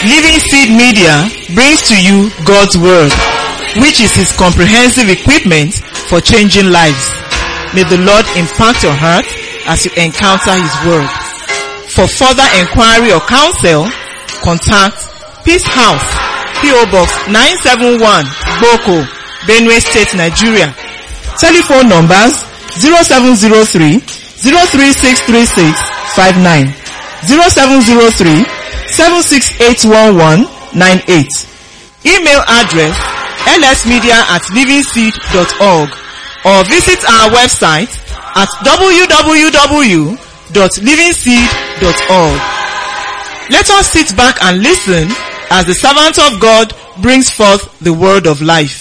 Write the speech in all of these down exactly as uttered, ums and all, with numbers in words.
Living Seed Media brings to you God's Word, which is His comprehensive equipment for changing lives. May the Lord impact your heart as you encounter His Word. For further inquiry or counsel, contact Peace House, P O Box nine seven one, Boko, Benue State, Nigeria. Telephone numbers zero seven zero three, zero three six three six five nine, zero seven zero three, seven six eight one one nine eight. Email address l s media at living seed dot org or visit our website at w w w dot living seed dot org. Let us sit back and listen as the servant of God brings forth the word of life.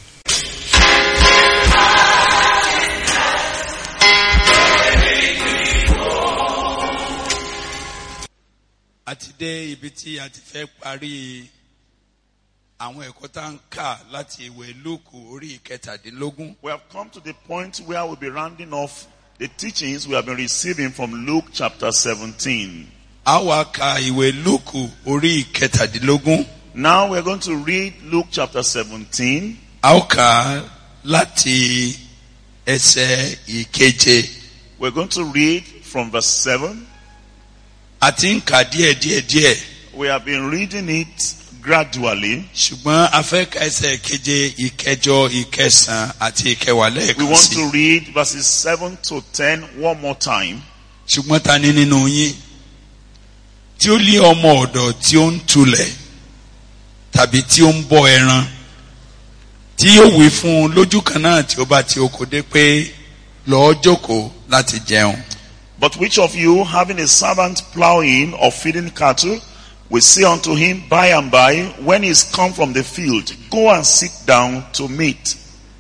Àti dé ibi tí a ti fẹ́ parí àwọn ẹ̀kọ́ tá ń kà láti ìwé Lúùkù orí ìkẹtàdínlógún. We have come to the point where we'll be rounding off the teachings we have been receiving from Luke chapter seventeen. A wá ka ìwé Lúùkù orí ìkẹtàdínlógún. Now we're going to read Luke chapter seventeen. A ó kà á láti ẹsẹ̀ ìkeje. We're going to read from verse seven. A ti ń kà díẹ̀ díẹ̀ díẹ̀. We have been reading it gradually. Ṣùgbọ́n a fẹ́ ka ẹsẹ̀ ìkeje, ìkẹjọ, ìkẹsàn àti ìkẹwàá lẹ́ẹ̀kan sí. We want to read verses seven to ten one more time. Ṣùgbọ́n ta ni nínú yín tí ó lé ọmọ ọ̀dọ̀ tí ó ń tulẹ̀ tàbí tí ó ń bọ́ ẹran tí yóò wí fún un lójú kan náà tí ó bá ti oko dé pé lọ́ọ́ jókòó láti jẹun. But which of you, having a servant plowing or feeding cattle, will say unto him by and by, when he is come from the field, go and sit down to meat?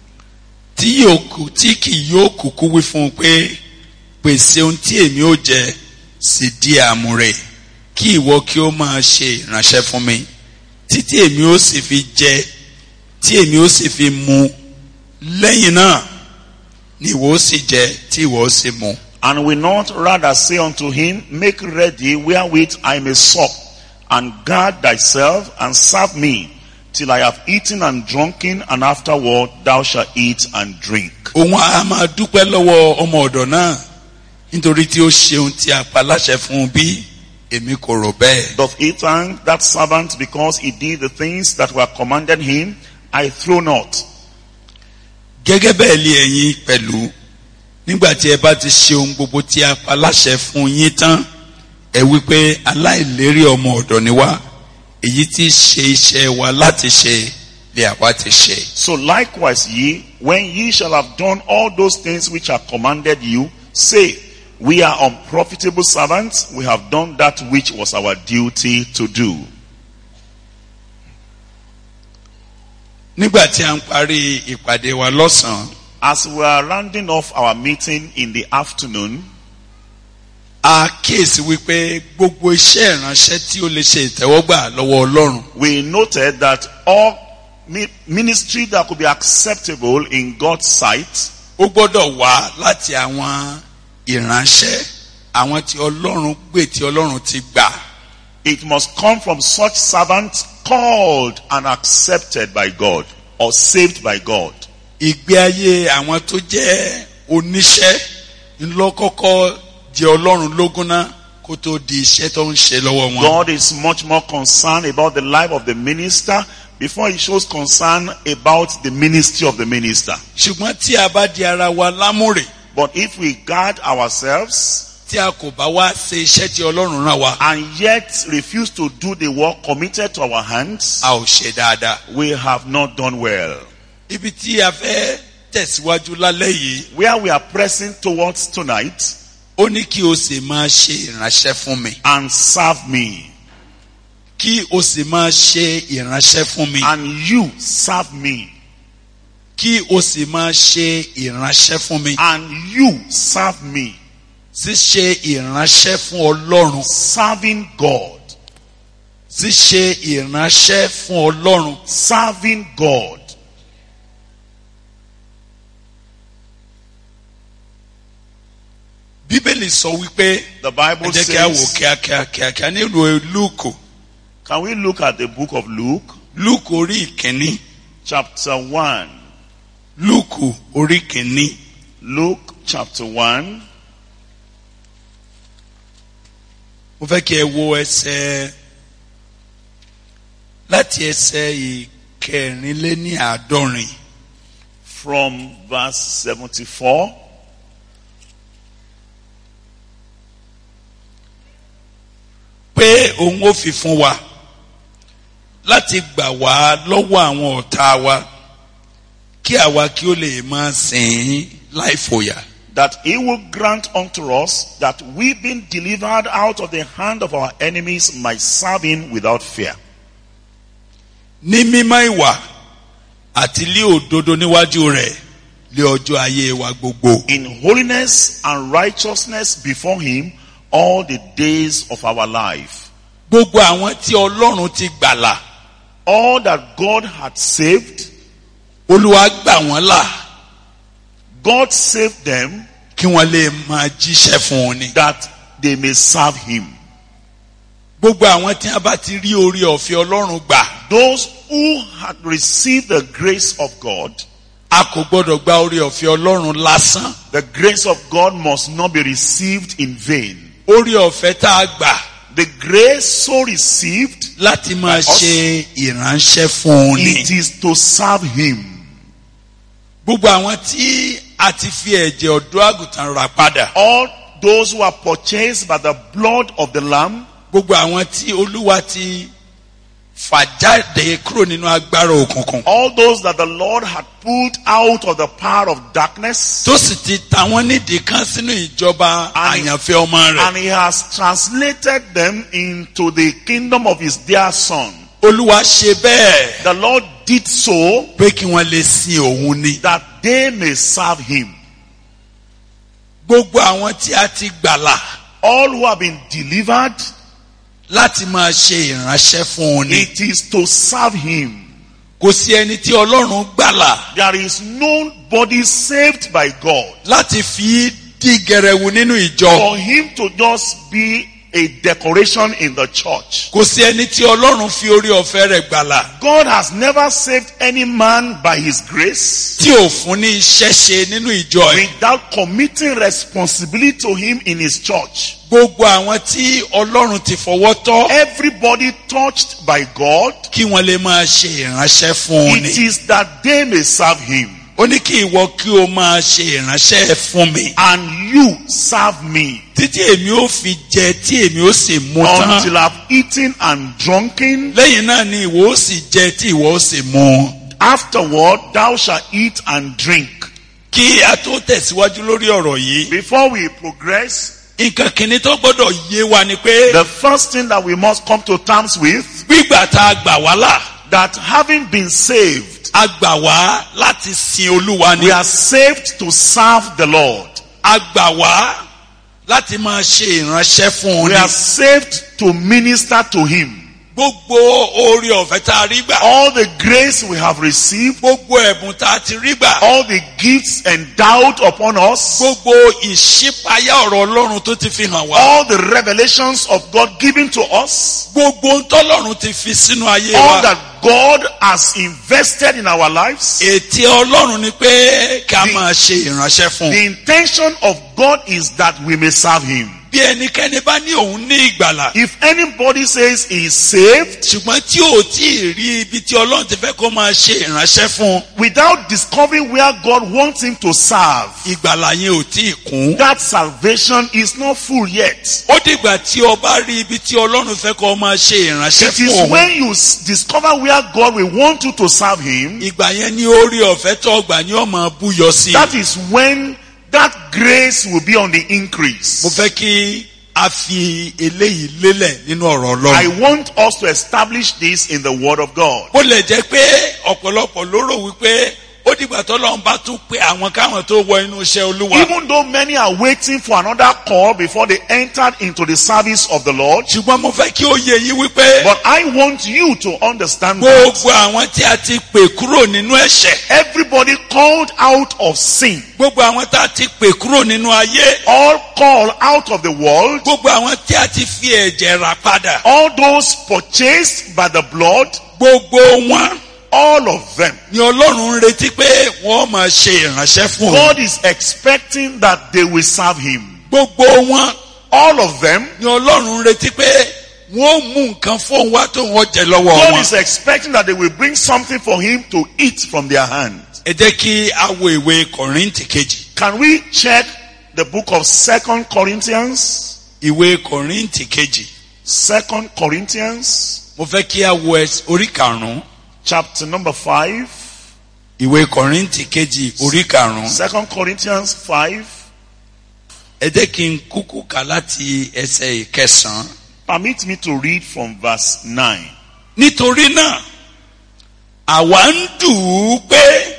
Tí yóò kú tí kì yóò kúkú wí fún un pé pèsè ohun tí èmi ó jẹ sì di àmùrè kí ìwọ kí ó máa ṣe ìránṣẹ́ fún mi títí èmi ó sì fi jẹ tí èmi ó sì fi mu lẹ́yìn náà ni ìwọ ó sì jẹ tí ìwọ ó sì mu. And will not rather say unto him, make ready wherewith I may sup, and guard thyself, and serve me, till I have eaten and drunken, and afterward thou shalt eat and drink. Òun á máa dúpẹ́ lọ́wọ́ ọmọ ọ̀dọ̀ náà nítorí tí ó ṣe ohun tí a pa láṣẹ fún un bí èmi kò rò bẹ́ẹ̀. Doth he thank that servant because he did the things that were commanded him? I throw not. Gẹ́gẹ́ bẹ́ẹ̀ lé ẹ̀yin pẹ̀lú nígbà tí ẹ bá ti ṣe ohun gbogbo tí a pa láṣẹ fún yín tán ẹ wí pé aláìlérí ọmọ ọ̀dọ̀ ni wá èyí tí ṣe iṣẹ́ wa láti ṣe lè àwa ti ṣe. So likewise ye, when ye shall have done all those things which are commanded you, say, we are unprofitable servants, we have done that which was our duty to do. Nígbà tí a ń parí ìpàdé wa lọ́sàn-án. As we are rounding off our meeting in the afternoon, a kíyèsí wípé gbogbo iṣẹ́ ìránṣẹ́ tí ó lè ṣe ìtẹ́wọ́gbà lọ́wọ́ Ọlọ́run. We noted that all ministry that could be acceptable in God's sight, ó gbọ́dọ̀ wá láti àwọn ìránṣẹ́ àwọn tí Ọlọ́run gbé tí Ọlọ́run ti gbà. It must come from such servants called and accepted by God or saved by God. Ìgbé ayé àwọn tó jẹ́ oníṣẹ́ ńlọ́kọ́kọ́ jẹ́ Ọlọ́run lógún náà kó tó di iṣẹ́ tó ń ṣe lọ́wọ́ wọn. God is much more concerned about the life of the minister before he shows concern about the ministry of the minister. Ṣùgbọ́n tí a bá di ara wa lámùrè. But if we guard ourselves, tí a kò bá wá ṣe iṣẹ́ tí Ọlọ́run rán wa, and yet refuse to do the work committed to our hands, a ò ṣe dáadáa. we have not done well. Ibi tí a fẹ́ tẹ̀síwájú lálẹ́ yìí. Where we are pressing towards tonight. Ó ní kí o sì máa ṣe ìránṣẹ́ fún mi. And serve me. Kí o sì máa ṣe ìránṣẹ́ fún mi. And you serve me. Kí o sì máa ṣe ìránṣẹ́ fún mi. And you serve me. Ṣíṣe ìránṣẹ́ fún Ọlọ́run. Serving God. Ṣíṣe ìránṣẹ́ fún Ọlọ́run. Serving God. Bíbélì sọ wípé the Bible ẹ jẹ́ kí a wò says, kíákíá kíákíá nílùú Lúùkù Can we look at the book of Luke? Luke orí ìkíní. Chapter one. Luke orí ìkíní. Luke chapter one. Mo fẹ́ kí ẹ wo ẹsẹ̀ láti ẹsẹ̀ ìkẹrìnléní àádọ́rin. From verse seventy-four. Pé òun ó fi fún wa láti gbà wá lọ́wọ́ àwọn ọ̀tá wa kí àwa kí ó lè máa sìn láì fòyà. That he will grant unto us that we being delivered out of the hand of our enemies might serve him without fear. Ní mímọ́ ìwà àti lí òdodo níwájú rẹ̀ lé ọjọ́ ayé wa gbogbo. In holiness and righteousness before him all the days of our life. Gbogbo àwọn tí Ọlọ́run ti gbàlà. All that God had saved. Olúwa gbà wọ́n là. God saved them. Kí wọ́n lè máa jíṣẹ́ fún un ni. That they may serve him. Gbogbo àwọn tí a bá ti rí orí ọ̀fẹ́ Ọlọ́run gbà. Those who had received the grace of God. A kò gbọdọ̀ gba orí ọ̀fẹ́ Ọlọ́run lásán. The grace of God must not be received in vain. Orí ọ̀fẹ́ tá a gbà. The grace so received. Láti máa ṣe ìránṣẹ́ fún un ni. It is to serve him. Gbogbo àwọn tí a ti fi ẹ̀jẹ̀ ọ̀dọ́ àgùntàn rà padà. All those who are purchased by the blood of the Lamb. Gbogbo àwọn tí Olúwa ti fà jáde kúrò nínú agbára òkùnkùn. All those that the Lord had pulled out of the power of darkness. Tó sì ti ta wọ́n nídìí kan sínú ìjọba àyànfẹ́ ọmọ rẹ̀. And he has translated them into the kingdom of his dear son. Olúwa ṣe bẹ́ẹ̀. The Lord did so. Pé kí wọ́n lè sin òun ni. That they may serve him. Gbogbo àwọn tí a ti gbàlà. All who have been delivered. Láti máa ṣe ìránṣẹ́ fún un ni. It is to serve him. Kò sí ẹni tí Ọlọ́run gbàlà. There is nobody saved by God. Láti fi dí gẹrẹwu nínú ìjọ. For him to just be a decoration in the church. Kò sí ẹni tí Ọlọ́run fi orí ọ̀fẹ́ rẹ̀ gbàlà. God has never saved any man by his grace. Tí ò fún ní iṣẹ́ ṣe nínú ìjọ ẹ̀. Without committing responsibility to him in his church. Gbogbo àwọn tí Ọlọ́run ti fọwọ́ tọ́. Everybody touched by God. Kí wọ́n lè máa ṣe ìránṣẹ́ fún un ni. It is that they may serve him. Ó ní kí ìwọ kí o máa ṣe ìránṣẹ́ fún mi. And you serve me. Títí èmi ó fi jẹ tí èmi ó sì mu tán. Until I've eaten and drunken. Lẹ́yìn náà ni ìwọ ó sì jẹ tí ìwọ ó sì mu. Afterward thou shalt eat and drink. Kí a tó tẹ̀síwájú lórí ọ̀rọ̀ yìí. Before we progress. Nǹkan kìíní tó gbọ́dọ̀ yé wa ni pé. The first thing that we must come to terms with. Gbígbà tá a gbà wá là. That having been saved. A gbà wá láti sin Olúwa ni. We are saved to serve the Lord. A gbà wá láti máa ṣe ìránṣẹ́ fún un ni. We are saved to minister to him. Gbogbo oore ọ̀fẹ́ tá a rí gbà. All the grace we have received. Gbogbo ẹ̀bùn tá a ti rí gbà. All the gifts endowed upon us. Gbogbo ìṣípayá ọ̀rọ̀ Ọlọ́run tó ti fi hàn wá. All the revelations of God given to us. Gbogbo ntọ́lọ́run ti fi sínú ayé wa. All that God has invested in our lives. Ète Ọlọ́run ni pé ká máa ṣe ìránṣẹ́ fún. The intention of God is that we may serve him. Bí ẹnikẹ́ni bá ní òun ní ìgbàlà. If anybody says he is saved. Ṣùgbọ́n tí ò tí ì rí ibi tí Ọlọ́run ti fẹ́ kó máa ṣe ìránṣẹ́ fún. Without discovering where God wants him to serve. Ìgbàlà yẹn ò tí ì kún. That salvation is not full yet. Ó dìgbà tí o bá rí ibi tí Ọlọ́run fẹ́ kó máa ṣe ìránṣẹ́ fún. It is when you discover where God will want you to serve him. Ìgbà yẹn ní orí ọ̀fẹ́ tó gbà ni ó máa búyọ sí. That is when that grace will be on the increase. Mo fẹ́ kí a fi eléyìí lélẹ̀ nínú ọ̀rọ̀ Ọlọ́run. I want us to establish this in the word of God. Ó lè jẹ́ pé ọ̀pọ̀lọpọ̀ ló rò wípé ó dìgbà tó lọ́n bá tún pé àwọn káwọn tó wọ inú iṣẹ́ Olúwa. Even though many are waiting for another call before they entered into the service of the Lord. ṣùgbọ́n mo fẹ́ kí ó yé yín wípé. But I want you to understand that gbogbo àwọn tí a ti pè kúrò nínú ẹ̀ṣẹ̀. everybody called out of sin, gbogbo àwọn tí a ti pè kúrò nínú ayé. all called out of the world, gbogbo àwọn tí a ti fi ẹ̀jẹ̀ rà padà. all those purchased by the blood, gbogbo wọn. all of them. ni Ọlọ́run ń retí pé wọ́n máa ṣe ìránṣẹ́ fún òun. God is expecting that they will serve him. gbogbo wọn. All of them. ni Ọlọ́run ń retí pé wọ́n mú nǹkan fún wa tó wọ́n jẹ lọ́wọ́ God wọn. is expecting that they will bring something for him to eat from their hand. ẹ jẹ́ kí a wo ìwé Kọ́ríńtì kejì. Can we check the book of Second Corinthians? ìwé Kọ́ríńtì kejì. Second Corinthians, mo fẹ́ kí a wo ẹs- orí karùn-ún. chapter number five. ìwé Kọ́ríńtì kejì orí karùn-ún. Second Corinthians five. ẹ jẹ́ kí n kúkú kà láti ẹsẹ̀ ìkẹsàn-án. Permit me to read from verse nine. nítorí náà àwa ń dùn ún pé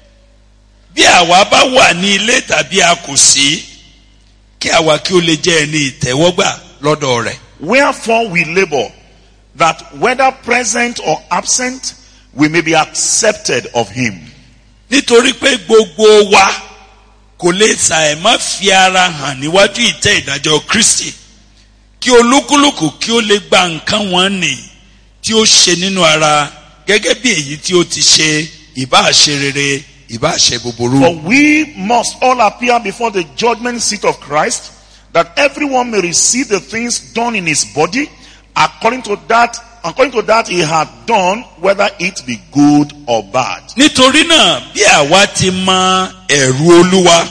bí àwa bá wà ní ilé tàbí a kò sí kí àwa kí ó lè jẹ́ ẹni ìtẹ́wọ́gbà lọ́dọ̀ rẹ̀. Wherefore we labor, that whether present or absent, we may be accepted of him. nítorí pé gbogbo wa kò lè ṣàì má fi ara hàn níwájú ìtẹ́ ìdájọ́ Kristi kí olúkúlùkù kí ó lè gba nǹkan wọn nì tí ó ṣe nínú ara gẹ́gẹ́ bí èyí tí ó ti ṣe ìbáà ṣe rere ìbáà ṣe búburú. For we must all appear before the judgment seat of Christ, that everyone may receive the things done in his body according to that according to that he had done, whether it be good or bad. nítorí náà bí àwa ti mọ ẹ̀rù Olúwa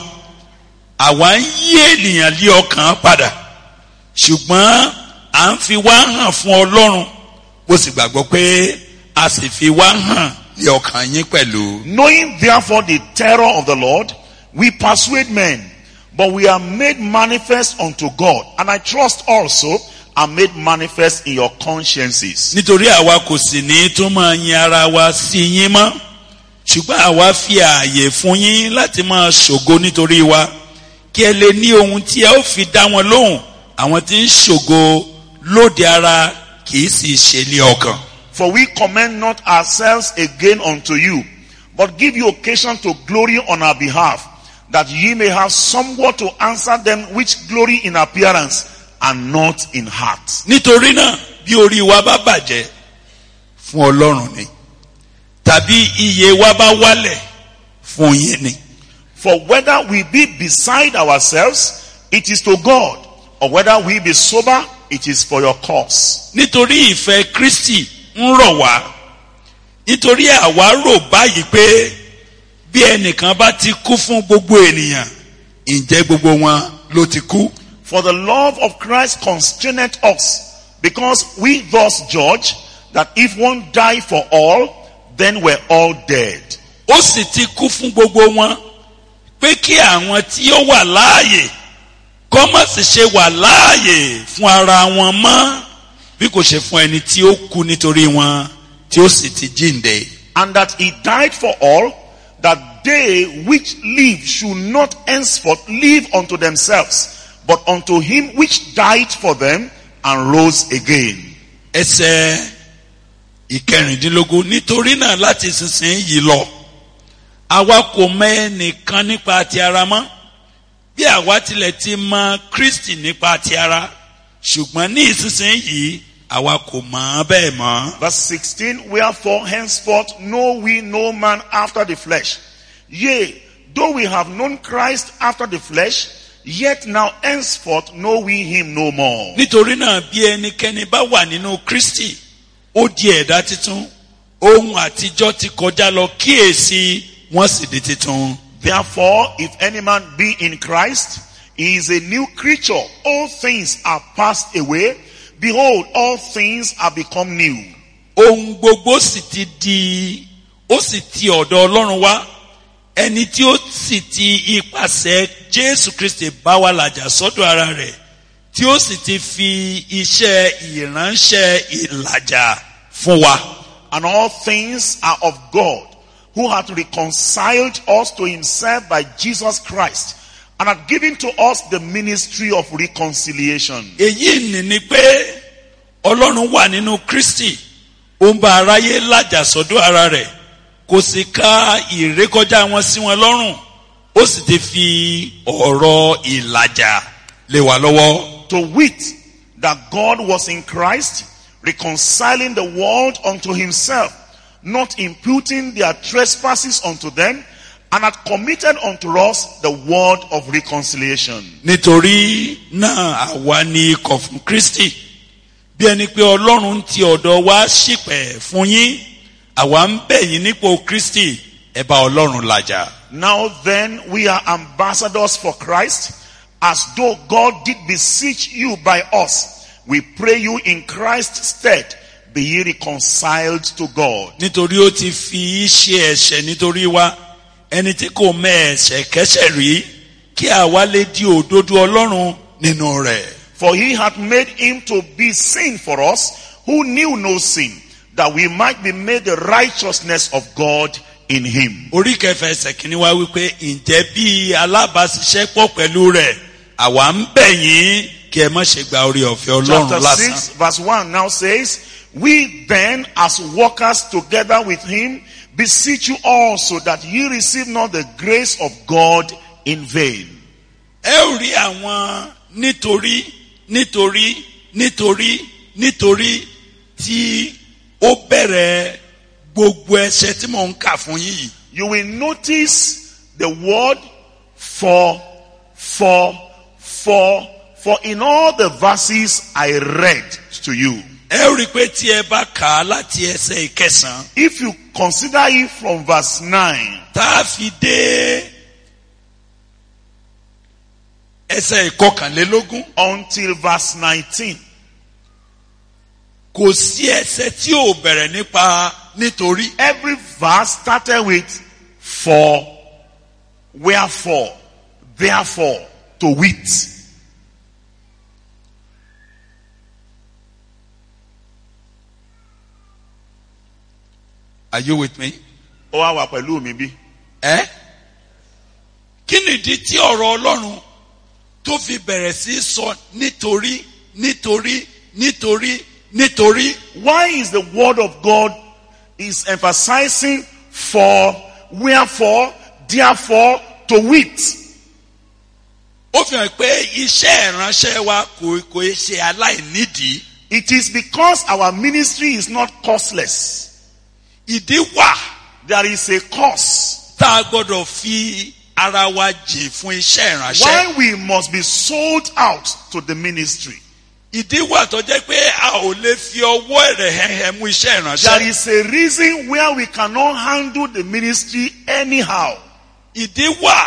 àwa ń yí ènìyàn lé ọkàn padà ṣùgbọ́n à ń fi wá hàn fún Ọlọ́run bó sì gbàgbọ́ pé a sì fi wá hàn lé ọkàn yín pẹ̀lú. Knowing therefore the terror of the Lord, we persuade men, but we are made manifest unto God, and I trust also are made manifest in your consciences. nítorí àwa kò sì ní tún máa yin ara wa sí yín mọ́ ṣùgbọ́n àwa fi ààyè fún yín láti máa ṣògo nítorí wa kí ẹ lè ní ohun tí ẹ ó fi dá wọn lóhùn àwọn tí ń ṣògo lóde ara kì í sì ṣe ní ọkàn. For we commend not ourselves again unto you, but give you occasion to glory on our behalf, that ye may have somewhat to answer them which glory in appearance and not in heart. nítorí náà bí orí wa bá bàjẹ́ fún Ọlọ́run ni tàbí iye wa bá wálẹ̀ fún yín ni. For whether we be beside ourselves, it is to God, or whether we be sober, it is for your cause. nítorí ìfẹ́ Kristi ń rọ̀ wá nítorí àwa rò báyìí pé bí ẹnìkan bá ti kú fún gbogbo ènìyàn ǹjẹ́ gbogbo wọn ló ti kú. For the love of Christ constraineth us, because we thus judge that if one died for all, then we're all dead. ó sì ti kú fún gbogbo wọn pé kí àwọn tí ó wà láàyè kó má sì ṣe wà láàyè fún ara wọn mọ́ bí kò ṣe fún ẹni tí ó kú nítorí wọn tí ó sì ti jíǹde. And that he died for all, that they which live should not henceforth live unto themselves, but unto him which died for them and rose again. ẹsẹ̀ ìkẹrìndínlógún nítorí náà láti ìsinsìnyí yìí lọ àwa kò mọ ẹnìkan nípa ti ara mọ́ bí àwa tilẹ̀ ti mọ Kristi nípa ti ara ṣùgbọ́n ní ìsinsìnyí àwa kò mọ̀ ọ́ bẹ́ẹ̀ mọ́. Verse sixteen, wherefore henceforth know we no man after the flesh. Yea, though we have known Christ after the flesh, yet now henceforth know we him no more. nítorí náà bí ẹnikẹ́ni bá wà nínú Kristi ó di ẹ̀dá titun ohun àtijọ́ ti kọjá lọ kíyèsí wọ́n sì di titun. Therefore, if any man be in Christ, he is a new creature. All things are passed away. Behold, all things are become new. ohun gbogbo sì ti di ó sì ti ọ̀dọ̀ Ọlọ́run wá ẹni tí ó sì ti ipasẹ̀ Jésù Kristi bá wa làjà sọ́dọ̀ ara rẹ̀ tí ó sì ti fi iṣẹ́ ìránṣẹ́ ìlàjà fún wa. And all things are of God, who hath reconciled us to himself by Jesus Christ, and hath given to us the ministry of reconciliation. Èyí ni ni pé Ọlọ́run wà nínú Kristi, ó ń bá aráyé lájà sọ́dọ̀ ara rẹ̀, kò sì ka ìrékọjá wọn sí wọn lọ́rùn, ó sì ti fi ọ̀rọ̀ ìlàjà lé wa lọ́wọ́. To wit, that God was in Christ, reconciling the world unto himself, not imputing their trespasses unto them, and hath committed unto us the word of reconciliation. Nítorí náà àwa ni ikọ̀ fún Kristi, bí ẹni pé Ọlọ́run ti ọ̀dọ̀ wa ṣìpẹ̀ fún yín, àwa ń bẹ̀ yín nípò Kristi, ẹ bá Ọlọ́run làjà. Now then we are ambassadors for Christ, as though God did beseech you by us. We pray you in Christ's stead, be ye reconciled to God. Nítorí ó ti fi í ṣe ẹ̀ṣẹ̀ nítorí wa, ẹni tí kò mọ ẹ̀ṣẹ̀ kẹ́ṣẹ̀ rí, kí àwa lè di òdodo Ọlọ́run nínú rẹ̀. For he hath made him to be sin for us, who knew no sin, that we might be made the righteousness of God in him. Orí kẹfà ẹsẹ̀ kìíní wá wípé ǹjẹ́ bí alábàáṣiṣẹ́pọ̀ pẹ̀lú rẹ̀, àwa ń bẹ̀ yín kí ẹ má ṣe gba orí ọ̀fẹ́ Ọlọ́run Chapter lásán. six verse one now says, we then as workers together with him beseech you also that ye receive not the grace of God in vain. Ẹ ò rí àwọn nítorí nítorí nítorí nítorí tí ó bẹ̀rẹ̀ gbogbo ẹsẹ̀ tí mò ń kà fún yìí. You will notice the word for, for, for, for in all the verses I read to you. Ẹ rí pé tí ẹ bá kà á láti ẹsẹ̀ ìkẹsàn-án. If you consider it from verse nine, Tá a fi dé ẹsẹ̀ ìkọkànlélógún. until verse nineteen, Kò sí ẹsẹ̀ tí ò bẹ̀rẹ̀ nípa nítorí. every verse started with for, wherefore, therefore, to wit. Are you with me? Ó wá wà pẹ̀lú mi bí. Ẹ́ kí nìdí tí ọ̀rọ̀ Ọlọ́run tó fi bẹ̀rẹ̀ sí sọ nítorí nítorí nítorí nítorí? Why is the word of God is emphasizing for, wherefore, therefore, to wit? Ó fi hàn pé iṣẹ́ ìránṣẹ́ wa kò kò ṣe aláìnídìí. It is because our ministry is not costless. Ìdí wà There is a cost. tá a gbọ́dọ̀ fi ara wa jìn fún iṣẹ́ ìránṣẹ́. Why we must be sold out to the ministry. Ìdí wà tó jẹ́ pé a ò lè fi ọwọ́ ẹ̀rẹ̀ hẹ̀hẹ̀ mú iṣẹ́ There ìránṣẹ́. is a reason where we cannot handle the ministry anyhow. Ìdí wà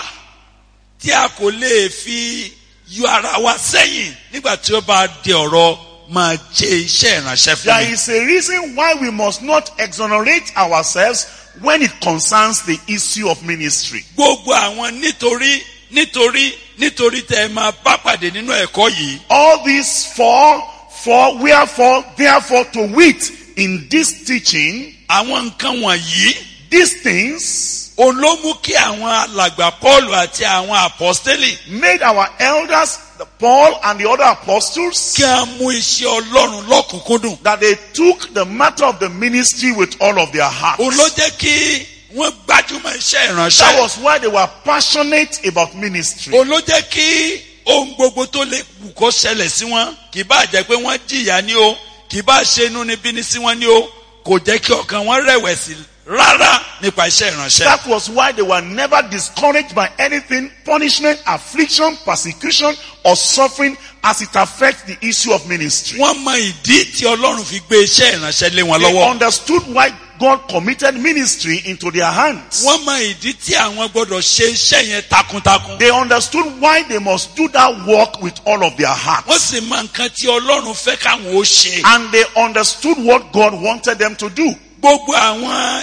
tí a kò lè fi yọ ara wa sẹ́yìn nígbà tí ó bá di ọ̀rọ̀ máa jẹ iṣẹ́ ìránṣẹ́ fún There mi. is a reason why we must not exonerate ourselves when it concerns the issue of ministry. Gbogbo àwọn nítorí nítorí nítorí tẹ́ ẹ máa bá pàdé nínú ẹ̀kọ́ yìí. All these for, for, wherefore, therefore, to wit in this teaching, Àwọn nǹkan wọ̀nyí these things òun ló mú kí àwọn alàgbà Paul àti àwọn àpọ́stélì made our elders, the Paul and the other apostles, kí a mú iṣẹ́ Ọlọ́run lọ́kùnkúndùn. that they took the matter of the ministry with all of their hearts. Òun ló jẹ́ kí wọ́n gbájúmọ̀ iṣẹ́ That ìránṣẹ́. was why they were passionate about ministry. Òun ló jẹ́ kí ohun gbogbo tó lè wù kó ṣẹlẹ̀ sí wọn, kì bá jẹ́ pé wọ́n jìyà ní o, kì bá ṣe inú níbí ní sí wọn ní o, kò jẹ́ kí ọkàn wọn rẹ̀wẹ̀sì rárá nípa iṣẹ́ ìránṣẹ́. That was why they were never discouraged by anything, punishment, affliction, persecution, or suffering as it affects the issue of ministry. Wọ́n mọ ìdí tí Ọlọ́run fi gbé iṣẹ́ ìránṣẹ́ lé wọn They lọ́wọ́. understood why God committed ministry into their hands. Wọ́n mọ ìdí tí àwọn gbọ́dọ̀ ṣe iṣẹ́ yẹn takuntakun. They understood why they must do that work with all of their heart. Wọ́n sì mọ nǹkan tí Ọlọ́run fẹ́ káwọn ó ṣe. And they understood what God wanted them to do. Gbogbo àwọn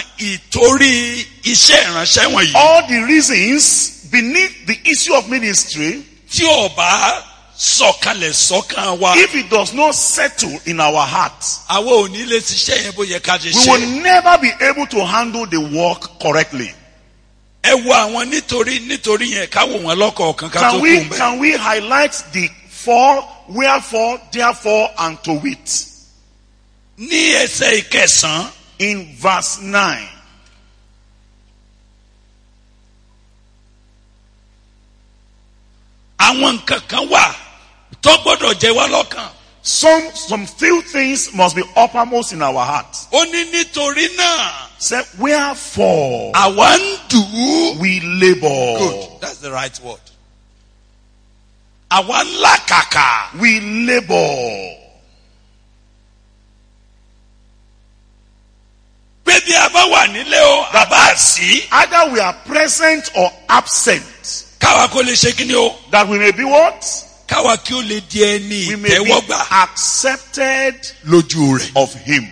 ìtorí iṣẹ́ ìránṣẹ́ wọ̀nyí All the reasons beneath the issue of ministry tí ò bá sọ̀kalẹ̀ sọ́kàn wa. if it does not settle in our hearts, Àwa ò ní lè ṣiṣẹ́ yẹn bó yẹ ká ṣe we will ṣe. never be able to handle the work correctly. Ẹ wo àwọn nítorí nítorí yẹn ká wò wọ́n lọ́kọ̀ọ̀kan ká tó Can kú we, mbẹ́. can we highlight the four, wherefore, therefore, and to wit Ní ẹsẹ̀ ìkẹsàn-án, in verse nine? àwọn nǹkan kan wà tó gbọ́dọ̀ jẹ́ wá lọ́kàn. Some, some few things must be uppermost in our hearts. Ó ní nítorí náà, Say, wherefore àwa ń dùn ún. we labor. Good, that's the right word. Àwa ń làkàkà. We labor. Pé bí a bá wà nílé o, a bá sí. Either we are present or absent. Káwa kó lè ṣe kí ni o? That we may be what? Káwa kí ó lè di ẹni We may be ìtẹ́wọ́gbà accepted lójú rẹ̀. of him.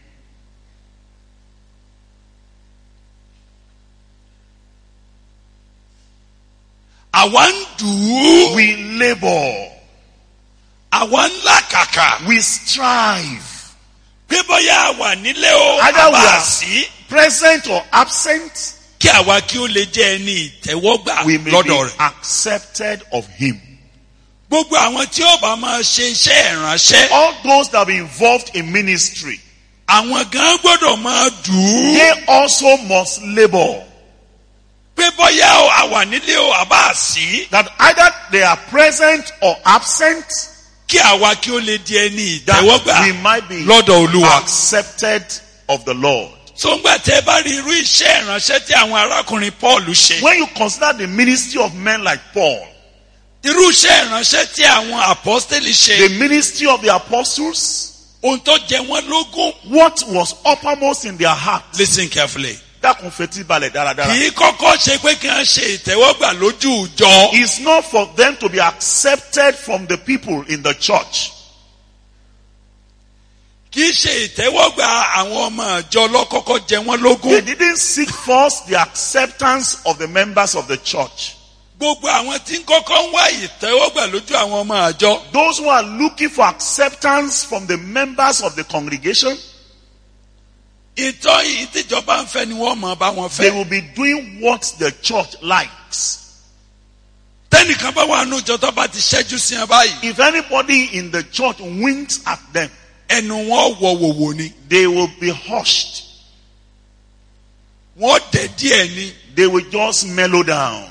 Àwa ń dùn ún. We labor. Àwa ń làkàkà. We strive. Pé bóyá a wà nílé o, Either a we bá are sí. present or absent. Kí àwa kí ó lè jẹ́ ẹni ìtẹ́wọ́gbà We may lọ́dọ̀ be rẹ̀. accepted of him. Gbogbo àwọn tí ó bá máa ṣe iṣẹ́ ìránṣẹ́, All those that be involved in ministry, àwọn gan gbọ́dọ̀ máa dùn ún. they also must labor. Pé bóyá o, a wà nílé o, a bá sí. That either they are present or absent, Kí àwa kí ó lè di ẹni that ìtẹ́wọ́gbà we might be lọ́dọ̀ Olúwa. accepted of the Lord. So ńgbà tẹ́ bá rí irú iṣẹ́ ìránṣẹ́ tí àwọn arákùnrin Paul ṣe. When you consider the ministry of men like Paul, Irú iṣẹ́ ìránṣẹ́ tí àwọn apọ́stélì the ṣe. ministry of the apostles, Ohun tó jẹ wọ́n lógún. what was uppermost in their heart? Listen carefully. Dákun fetí balẹ̀ dáradára. Kì í kọ́kọ́ ṣe pé kí wọ́n ṣe ìtẹ́wọ́gbà lójú ìjọ. It's not for them to be accepted from the people in the church. Kì í ṣe ìtẹ́wọ́gbà àwọn ọmọ ìjọ lọ́kọ́kọ́ jẹ wọ́n They lógún. didn't seek first the acceptance of the members of the church. Gbogbo àwọn tí ń kọ́kọ́ ń wá ìtẹ́wọ́gbà lójú àwọn ọmọ ìjọ. Those who are looking for acceptance from the members of the congregation, Ìtọ́ yìí tíjọba ń fẹ́ ni wọ́n mọ̀ bá wọn they fẹ́. will be doing what the church likes. Tẹ́nìkan bá wà nù ìjọ tó bá ti ṣẹ́jú sí ẹ báyìí. If anybody in the church winks at them, Ẹnu wọn wọ wòwò ni. they will be hushed. Wọ́n dẹ̀ díẹ̀ ni. They will just mellow down.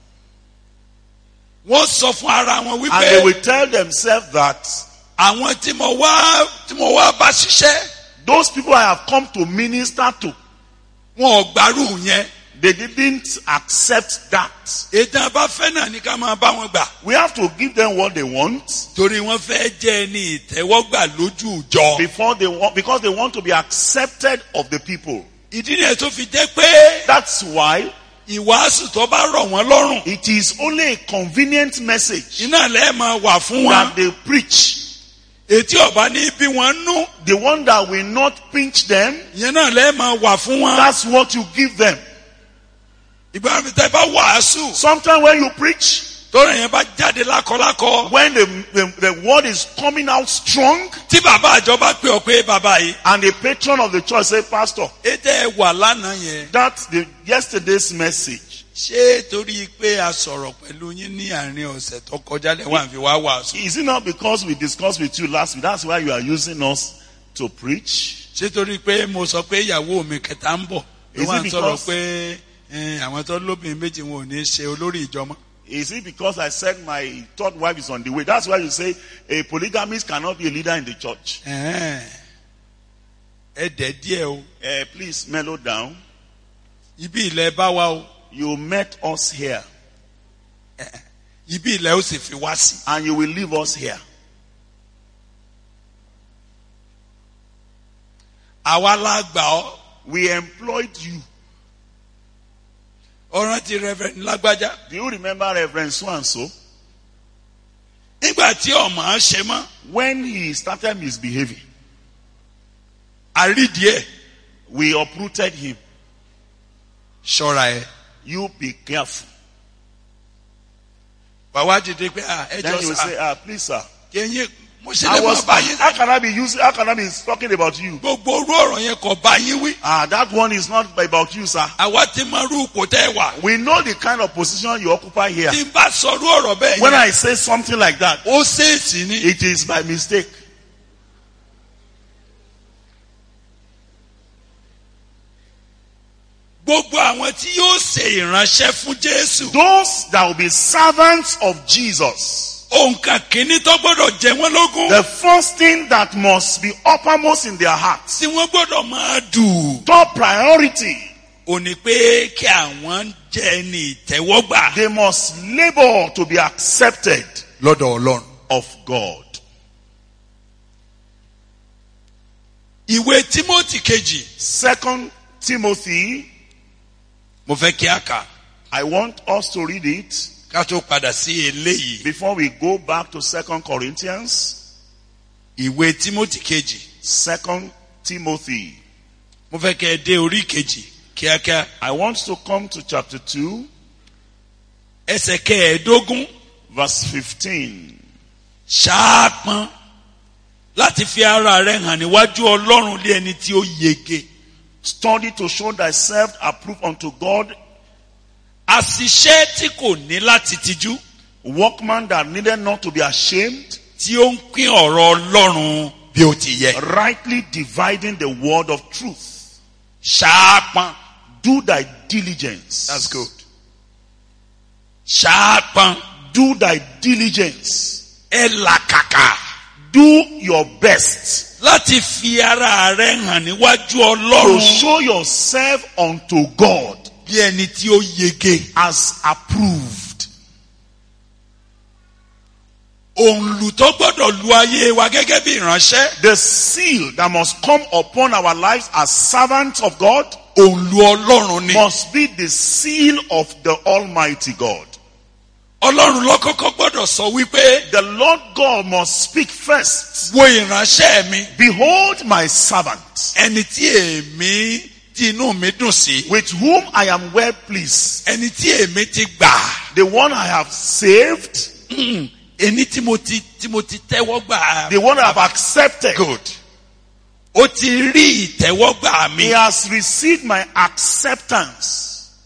Wọ́n sọ fún ara wọn And they wípé will tell themselves that àwọn tí mo wá tí mo wá bá ṣiṣẹ́, those people I have come to minister to, wọn ò gbárù yẹn. they didn't accept that. Ètò àbáfẹ́ náà ní ká máa bá wọn gbà. We have to give them what they want Torí wọ́n fẹ́ jẹ́ ẹni ìtẹ́wọ́gbà lójú ìjọ. before they want, because they want to be accepted of the people. Ìdí nìyẹn tó fi jẹ́ pé That's why ìwàásù tó bá rọ̀ wọ́n lọ́rùn. it is only a convenient message Iná lẹ́ẹ̀ máa wà fún that wọn. they preach. Ètí ọ̀bá ní bí wọ́n nú. The one that will not pinch them, Ìyẹn náà lẹ́ẹ̀ máa wà fún wọn. that's what you give them. Ìgbà mi tẹ́ bá wàásù. Sometimes when you preach, Tọ́rọ̀ yẹn bá jáde lákọlákọ. when the, the, the word is coming out strong, Tí bàbá àjọ bá pè ọ́ pé bàbá yìí. and the patron of the church say, Pastor, Ètè ẹ wà lánàá yẹn. that's the yesterday's message. Ṣé torí pé a sọ̀rọ̀ pẹ̀lú yín ní àárín ọ̀sẹ̀ tó kọjá lẹ́wọ̀n àfi wá wàásù? Is it not because we discussed with you last week? That's why you are using us to preach. Ṣé torí pé mo sọ pé ìyàwó mi kẹta ń bọ̀? Ló Is wà it ń sọ̀rọ̀ because- pé eh, àwọn tó lóbìnrin méjì wọn ò ní ṣe olórí ìjọ mọ́. Is it because I said my third wife is on the way? That's why you say a polygamist cannot be a leader in the church. Ẹ̀hẹ́n. Ẹ dẹ̀ díẹ̀ o. Uh, please mellow down. Ibi ilẹ̀ bá wa o. You met us here Ibi ilẹ̀ ó sì fi wá sí. and you will leave us here. Àwa la gbà ọ́. We employed you. Ọ̀ràn ti Reverend Lágbájá. Do you remember Reverend so and so? Nígbà tí ọmọ á ṣe mọ́, When he started misbehaving, àrídìí ẹ̀ we uprooted him. ṣọ́ra ẹ̀. You be careful. wà wá dìde pé ah ẹ Then you jọ will say, sá ah, please, sir. kẹyìn mo ṣe I lè was, má bá yín. how can I be using, how can I be talking about you? gbogbo orú ọ̀rọ̀ yẹn kò bá yín wí. Ah, that one is not about you, sir. àwa ti máa rú ipò tẹ́ ẹ wà. We know the kind of position you occupy here. tí n bá sọ orú ọ̀rọ̀ bẹ́ẹ̀ When yẹn I say something like that, ó ṣèèṣì ni. it is by mistake. gbogbo àwọn tí yóò ṣe ìránṣẹ́ fún Jésù. Those that will be servants of Jesus. òǹkà kìíní tó gbọ́dọ̀ jẹ wọ́n lógún. The first thing that must be uppermost in their hearts, tí wọ́n gbọ́dọ̀ máa dù. top priority, ò ní pé kí àwọn jẹ́ ní ìtẹ́wọ́gbà. they must labor to be accepted lọ́dọ̀ Ọlọ́run. of God. ìwé Tímótì kejì. Second Timothy, mo fẹ́ kí a kà. I want us to read it ká tó padà sí eléyìí. before we go back to Second Corinthians. ìwé Tímótì kejì. Second Timothy. mo fẹ́ kẹ́ ẹ dé orí kejì kíákíá. I want to come to chapter two, ẹsẹ̀ kẹẹ̀ẹ́dógún. verse fifteen. ṣáàpọn láti fi ara rẹ hàn níwájú Ọlọ́run lé ẹni tí ó yege. Study to show thyself approved unto God, àṣìṣe tí kò ní láti tijú. workman that needed not to be ashamed, tí ó ń pín ọ̀rọ̀ Ọlọ́run bí ó ti yẹ. rightly dividing the word of truth. ṣáàpọn. Do thy diligence. That's good. ṣáàpọn. Do thy diligence. ẹ làkàkà. Do your best láti fi ara rẹ hàn níwájú to Ọlọ́run show yourself unto God bí ẹni tí ó yege. as approved. òǹlù tó gbọ́dọ̀ lu ayé wa gẹ́gẹ́ bí ìránṣẹ́. The seal that must come upon our lives as servants of God òǹlù Ọlọ́run ni. must be the seal of the Almighty God. Ọlọ́run ló kọ́kọ́ gbọ́dọ̀ sọ wípé. The Lord God must speak first. wo ìránṣẹ́ mi. Behold my servant, ẹni tí èmi tí inú mi dùn sí. with whom I am well pleased, ẹni tí èmi ti gbà. the one I have saved, ẹni tí mo ti tí mo ti tẹ́wọ́ gbà. the one I have accepted. Good. ó ti rí ìtẹ́wọ́gbà mi. He has received my acceptance.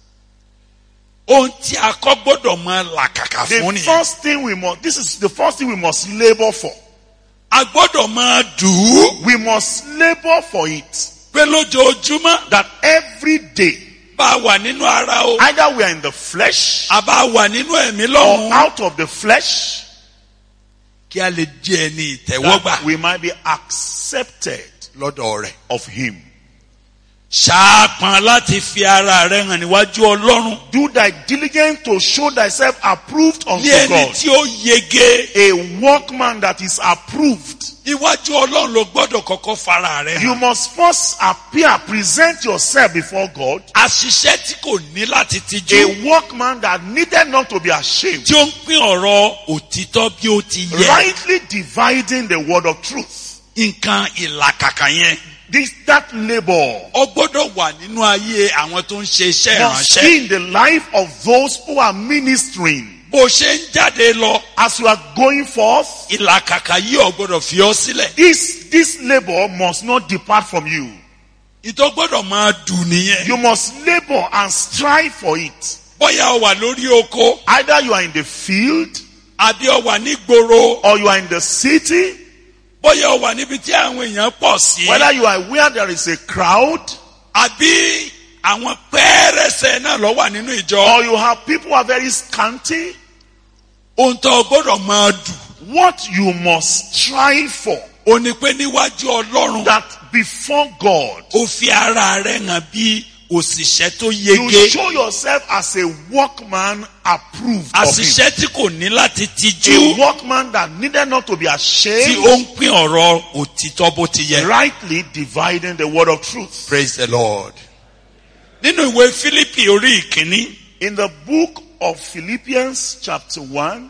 ohun tí a kọ́ gbọ́dọ̀ máa làkàkà The fún nìyẹn. first thing we must, this is the first thing we must labor for. a gbọ́dọ̀ máa dùn ún. We must labor for it. pé lójoojúmọ́. That every day, bá a wà nínú ara o. either we are in the flesh a bá wà nínú ẹ̀mí or lọ́hùn. out of the flesh, kí a lè jẹ́ ẹni ìtẹ́wọ́gbà that we might be accepted lọ́dọ̀ rẹ̀. of Him. ṣáàpọn láti fi ara rẹ hàn níwájú Ọlọ́run. Do thy diligence to show thyself approved unto ní ẹni God. tí ó yege. A workman that is approved. iwájú Ọlọ́run ló gbọ́dọ̀ kọ́kọ́ fara rẹ You hàn. must first appear, present yourself before God. àṣìṣe tí kò ní láti A tijú. workman that needed not to be ashamed. tí ó ń pín ọ̀rọ̀ òtítọ́ bí ó ti yẹ. Rightly dividing the word of truth. nǹkan ìlàkàkà yẹn. This, that labor ó gbọ́dọ̀ wà nínú ayé àwọn tó ń ṣe iṣẹ́ must be ìránṣẹ́. in the life of those who are ministering. bó ṣe ń jáde lọ. As you are going forth, ìlàkàkà yìí ò gbọ́dọ̀ fi ọ́ sílẹ̀. this, this labor must not depart from you. ìtọ́ gbọ́dọ̀ máa dùn nìyẹn. You must labor and strive for it. bóyá o wà lórí oko. Either you are in the field àbí o wà ní gbòòrò. or you are in the city. bóyá o wà níbi tí àwọn èèyàn pọ̀ sí. Whether you are where there is a crowd àbí àwọn pẹ́ẹ́rẹsẹ̀ náà ló wà nínú ìjọ. or you have people who are very scanty. ohun tó o gbọ́dọ̀ máa dùn. What you must strive for, ó ní pé níwájú Ọlọ́run. that before God, ó fi ara rẹ̀ hàn bí òṣìṣẹ́ tó you yege. show yourself as a workman approved of Him. àṣìṣẹ́ tí kò ní láti A tijú. workman that needed not to be tí ashamed, ó ń pín ọ̀rọ̀ òtítọ́ bó ti yẹ. rightly dividing the word of truth. Praise the Lord. nínú ìwé Fílípì orí ìkíní. In the book of Philippians chapter one,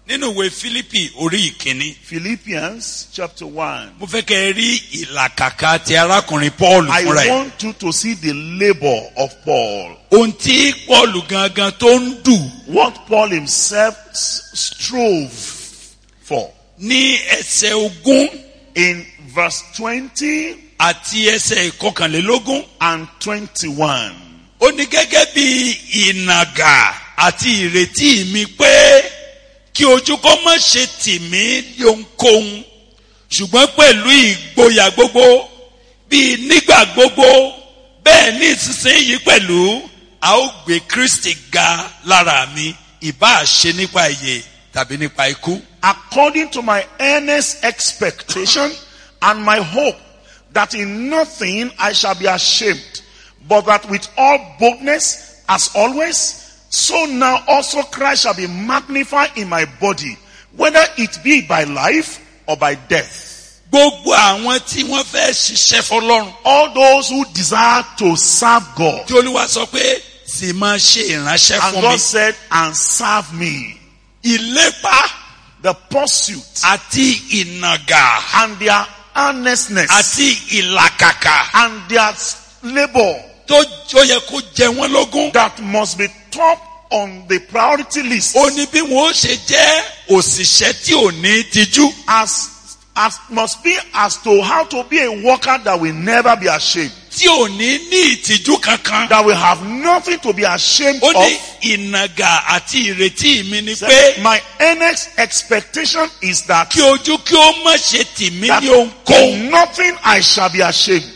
nínú ìwé Fílípì orí ìkíní. Philippians chapter one. Mo fẹ́ kẹ́ ẹ rí ìlàkàkà ti arákùnrin Paul I fúnra ẹ̀. want you to see the labor of Paul. Ohun tí Paul gangan tó ń dù What Paul himself s- strove for. ní ẹsẹ̀ ogún In verse twenty àti ẹsẹ̀ ìkọkànlélógún. and twenty-one. Ó ní gẹ́gẹ́ bí ìnàgà àti ìrètí mi pé kí ojú kó má ṣe tì mí ní ohunkóhun ṣùgbọ́n pẹ̀lú ìgboyà gbogbo bí nígbà gbogbo bẹ́ẹ̀ ní ìsinsìnyí pẹ̀lú a ó gbé Kristi ga lára mi ìbá ṣe nípa ìyè tàbí nípa ikú. According to my earnest expectation and my hope that in nothing I shall be ashamed, but that with all boldness as always, so now also Christ shall be magnified in my body, whether it be by life or by death. Gbogbo àwọn tí wọ́n fẹ́ ṣiṣẹ́ fọlọ́run. All those who desire to serve God. Tí Olúwa sọ pé sì máa ṣe ìránṣẹ́ And fún God mi. said, and serve me. Ìlépa The pursuit àti ìnàgà and their earnestness àti ìlàkàkà and their labor tó ó yẹ kó jẹ wọ́n lógún. that must be top on the priority list. Ó ní bí wọ́n ó ṣe jẹ́ òṣìṣẹ́ tí ò ní tijú. As, as must be as to how to be a worker that will never be ashamed. Tí ò ní ní ìtìjú kankan. That will have nothing to be ashamed Ó ní of. ìnàgà àti ìrètí mi ni Said, pé my earnest expectation is that, kí ojú kí ó má ṣe tì mí that ní ohunkóhun. in nothing I shall be ashamed.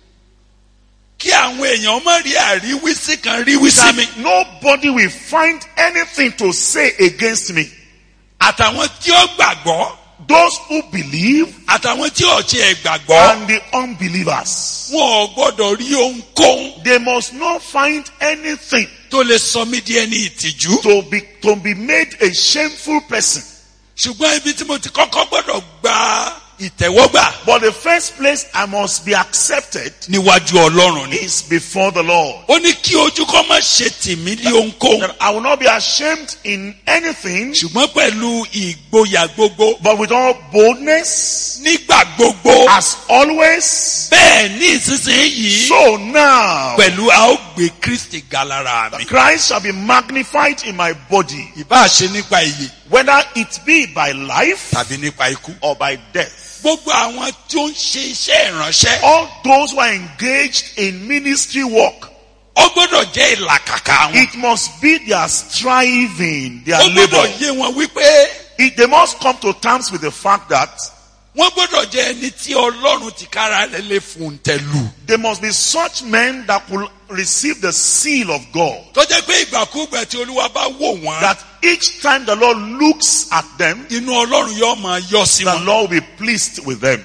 Kí àwọn èèyàn má rí àríwísí kan ríwísí mi. That nobody will find anything to say against me. Àtàwọn tí ó gbàgbọ́. Those who believe Àtàwọn tí ò tiẹ̀ gbàgbọ́. and the unbelievers. Wọn ò gbọ́dọ̀ rí ohunkóhun They must not find anything tó lè sọ mí di ẹni ìtìjú. to be, to be made a shameful person. Ṣùgbọ́n ibi tí mo ti kọ́kọ́ gbọ́dọ̀ gba ìtẹ́wọ́gbà But the first place I must be accepted níwájú Ọlọ́run ni. is before the Lord. Ó ní kí ojú kó má ṣe tì mí ní ohunkóhun. That I will not be ashamed in anything, Ṣùgbọ́n pẹ̀lú ìgboyà gbogbo. but with all boldness, Nígbà gbogbo. as always, Bẹ́ẹ̀ ní ìsinsìnyí. so now Pẹ̀lú a ó gbé Kristi ga lára mi. Christ shall be magnified in my body, Ìbá ṣe nípa ìyè whether it be by life tàbí nípa ikú. or by death. Gbogbo àwọn tí ó ń ṣe iṣẹ́ ìránṣẹ́. All those who are engaged in ministry work, Ó gbọ́dọ̀ jẹ́ ìlàkàkà wọn. it must be their striving, their Ó gbọ́dọ̀ labor. yé wọn wípé It, they must come to terms with the fact that wọ́n gbọ́dọ̀ jẹ́ ẹni tí Ọlọ́run tìkára rẹ̀ lè fún tẹ̀lú. there must be such men that will receive the seal of God. Tó jẹ́ pé ìgbàkúgbà tí Olúwa bá wò wọ́n. That each time the Lord looks at them, Inú Ọlọ́run yóò máa yọ sí the wọn. Lord will be pleased with them.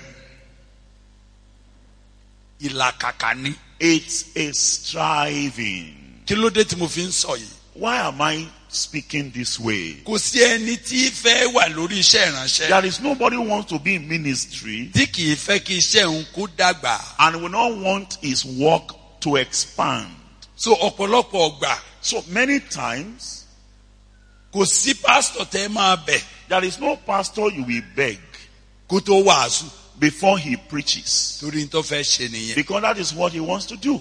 Ìlàkàkà ni. It's a striving. Kí ló dé tí mo fi ń sọ yìí? Why am I speaking this way? Kò sí ẹni tí fẹ́ wà lórí iṣẹ́ ìránṣẹ́. There is nobody who wants to be in ministry Tí kìí fẹ́ kí iṣẹ́ òun kó dàgbà. and will not want his work to expand. So ọ̀pọ̀lọpọ̀ ọgbà So many times, kò sí pásítọ̀ tẹ́ máa bẹ̀ there is no pastor you will beg kó tó wàásù. before he preaches. Torí n tó fẹ́ ṣe nìyẹn. Because that is what he wants to do.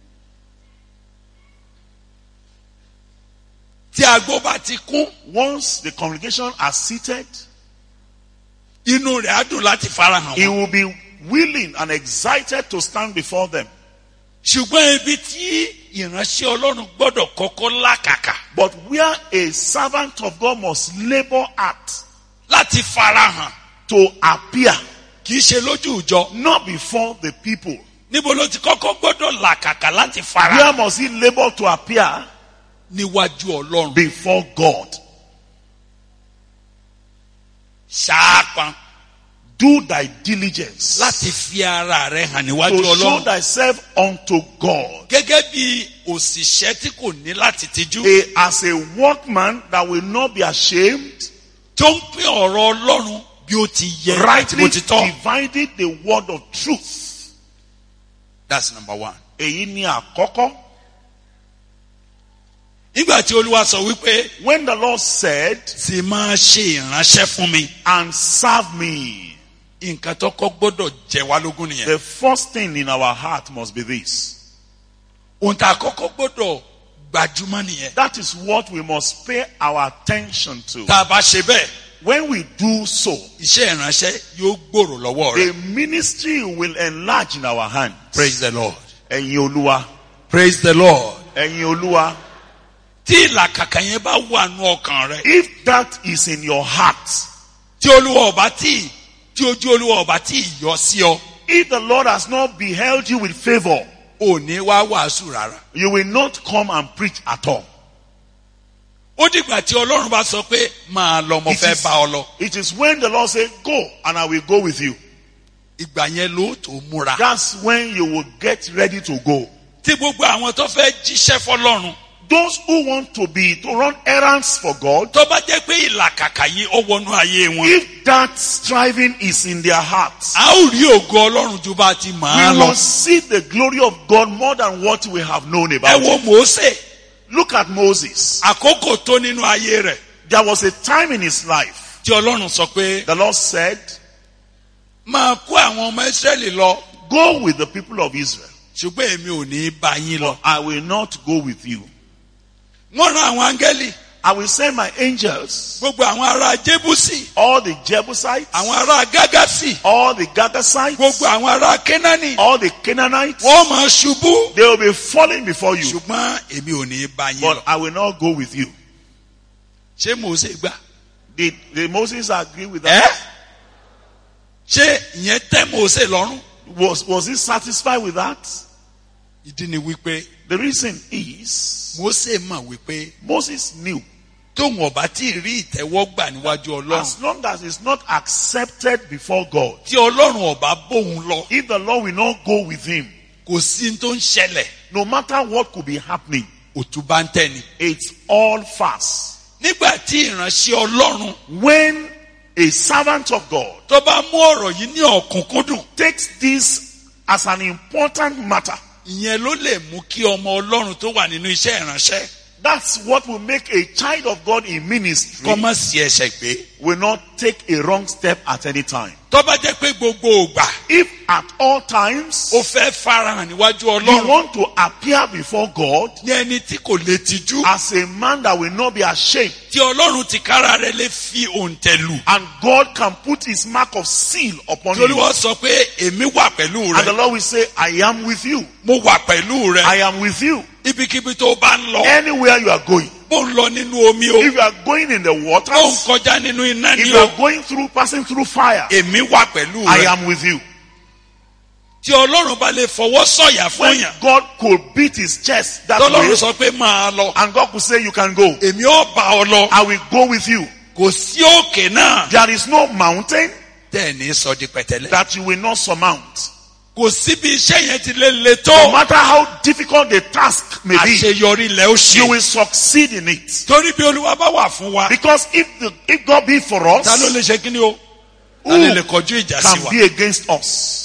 Tí agbó bá ti kún, Once the congregation are seated, inú rẹ̀ á dùn láti farahàn he wọn. will be willing and excited to stand before them. Ṣùgbọ́n ibi tí ìránṣẹ́ Ọlọ́run gbọ́dọ̀ kọ́kọ́ lákàkà But where a servant of God must labor at láti farahàn to appear, kìí ṣe lójú ìjọ. not before the people. Níbo ló ti kọ́kọ́ gbọ́dọ̀ làkàkà láti Where farahàn? must he labor to appear? Níwájú Ọlọ́run. Before God. Ṣáàpọn Do thy diligence láti fi ara rẹ̀ hàn níwájú to show Ọlọ́run. thyself unto God. Gẹ́gẹ́ bí òṣìṣẹ́ tí kò ní láti tijú. A, as a workman that will not be ashamed, Tó ń pín ọ̀rọ̀ Ọlọ́run bí ó ti yẹ àti rightly bó ti tọ́. dividing the word of truth. That's number one. Èyí ni àkọ́kọ́. nígbà tí Olúwa sọ wípé When the Lord said, sì máa ṣe ìránṣẹ́ fún mi, and serve me, nǹkan tó kọ́ gbọ́dọ̀ jẹ wá lógún nìyẹn. the first thing in our heart must be this. Ohun tá a kọ́kọ́ gbọ́dọ̀ gbajúmọ̀ nìyẹn. That is what we must pay our attention to. Tá a bá ṣe bẹ́ẹ̀, When we do so, iṣẹ́ ìránṣẹ́ yóò gbòòrò lọ́wọ́ rẹ̀. the ministry will enlarge in our hands. Praise the Lord. Ẹ̀yin Olúwa. Praise the Lord. Ẹ̀yin Olúwa. Tí ìlàkàkà yẹn bá wà nú ọkàn rẹ, If that is in your heart, tí Olúwa ọba tí tí ojú Olúwa ọba tí yọ sí ọ, if the Lord has not beheld you with favor, ò ní wá wàásù rárá. you will not come and preach at all. Ó dìgbà tí Ọlọ́run bá sọ pé máa lọ, mo It fẹ́ is- bá ọ lọ. It is when the Lord says, go, and I will go with you. Ìgbà yẹn ló tó múra. That's when you will get ready to go. Tí gbogbo àwọn tó fẹ́ jíṣẹ́ fọ́lọ́run, Those who want to be, to run errands for God, tó bá jẹ́ pé ìlàkàkà yìí ó wọnú ayé wọn, if that striving is in their hearts, a ó rí ògo Ọlọ́run ju bá a ti mọ̀ á we lọ. will see the glory of God more than what we have known Ẹ about. wo Mósè, Look at Moses. àkókò tó nínú ayé rẹ̀ There was a time in his life. tí Ọlọ́run sọ pé The Lord said, máa kó àwọn ọmọ Ísírẹ́lì lọ, go with the people of Israel, ṣùgbọ́n èmi ò ní bá yín lọ. but I will not go with you. Wọ́n rán àwọn áńgẹ́lì, I will send my angels, gbogbo àwọn ará Jébúsì, all the Jebusites, àwọn ará Gágásì, all the Gadasites, gbogbo àwọn ará Kénáánì, all the Canaanites. wọ́n máa ṣubú. They will be falling before you, Ṣùgbọ́n èmi ò ní bá yín but lọ. I will not go with you. Ṣé Mósè gbà? Did, did Moses agree with Ẹ́ that? ṣé ìyẹn tẹ́ Mósè lọ́rùn? Was, was he satisfied with that? Ìdí ni wípé The reason is, Mósè mọ̀ wípé Moses knew, tóun ọ̀bá tí ì rí ìtẹ́wọ́gbà níwájú Ọlọ́run, as long as it's not accepted before God, tí Ọlọ́run ọ̀bá bóun lọ, if the Lord will not go with him, kò sí ní tó ń ṣẹlẹ̀, no matter what could be happening, òtún bá ń tẹ̀ ni. it's all fast. Nígbà tí ìránṣẹ́ Ọlọ́run When a servant of God tó bá mú ọ̀rọ̀ yìí ní ọ̀kúnkúndùn, takes this as an important matter, ìyẹn ló lè mú kí ọmọ Ọlọ́run tó wà nínú iṣẹ́ ìránṣẹ́ that's what will make a child of God in ministry kó má sí ẹsẹ̀ gbé. will not take a wrong step at any time. Tó bá jẹ́ pé gbogbo ògbà If at all times ó fẹ́ farahàn níwájú you Ọlọ́run want to appear before God ní ẹni tí kò lè tijú, as a man that will not be ashamed, tí Ọlọ́run ti kára rẹ̀ lè fi òǹtẹ̀ lù, and God can put his mark of seal upon tí you, Olúwa sọ pé èmi wà pẹ̀lú and the rẹ̀, Lord will say, I am with you. mo wà pẹ̀lú rẹ̀, I am with you. ibikíbi tó bá ń lọ, Anywhere you are going. bó ń lọ nínú omi o, If you are going in the bó ń waters, kọjá nínú iná if ni you o, are going through, passing through fire, èmi wà pẹ̀lú I rẹ̀. am with you. Tí Ọlọ́run bá lè fọwọ́ sọ̀yà fún When yàn, God could beat his chest that tọ́lọ́run way, sọ pé máa lọ, and God could say, you can go, èmi ó bá ọ lọ, I will go with you. kò sí òkè náà There is no mountain tẹ̀ ní sọ di pẹ̀tẹ́lẹ̀. that you will not surmount. Kò sí bí iṣẹ́ yẹn ti lè le No tó, matter how difficult the task may be, àṣeyọrí ilẹ̀ ó you ṣe. will succeed in it. Torí bí Olúwa bá wà fún wa, Because if the, if God be for us, ta ló lè ṣe kí ni o? Ta who ló lè kọjú ìjà sí can wa? be against us?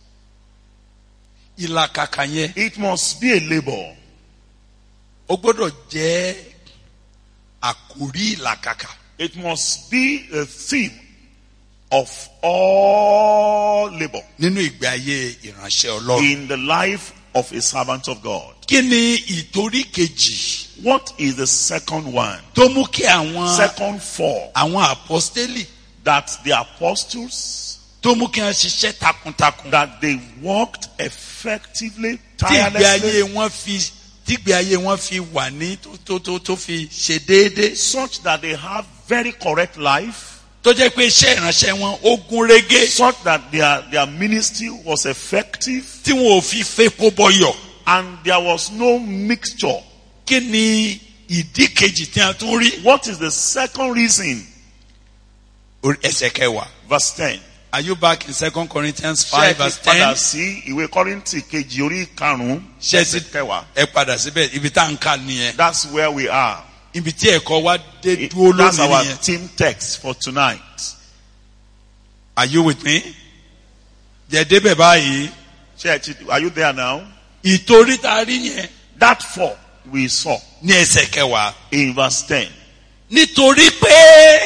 Ìlàkàkà yẹn, It must be a labor. ó gbọ́dọ̀ jẹ́ àkórí ìlàkàkà. It must be a theme of all labor Nínú ìgbé ayé ìránṣẹ́ Ọlọ́run. in the life of a servant of God. Kí ni ìtorí kejì What is the second one? tó mú kí àwọn Second four, àwọn àpọ́stélì that the apostles, tó mú kí wọ́n ṣiṣẹ́ takuntakun, that they walked effectively, tí ìgbé ayé tirelessly, wọn fi tí ìgbé ayé wọn fi wà ní tó tó tó tó fi ṣe déédéé, such that they have very correct life, tó jẹ́ pé iṣẹ́ ìránṣẹ́ wọn ó gún régé, such that their, their ministry was effective, tí wọn ò fi fepo bọyọ̀. and there was no mixture. Kí ni ìdí kejì tí a tún rí? What is the second reason? Orí ẹsẹ̀ kẹwàá. Verse ten. Are you back in Second Corinthians Ṣé five ẹ verse ti padà ten? sí ìwé Kọ́ríńtì kejì orí karùn-ún Ṣé ẹsẹ̀ ti kẹwàá? ẹ padà síbẹ̀ ibi tá à ń kà nìyẹn. That's where we are. Ibi tí ẹ̀kọ́ wa dé It- dúró That's lónìí our nìyẹn. theme text for tonight. Are you with me? Jẹ́ débẹ̀ báyìí. Ṣé ẹ ti- Are you there now? Ìtorí tá a rí yẹn, That for we saw ní ẹsẹ̀ kẹwàá. in verse ten. Nítorí pé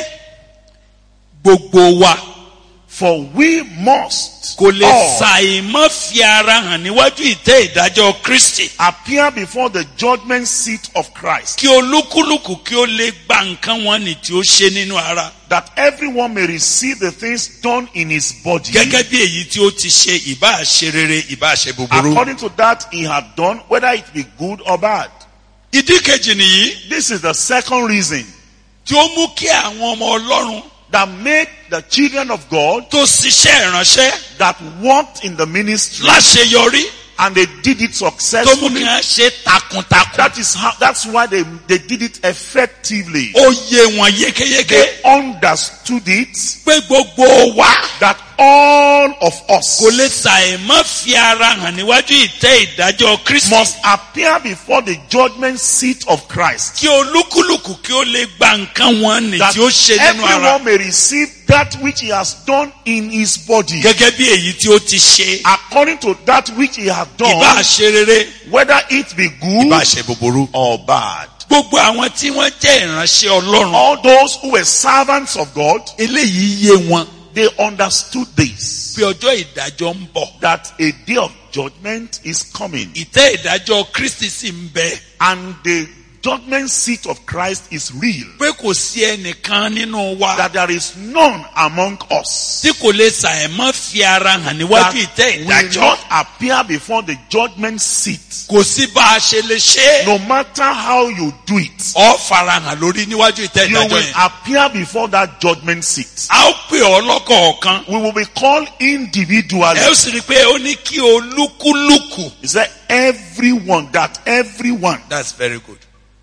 gbogbo wa For we must kò lè all ṣàìmọ́ fi ara hàn níwájú ìtẹ́ ìdájọ́ Kristi. appear before the judgment seat of Christ, Kí olúkúlùkù kí ó lè gba nǹkan wọn ní tí ó ṣe nínú ara. that everyone may receive the things done in his body Gẹ́gẹ́ bí èyí tí ó ti ṣe ìbá ṣe rere ìbá ṣe búburú. according to that he had done, whether it be good or bad. Ìdí kejì nìyí This is the second reason tí ó mú kí àwọn ọmọ Ọlọ́run that made the children of God tó ṣiṣẹ́ ìránṣẹ́ that walked in the ministry láṣeyọrí and they did it tó mú kí successfully. wọ́n ṣe takuntakun. That is how, that's why they, they did it effectively. Ó yé wọn yékéyéké They understood it pé gbogbo wa that all of us kò lè ṣàìmọ́ fi ara hàn níwájú ìtẹ́ ìdájọ́ Kristi. must appear before the judgment seat of Christ. Kí olúkúlùkù kí ó lè gba nǹkan wọn ní That tí ó ṣe nínú ara. everyone may receive that which he has done in his body Gẹ́gẹ́ bí èyí tí ó ti ṣe. according to that which he has Ìbá done, ṣe rere, whether it be good ìbá ṣe búburú. or bad. Gbogbo àwọn tí wọ́n jẹ́ ìránṣẹ́ Ọlọ́run. All those who were servants of God, Eléyìí yé wọn they understood this, bí ọjọ́ ìdájọ́ ń bọ̀. that a day of judgment is coming. Ìtẹ́ ìdájọ́ Kristi sì ń bẹ. And the judgment seat of Christ is real. Pé kò sí ẹnìkan nínú wa That there is none among us tí kò lè ṣàìmọ́ fi ara hàn níwájú ìtẹ́ that will ìdájọ́. not appear before the judgment seat. Kò sí bá a ṣe lè ṣe é. No matter how you do it, Ọ farahàn lórí níwájú ìtẹ́ you ìdájọ́ will yẹn. appear before that judgment seat. A ó pè ọ́ lọ́kọ̀ọ̀kan. We will be called individually. Ẹ ó sì rí i pé ó ní kí olúkúlùkù. He said, everyone, that everyone, That's very good.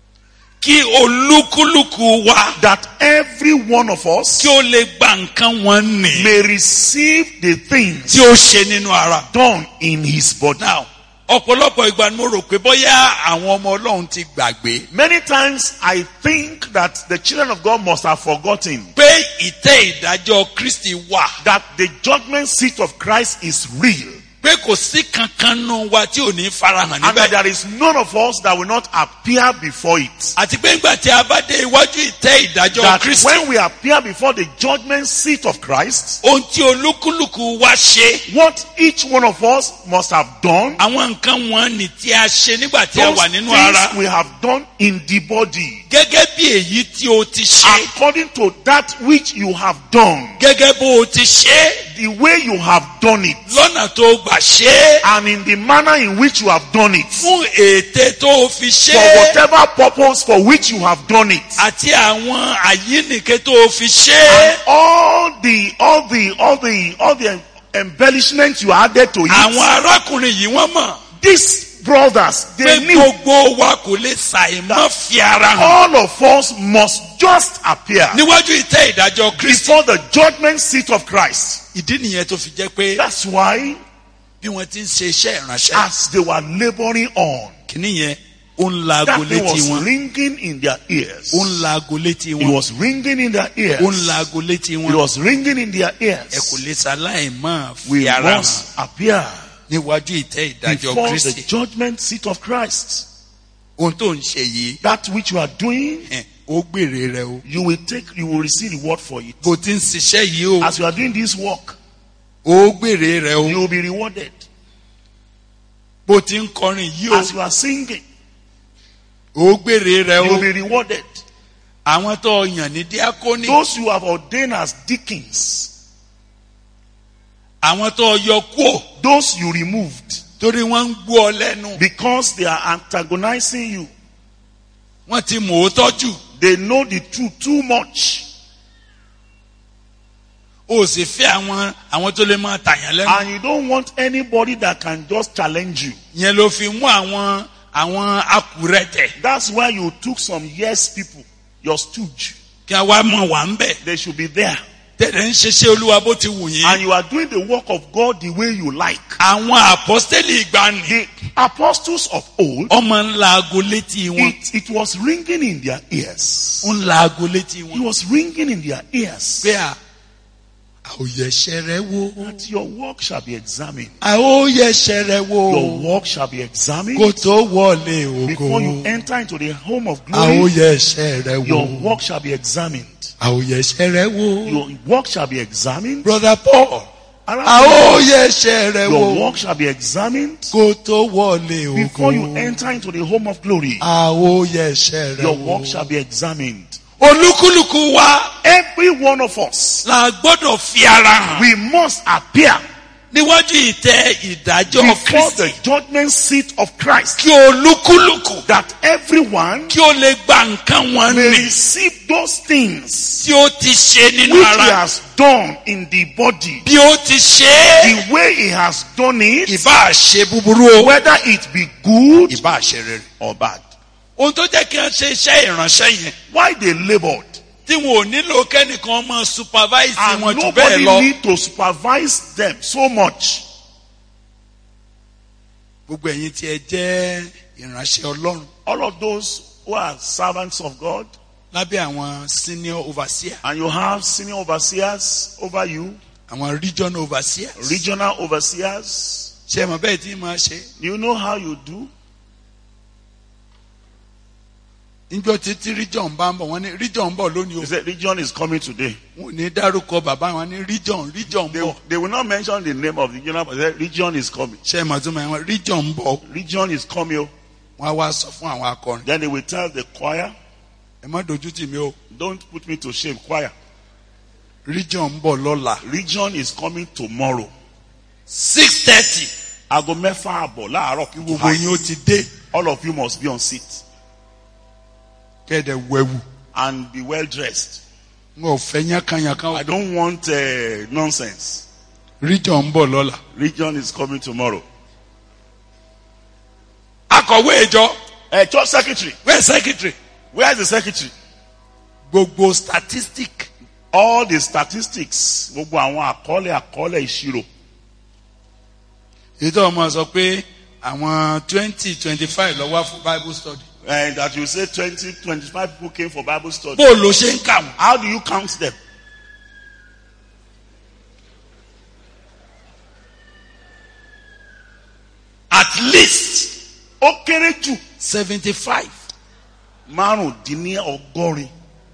Kí olúkúlùkù wa that every one of us kí ó lè gba nǹkan wọn ní may receive the things tí ó ṣe nínú ara. done in his body. Now, ọ̀pọ̀lọpọ̀ ìgbà ni mo rò pé bóyá àwọn ọmọ Ọlọ́run ti gbàgbé Many times I think that the children of God must have forgotten pé ìtẹ́ ìdájọ́ Kristi wà. that the judgment seat of Christ is real. Pé kò sí kankan nù wa tí ò ní farahàn And that níbẹ̀. there is none of us that will not appear before it. Àti pé ńgbà tí a bá dé iwájú ìtẹ́ ìdájọ́ That Kristi. when we appear before the judgment seat of Christ, Ohun tí olúkúlùkù wa ṣe. what each one of us must have done, Àwọn nǹkan wọn ni tí a ṣe nígbà tí a those wà nínú ara. things we have done in the body, Gẹ́gẹ́ bí èyí tí o ti ṣe. according to that which you have done, Gẹ́gẹ́ bó o ti ṣe. the way you have done it, Lọ́nà tó gbà ṣe é. and in the manner in which you have done it, Fún ète tó o fi ṣe for é. whatever purpose for which you have done it. Àti àwọn àyínnìke tó o fi ṣe é. And all the, all the, all the, all the embellishments you added to Àwọn it, arákùnrin yìí wọ́n mọ̀. these brothers, Pé they knew gbogbo wa kò lè ṣàìmọ́ fi ara hàn. all of us must just appear Níwájú ìtẹ́ ìdájọ́ Kristi. before the judgment seat of Christ. Ìdí nìyẹn tó fi jẹ́ pé That's why, bí wọ́n ti ń ṣe iṣẹ́ ìránṣẹ́. as they were laboring on, Kìíní yẹn ó ń laago that thing létí was wọn. ringing in their ears. Ó ń laago létí It wọn. was ringing in their ears. Ó ń laago létí It wọn. was ringing in their Ẹ kò ears. lè ṣaláìmọ́ We fi ara hàn must appear níwájú ìtẹ́ ìdájọ́ before the Kristi. judgment seat of Christ. Ohun tó ń ṣe yìí, That which you are doing, ẹ̀, ó gbèrè rẹ o. you will take, you will receive reward for it. Bó ti ń ṣiṣẹ́ yìí o, As you are doing this work, ó gbèrè rẹ o. you will be rewarded. Bó ti ń kọrin yìí o, As you are singing, ó gbèrè rẹ you will o. be rewarded. Àwọn tó yàn ní díákónì, Those you have ordained as deacons, àwọn tó yọ kúò those you removed torí wọ́n ń gbọ́ ọ lẹ́nu. because they are antagonizing you. Wọ́n ti mọ̀ ó tọ́jú. They know the truth too much. O sì fẹ́ àwọn àwọn tó lè máa tàyàn lẹ́nu. And you don't want anybody that can just challenge you. Yẹn ló fi mú àwọn àwọn akùrẹ́tẹ̀ That's why you took some yes people, your stooge. kí a wá mọ̀ wá ń bẹ̀. They should be there. Tẹ̀lé ń ṣiṣẹ́ Olúwa bó ti wù yín. And you are doing the work of God the way you like. Àwọn àpọ́stélì ìgbàanì. The apostles of old, Ọmọ ńlá aago létí wọn. it, it was ringing in their ears. Ó ń la aago létí It wọn. was ringing in their ears. Pé à A ó yẹ̀ṣẹ̀ rẹ wò. That your work shall be examined. A ó yẹ̀ṣẹ̀ rẹ wò. Your work shall be examined. Kó tó wọlé ògo. Before you enter into the home of A ó glory, yẹ̀ṣẹ̀ rẹ wò. your work shall be examined. A ó yẹ̀ṣẹ̀ rẹ wò. Your work shall be examined. Brother Paul. A ó Around yẹ̀ṣẹ̀ rẹ your wò. work shall be examined. Kó tó wọlé ògo. Before you enter into the home of glory, A ó yẹ̀ṣẹ̀ rẹ your wò. work shall be examined. Olúkúlùkù wa Every one of us, la gbọ́dọ̀ fi ara hàn we must appear níwájú ìtẹ́ ìdájọ́ before the Kristi. judgment seat of Christ, Kí olúkúlùkù that everyone kí ó lè gba nǹkan wọn may ní receive those things tí ó ti ṣe nínú which he ara. has done in the body, Bí ó ti ṣe é, the way he has done it, ìbá ṣe búburú o, whether it be good ìbá ṣe rere. or bad. Ohun tó jẹ́ kí wọ́n ṣe iṣẹ́ ìránṣẹ́ yẹn Why they labored tí wọn ò nílò kẹ́nìkan máa supervise and wọn jù bẹ́ẹ̀ nobody lọ. need to supervise them so much. Gbogbo ẹ̀yin tí ẹ jẹ́ ìránṣẹ́ Ọlọ́run All of those who are servants of God, lábẹ́ àwọn senior overseer, and you have senior overseers over you, àwọn regional overseers. regional overseers, Ṣé ẹ mọ̀ bẹ́ẹ̀ tí máa ṣe? you know how you do? Níjọ́ títí region bá ń bọ̀, wọ́n ní region ń bọ̀ lónìí o. They said region is coming today. Wọ́n ò ní dárúkọ bàbá wọn ní region region ń They, bọ̀. they will not mention the name of the regional, but they say region is coming. Ṣé ẹ mọ̀ tó máa wọn region ń bọ̀? Region is coming. oh. Wọ́n á wá sọ fún àwọn akọrin. Then they will tell the choir, Ẹ má dojú tì mí o. don't put me to shame, choir. Region ń bọ̀ lọ́la. Region is coming tomorrow. six thirty. Aago mẹ́fà àbọ̀ láàárọ̀ kí Gbogbo yín ó ti dé. all of you must be on seat Kẹ́ẹ̀dẹ̀ wẹ̀wù. and be well dressed. N ò fẹ́ yánkanyànkan I o. don't want uh, nonsense. Region ń bọ̀ lọ́la. Region is coming tomorrow. Akọ̀wé ìjọ. Uh, church secretary, Where secretary? where is the secretary? Gbogbo statistic. All the statistics, gbogbo àwọn àkọọ́lẹ̀ àkọọ́lẹ̀ ìṣirò. Ètò ọmọ sọ pé àwọn twenty twenty five lọ wá fún Bible study. And that you say twenty, twenty-five people came for Bible study. Bó o ló ṣe ń kà wọ́n? How do you count them? At least Ó kéré jù seventy five. márùndínlọ́gọ́rin.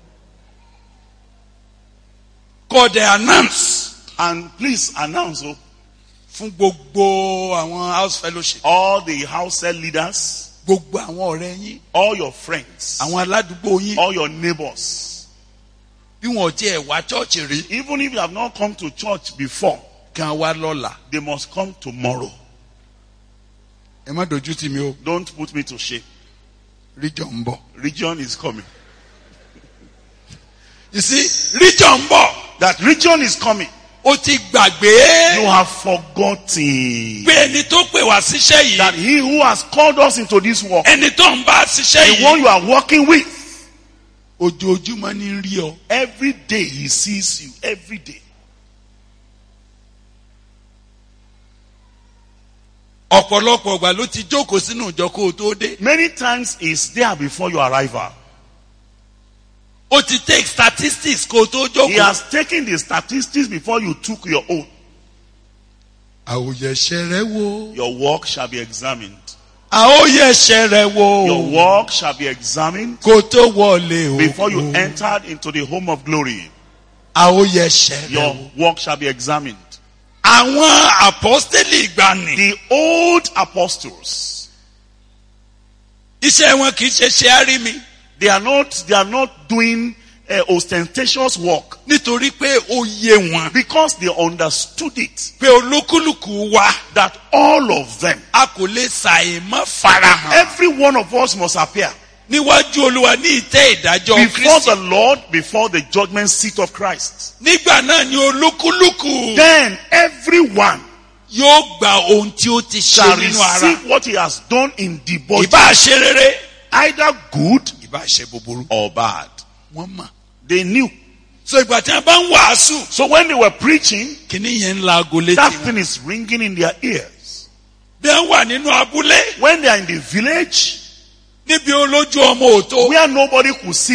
Kọ́ dẹ̀ announce And please announce oh, fún gbogbo àwọn house fellowship. all the house cell leaders, Gbogbo àwọn ọ̀rẹ́ yín. all your friends, Àwọn aládùúgbò yín. all your neighbors. Bí wọn ò tiẹ̀ wá chọ́ọ̀chì rí. Even if you have not come to church before, Kàn wá lọ́la. they must come tomorrow. Ẹ má dojú tì mí o. Don't put me to shame. Region ń bọ̀. Region is coming. You see, region ń bọ̀. That region is coming. O ti gbàgbé. You have forgotten Pé ẹni tó pè wá síṣẹ́ that yìí. he who has called us into this work, Ẹni tó ń bá síṣẹ́ the one yìí. you are working with, Ojoojúmọ́ ní rí ọ. every day he sees you. Every day. Ọ̀pọ̀lọpọ̀ ìgbà ló ti jókòó sínú ìjọ kó o tó dé. Many times he's there before your arrival. O ti take statistics kó o tó He jókòó. has taken the statistics before you took your own. Àwòyẹ̀ṣẹ̀ rẹ wo. Your work shall be examined. Àwòyẹ̀ṣẹ̀ rẹ wo. Your work shall be examined Kó o tó wọlé o. before you entered into the home of glory. Àwòyẹ̀ṣẹ̀ rẹ Your wo. work shall be examined. Àwọn apọ́stélì ìgbàanì. The old apostles, Iṣẹ́ wọn kì í ṣe ṣe árí mi. they are not, they are not doing uh, ostentatious work Nítorí pé ó yé wọn. because they understood it Pé olúkúlùkù wa. that all of them, A kò lè ṣàìmọ́ farahàn. every one of us must appear Níwájú Olúwa ní ìtẹ́ ìdájọ́ before the Kristi. Lord, before the judgment seat of Christ. Nígbà náà ni olúkúlùkù Then everyone yóò gba ohun tí ó ti ṣe shall nínú ara. receive what he has done in the body, Ìbá ṣe rere. either good Ìbá ṣe búburú. or bad. Wọ́n mọ̀. They knew. So ìgbà tí wọ́n bá ń wàásù. So when they were preaching, Kìíní yẹn ń la aago létí that wọn. thing is ringing in their ears. Bí wọ́n wà nínú abúlé. When they are in the village Níbi olójú ọmọ òtó. where nobody could see them,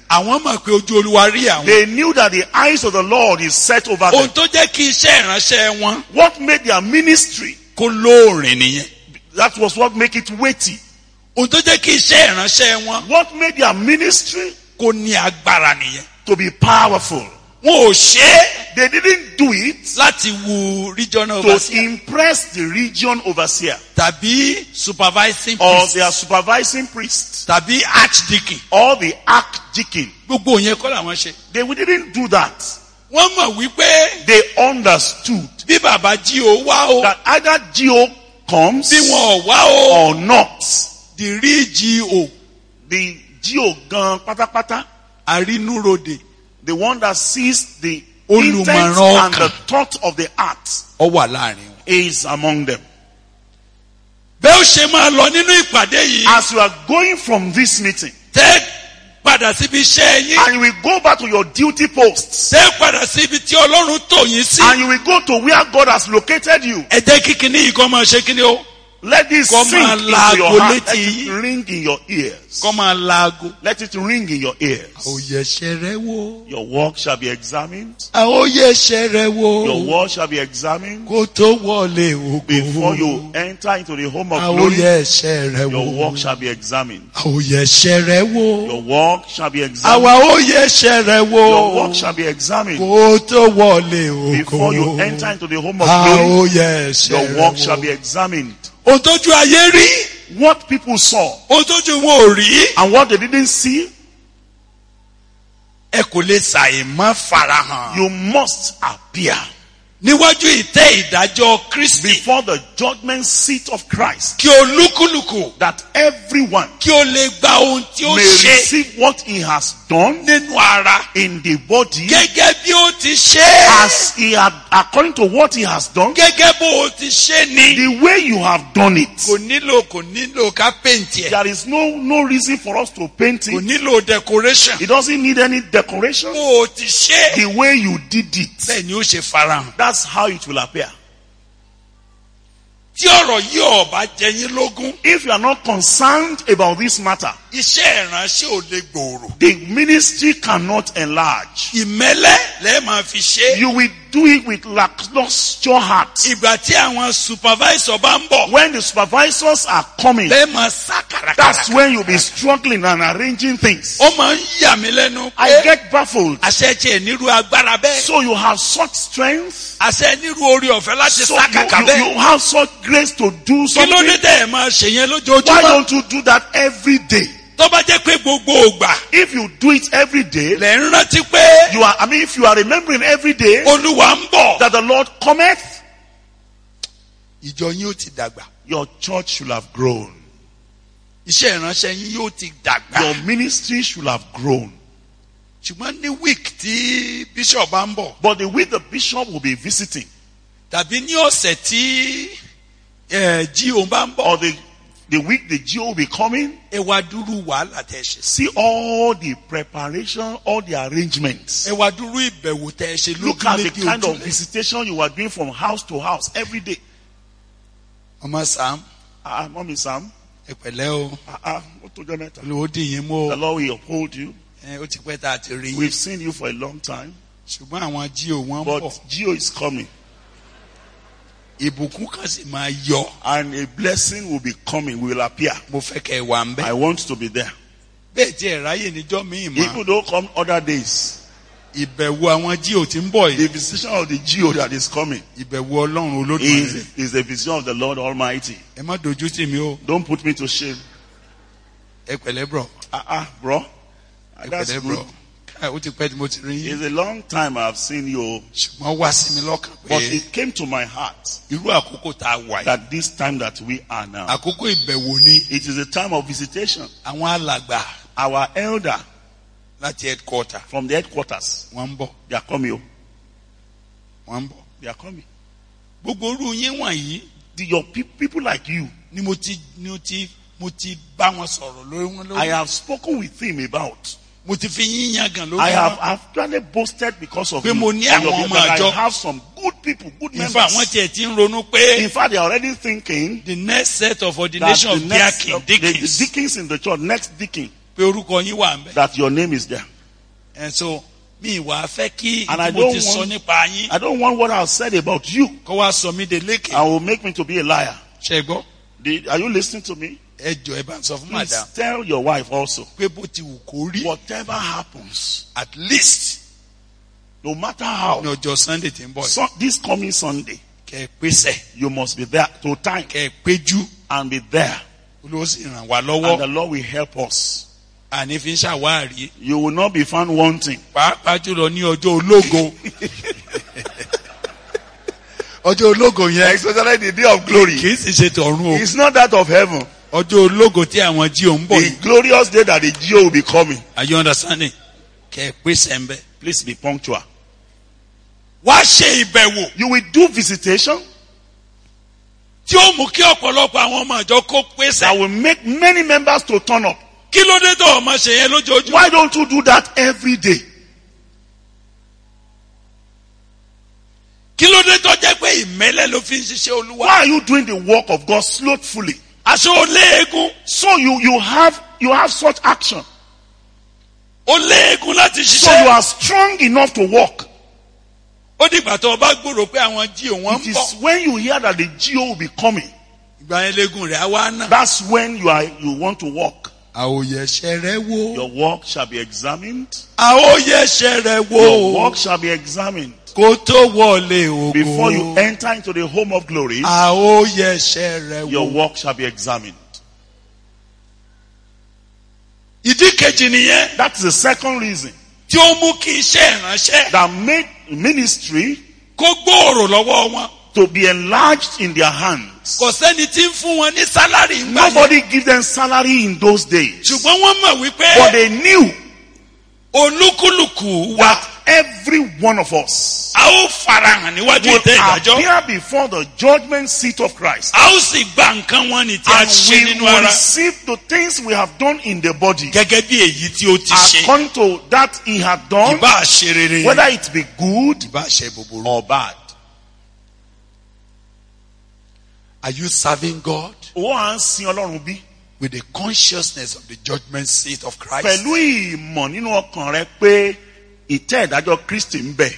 àwọn mọ̀ pé ojú Olúwa rí àwọn. They knew that the eyes of the Lord is set over ohun them. tó jẹ́ kí iṣẹ́ ìránṣẹ́ wọn What made their ministry? kó lóòrìn nìyẹn. That was what made it weighty. ohun tó jẹ́ kí iṣẹ́ ìránṣẹ́ wọn What made their ministry kó ní agbára nìyẹn. to be powerful? wọn ò ṣe é They didn't do it láti wu regional to overseer impress the region overseer tàbí supervising or priest their supervising priest tàbí archdeacon. or the archdeacon. gbogbo yẹn kọ́ làwọn ṣe. They didn't do that. wọ́n mọ̀ wípé They understood bí bàbá jí o wá o that either G O comes bí wọn ò wá o or not, the real G O the G O gan pátápátá, àrínúròdè the one that sees the Olùmọ̀ràn intent ọkàn. and the thought of the heart, ọ wà láàrin wọn. is among them. bẹ́ẹ̀ ó ṣe máa lọ nínú ìpàdé yìí As you are going from this meeting tẹ́ padà síbi iṣẹ́ yín and you will go back to your duty posts tẹ́ padà síbi tí Ọlọ́run tò yín sí. and you will go to where God has located you, ẹ jẹ́ kí kinní yìí kọ́ máa ṣe kinní o let this Kọ́ sink máa into laago your heart. létí Let it yín. ring in your ears. kọ́ máa laago. Let it ring in your ears. àwòyẹ̀ṣẹ̀ rẹ wo Your work shall be examined. àwòyẹ̀ṣẹ̀ rẹ wo Your word shall be examined kó tó wọlé ògo. before you enter into the home of glory. àwòyẹ̀ṣẹ̀ rẹ wo Your work shall be examined. àwòyẹ̀ṣẹ̀ rẹ wo Your work shall be examined. àwa àwòyẹ̀ṣẹ̀ rẹ wo Your work shall be examined kó tó wọlé ògo. before you enter into the home of glory. àwòyẹ̀ṣẹ̀ Your rẹ work shall wo. be examined. ohun tójú ayé rí What people saw ohun tójú wọn ò rí and what they didn't see, ẹ kò lè ṣàìmọ̀ farahàn you must appear níwájú ìtẹ́ ìdájọ́ Kristi before the judgment seat of Christ, kí olúkúlùkù that everyone kí o lè gba ohun tí ó may ṣe receive what he has done nínú ara in the body gẹ́gẹ́ bí ó ti ṣe é. as he had, according to what he has done, gẹ́gẹ́ bó o ti ṣe ni. the way you have done it. kò nílò kò nílò ká pèntì ẹ̀. There is no no reason for us to paint kò it. nílò decoration. It doesn't need any decoration. bó o ti ṣe. The way you did it, bẹ́ẹ̀ ni ó ṣe farahàn. that's how it will appear. tí ọ̀rọ̀ yìí ọ̀bá jẹ yín lógún. If you are not concerned about this matter, iṣẹ́ ìránṣẹ́ ò lè gbòòrò. the ministry cannot enlarge. ìmẹ́lẹ́ lẹ́ẹ̀ máa fi ṣe. You will do it with lackluster heart. ìgbà tí àwọn supervisor bá ń bọ̀. When the supervisors are coming, lẹ́ẹ̀ máa sá kàràkàrà. that's when you'll be struggling and arranging things. ó máa ń yà mí lẹ́nu I pé get baffled. àṣẹ tiẹ̀ nírú agbára bẹ́ẹ̀. So you have such strength, àṣẹ nírú orí ọ̀fẹ́ láti so sá you, kàkà you, bẹ́ẹ̀. you have such grace to do kí ló dé something. tẹ́ ẹ̀ máa ṣe yẹn Why lójoojúmọ́. don't you do that every day? tó bá jẹ́ pé gbogbo ògbà If you do it every day, lẹ̀ ń rántí pé you are, I mean, if you are remembering every day Olúwa ń bọ̀. that the Lord cometh, ìjọ yín ó ti dàgbà. your church should have grown. iṣẹ́ ìránṣẹ́ yín yóò ti dàgbà. Your ministry should have grown. ṣùgbọ́n ní week tí bishop bá ń bọ̀ But the way the bishop will be visiting, tàbí ní ọ̀sẹ̀ tí eh, jí òun bá ń bọ̀ or the, the week the G O will be coming, ẹ wá dúró wàhálà tẹ́ ẹ ṣe. see all the preparation, all the arrangements. ẹ wá dúró ìbẹ̀wò tẹ́ ẹ ṣe Look at the lójúlé kind of ojúlé. visitation you are doing from house to house every day. ọmọ Sam Ah, uh, Mommy Sam, ẹ pẹ̀lẹ́ o ah, ah, what to do next? olùwò dì yín mú The o Lord will uphold you. ẹ ó ti pẹ́ tá a ti rí yín We've seen you for a long time, ṣùgbọ́n àwọn jí òun ń bọ̀ but G O is coming, ìbùkún kan sì máa yọ. and a blessing will be coming, will appear. mo fẹ́ kẹ́ ẹ wà ń bẹ̀. I want to be there. bẹ́ẹ̀ tí ẹ̀ ráyè níjọ́ míì mọ́. People don't come other days. ìbẹ̀wò àwọn jí ò ti ń bọ̀ The yìí. visitation of the G O that is coming ìbẹ̀wò ọlọ́run is, olódùmarè. is the visitation of the Lord Almighty. ẹ má dojú tì mí o. Don't put me to shame. ẹ pẹ̀lẹ́ bro. Ah, ah, bro. Ah, ẹ that's pẹ̀lẹ́ good. bro. káà ó ti pẹ́ tí mo ti rí yín. It's a long time I've seen you, ṣùgbọ́n wá sí mi lọ́kàn but pé it came to my heart irú àkókò tá a wà yìí. that this time that we are now, àkókò ìbẹ̀wò ni it is a time of visitation. àwọn alàgbà Our elder láti headquarter from the headquarters, wọ́n ń bọ̀. they are coming. oh, wọ́n ń bọ̀. They are coming. gbogbo orú yín wọ̀nyí The, your pe- people like you, ni mo ti ni mo ti mo ti bá wọn sọ̀rọ̀ lórí wọn I lórí. have spoken with him about. mo ti fi yín yan gan lórí I have wọn. actually boasted because of Pé you. mo ní on your àwọn behalf, ọmọ that àjọ. I have some good people, good in fact wọ́n members. tiẹ̀ ti ń ronú pé In fact, they are already thinking the next set of that ordination the of next, deacon the, the deacons deacons in the church, next deacon, pé orúkọ yín wà ń bẹ̀. that your name is there. And so mi wá fẹ́ kí And I mo don't ti sọ want- nípa yín I don't want what I've said about you kó wá sọ mí de lékè. and will make me to be a liar. Ṣé gbọ́? Did, are you listening to me? Ẹ jọ ẹ bá ń sọ fún Please madam tell your wife also. pé bó ti wù kó rí Whatever happens, at least no matter how, ní ọjọ́ Sunday tí ń bọ̀ so, this coming Sunday, kẹ́ ẹ pèsè you must be there to time kẹ́ ẹ péjú and be there. olówó sì ràn wá And the lọ́wọ́ Lord will help us. àní fi ń ṣàwárí You will not be found wanting. pàápàá jùlọ ní ọjọ́ ológo. Ọjọ́ ológo yẹn Especially the day of glory. kì í sì ṣe tọ̀run o. It's not that of heaven. Ọjọ́ ológo tí àwọn jí òun bọ̀ The yìí. glorious day that the Geo will be coming. Are you understanding? Kẹ́ ẹ pèsè ń bẹ. Please be punctual. Wá ṣe ìbẹ̀wò You will do visitation tí ó mú kí ọ̀pọ̀lọpọ̀ àwọn ọmọ ìjọ kó pèsè. that will make many members to turn up. Kí ló dé tó ọmọ ṣe yẹn lójoojúmọ́? Why don't you do that every day? Kí ló dé tó jẹ́ pé ìmẹ́lẹ́ ló fi ń ṣiṣẹ́ Olúwa? Why are you doing the work of God slothfully? Aṣọ oléegun. So you, you have you have such action. Oléegun láti So you ṣiṣẹ́. are strong enough to walk. Ó dìgbà tó o bá gbòòrò pé àwọn jí òun It ń is bọ̀. when you hear that the Geo will be coming, Ìgbà yẹn léegun rẹ̀ á wá náà. that's when you are you want to walk. Àwòyẹ̀ṣẹ̀ rẹ̀ wò. Your work shall be examined. Àwòyẹ̀ṣẹ̀ rẹ̀ Your wò. work shall be examined Kó tó wọlé ògo. before you enter into the home of glory. Àwòyẹ̀ṣẹ̀ rẹ̀ Your wò. work shall be examined. Ìdí kejì nìyẹn That's the second reason tí ó mú kí iṣẹ́ ìránṣẹ́ that made ministry kó gbòòrò lọ́wọ́ wọn. to be enlarged in their hands. Kò sẹ́ni tí ń fún wọn ní sálárì ńgbà yẹn. Nobody give them salary in those days. Ṣùgbọ́n wọ́n mọ̀ But wípé they knew olúkúlùkù wa that every one of us a ó farahàn níwájú will ìtẹ́ ìdájọ́. appear before the judgment seat of Christ. A ó sì gba nǹkan wọn ní tí a And ṣe we nínú will ara. receive the things we have done in the body. Gẹ́gẹ́ bí èyí tí ó ti ṣe. According to that he had done, Ìbá ṣe rere. whether it be good Ìbá ṣe búburú. or bad. Are you serving God Ó à ń sin Ọlọ́run bí? with the consciousness of the judgment seat of Christ? Pẹ̀lú ìmọ̀ nínú ọkàn rẹ pé ìtẹ́ ìdájọ́ Kristi ń bẹ.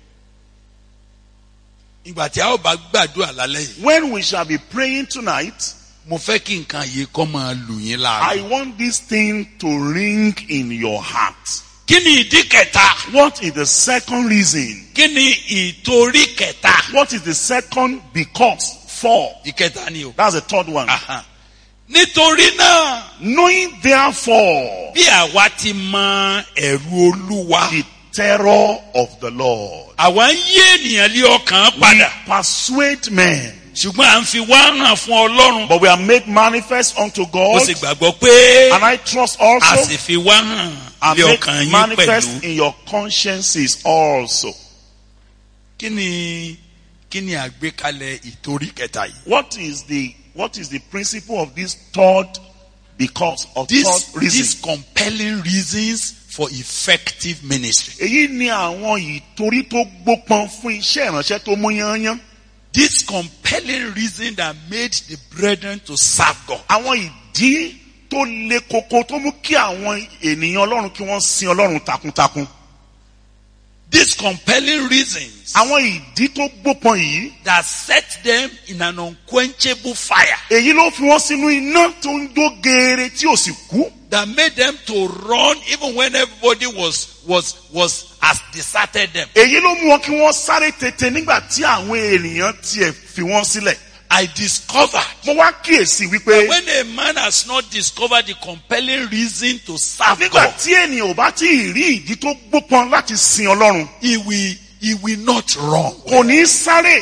Ìgbà tí a ó bá gbàdúrà lálẹ́ yìí. When we shall be praying tonight, Mo fẹ́ kí nǹkan yìí kó máa lù yín I lára. want this thing to ring in your heart. Kí ni ìdí kẹta? What is the second reason? Kí ni ìtorí kẹta? What is the second because? For. Ìkẹta ni o. That's the third one. Aha. Nítorí náà, Knowing therefore bí àwa ti mọ ẹ̀rù Olúwa, the terror of the Lord, àwa ń yí ènìyàn lé ọkàn we padà. persuade men, Ṣùgbọ́n à ń fi wá hàn fún Ọlọ́run. but we are made manifest unto Ó God, sì gbàgbọ́ pé and I trust a also sì fi wá hàn and lé make ọkàn yín manifest pẹ̀lú. in your consciences also. Kí ni kí ni àgbékalẹ̀ ìtorí kẹta yìí? What is the what is the principle of this third because of This, third reason? these compelling reasons for effective ministry. Èyí ni àwọn ìtorí tó gbópọn fún iṣẹ́ ìránṣẹ́ tó mú yányán. This compelling reason that made the brethren to serve God. Àwọn ìdí tó le koko tó mú kí àwọn ènìyàn Ọlọ́run kí wọ́n sin Ọlọ́run takuntakun. These compelling reasons Àwọn ìdí tó gbópọn yìí, that set them in an unquenchable fire, èyí ló fi wọ́n sínú iná tó ń jó geere tí ò sì kú. that made them to run even when everybody was was was has deserted them. Èyí ló mú wọn kí wọ́n sáré tètè nígbà tí àwọn ènìyàn tiẹ̀ fi wọ́n sílẹ̀. I discovered Mo wá kíyèsí wípé when a man has not discovered the compelling reason to serve nígbà God, tí ènìyàn ò bá tí ì rí ìdí tó gbópọn láti sin Ọlọ́run, he will he will not run. kò ní sáré.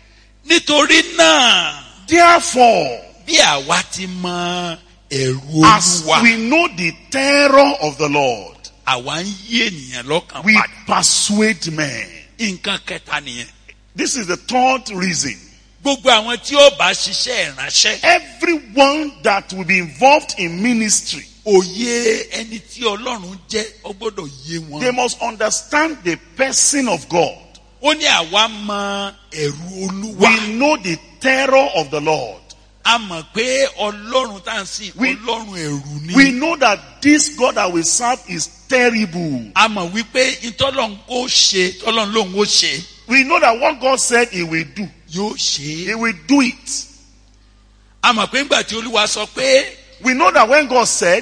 Nítorí náà, Therefore, bí àwa ti mọ ẹ̀rù as Olúwa, we know the terror of the Lord, àwa ń yí ènìyàn lọ́kàn we padà. persuade men. Nǹkan kẹta nìyẹn. This is the third reason. Gbogbo àwọn tí ó bá ṣiṣẹ́ ìránṣẹ́, Everyone that will be involved in ministry, òye ẹni tí Ọlọ́run jẹ́ ó gbọ́dọ̀ yé they wọn. must understand the person of God. Ó ní àwa mọ ẹ̀rù Olúwa. We know the terror of the Lord. A mọ̀ pé Ọlọ́run tá à ń sìn We- Ọlọ́run ẹ̀rù ni. We know that this God that we serve is terrible. A mọ̀ wípé ìtọ́lọ́run kò ṣe tọ́lọ́run lòun ó ṣe We know that what God said he will do, yóò ṣe he é. will do it. A mọ̀ pé ńgbà tí Olúwa sọ pé We know that when God said,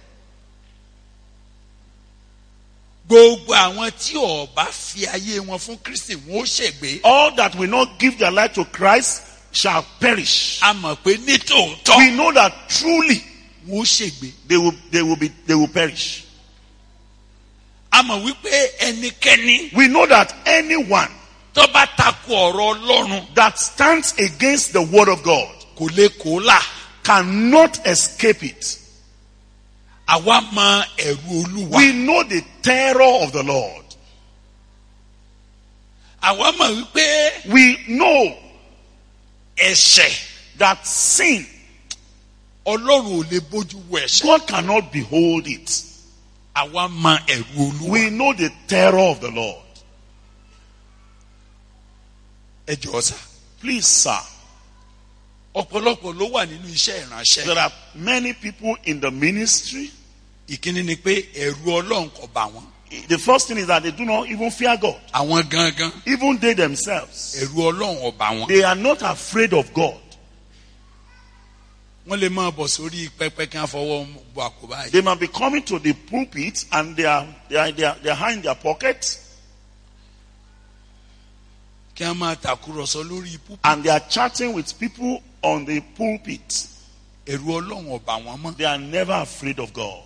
gbogbo àwọn tí ó bá fi ayé wọn fún Kristi wọn ó ṣègbé. all that will not give their life to Christ shall perish. A mọ̀ pé ní tòótọ́ We know that truly wọn ó ṣègbé. they will, they will be, they will perish. A mọ̀ wípé ẹnikẹ́ni We know that anyone tó bá takò ọ̀rọ̀ Ọlọ́run that stands against the word of God kò lè kó là. cannot escape it. Àwa mọ ẹ̀rù Olúwa. We know the terror of the Lord. Àwa mọ̀ wípé We know ẹ̀ṣẹ̀ that sin, Ọlọ́run ò lè bójú wo ẹ̀ṣẹ̀. God cannot behold it. Àwa mọ ẹ̀rù Olúwa. We know the terror of the Lord. Ẹ jọ̀ọ́ sà. Please, sir, Ọ̀pọ̀lọpọ̀ ló wà nínú iṣẹ́ ìránṣẹ́. there are many people in the ministry. Ìkíní ni pé ẹ̀rù Ọlọ́run kò bà wọ́n. The first thing is that they do not even fear God. Àwọn gangan Even they themselves, ẹ̀rù Ọlọ́run ò bà wọ́n. they are not afraid of God. Wọ́n lè máa bọ̀ sórí pẹpẹ kí wọ́n fọwọ́ bọ àkóbá yìí. They might be coming to the pulpit and they are, they are, they are, they are high in their pocket Kí wọ́n máa tàkúrọ̀sọ lórí púpù. and they are chatting with people on the pulpit. Ẹ̀rù Ọlọ́run ò bà wọ́n mọ́. They are never afraid of God.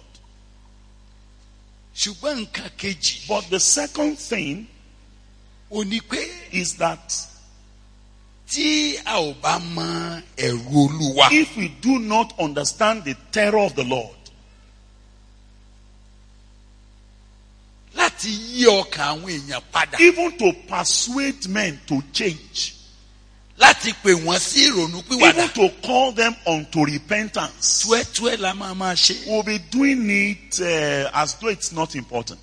Ṣùgbọ́n nǹkan kejì But the second thing ò ní pé is that tí a ò bá mọ ẹ̀rù Olúwa. if we do not understand the terror of the Lord, Láti yí ọkàn àwọn èèyàn padà. even to persuade men to change, Láti pè wọ́n sí ìrònú pìwàdà. even to call them unto repentance, Túẹ́túẹ́ la máa máa ṣe. we'll be doing it uh, as though it's not important.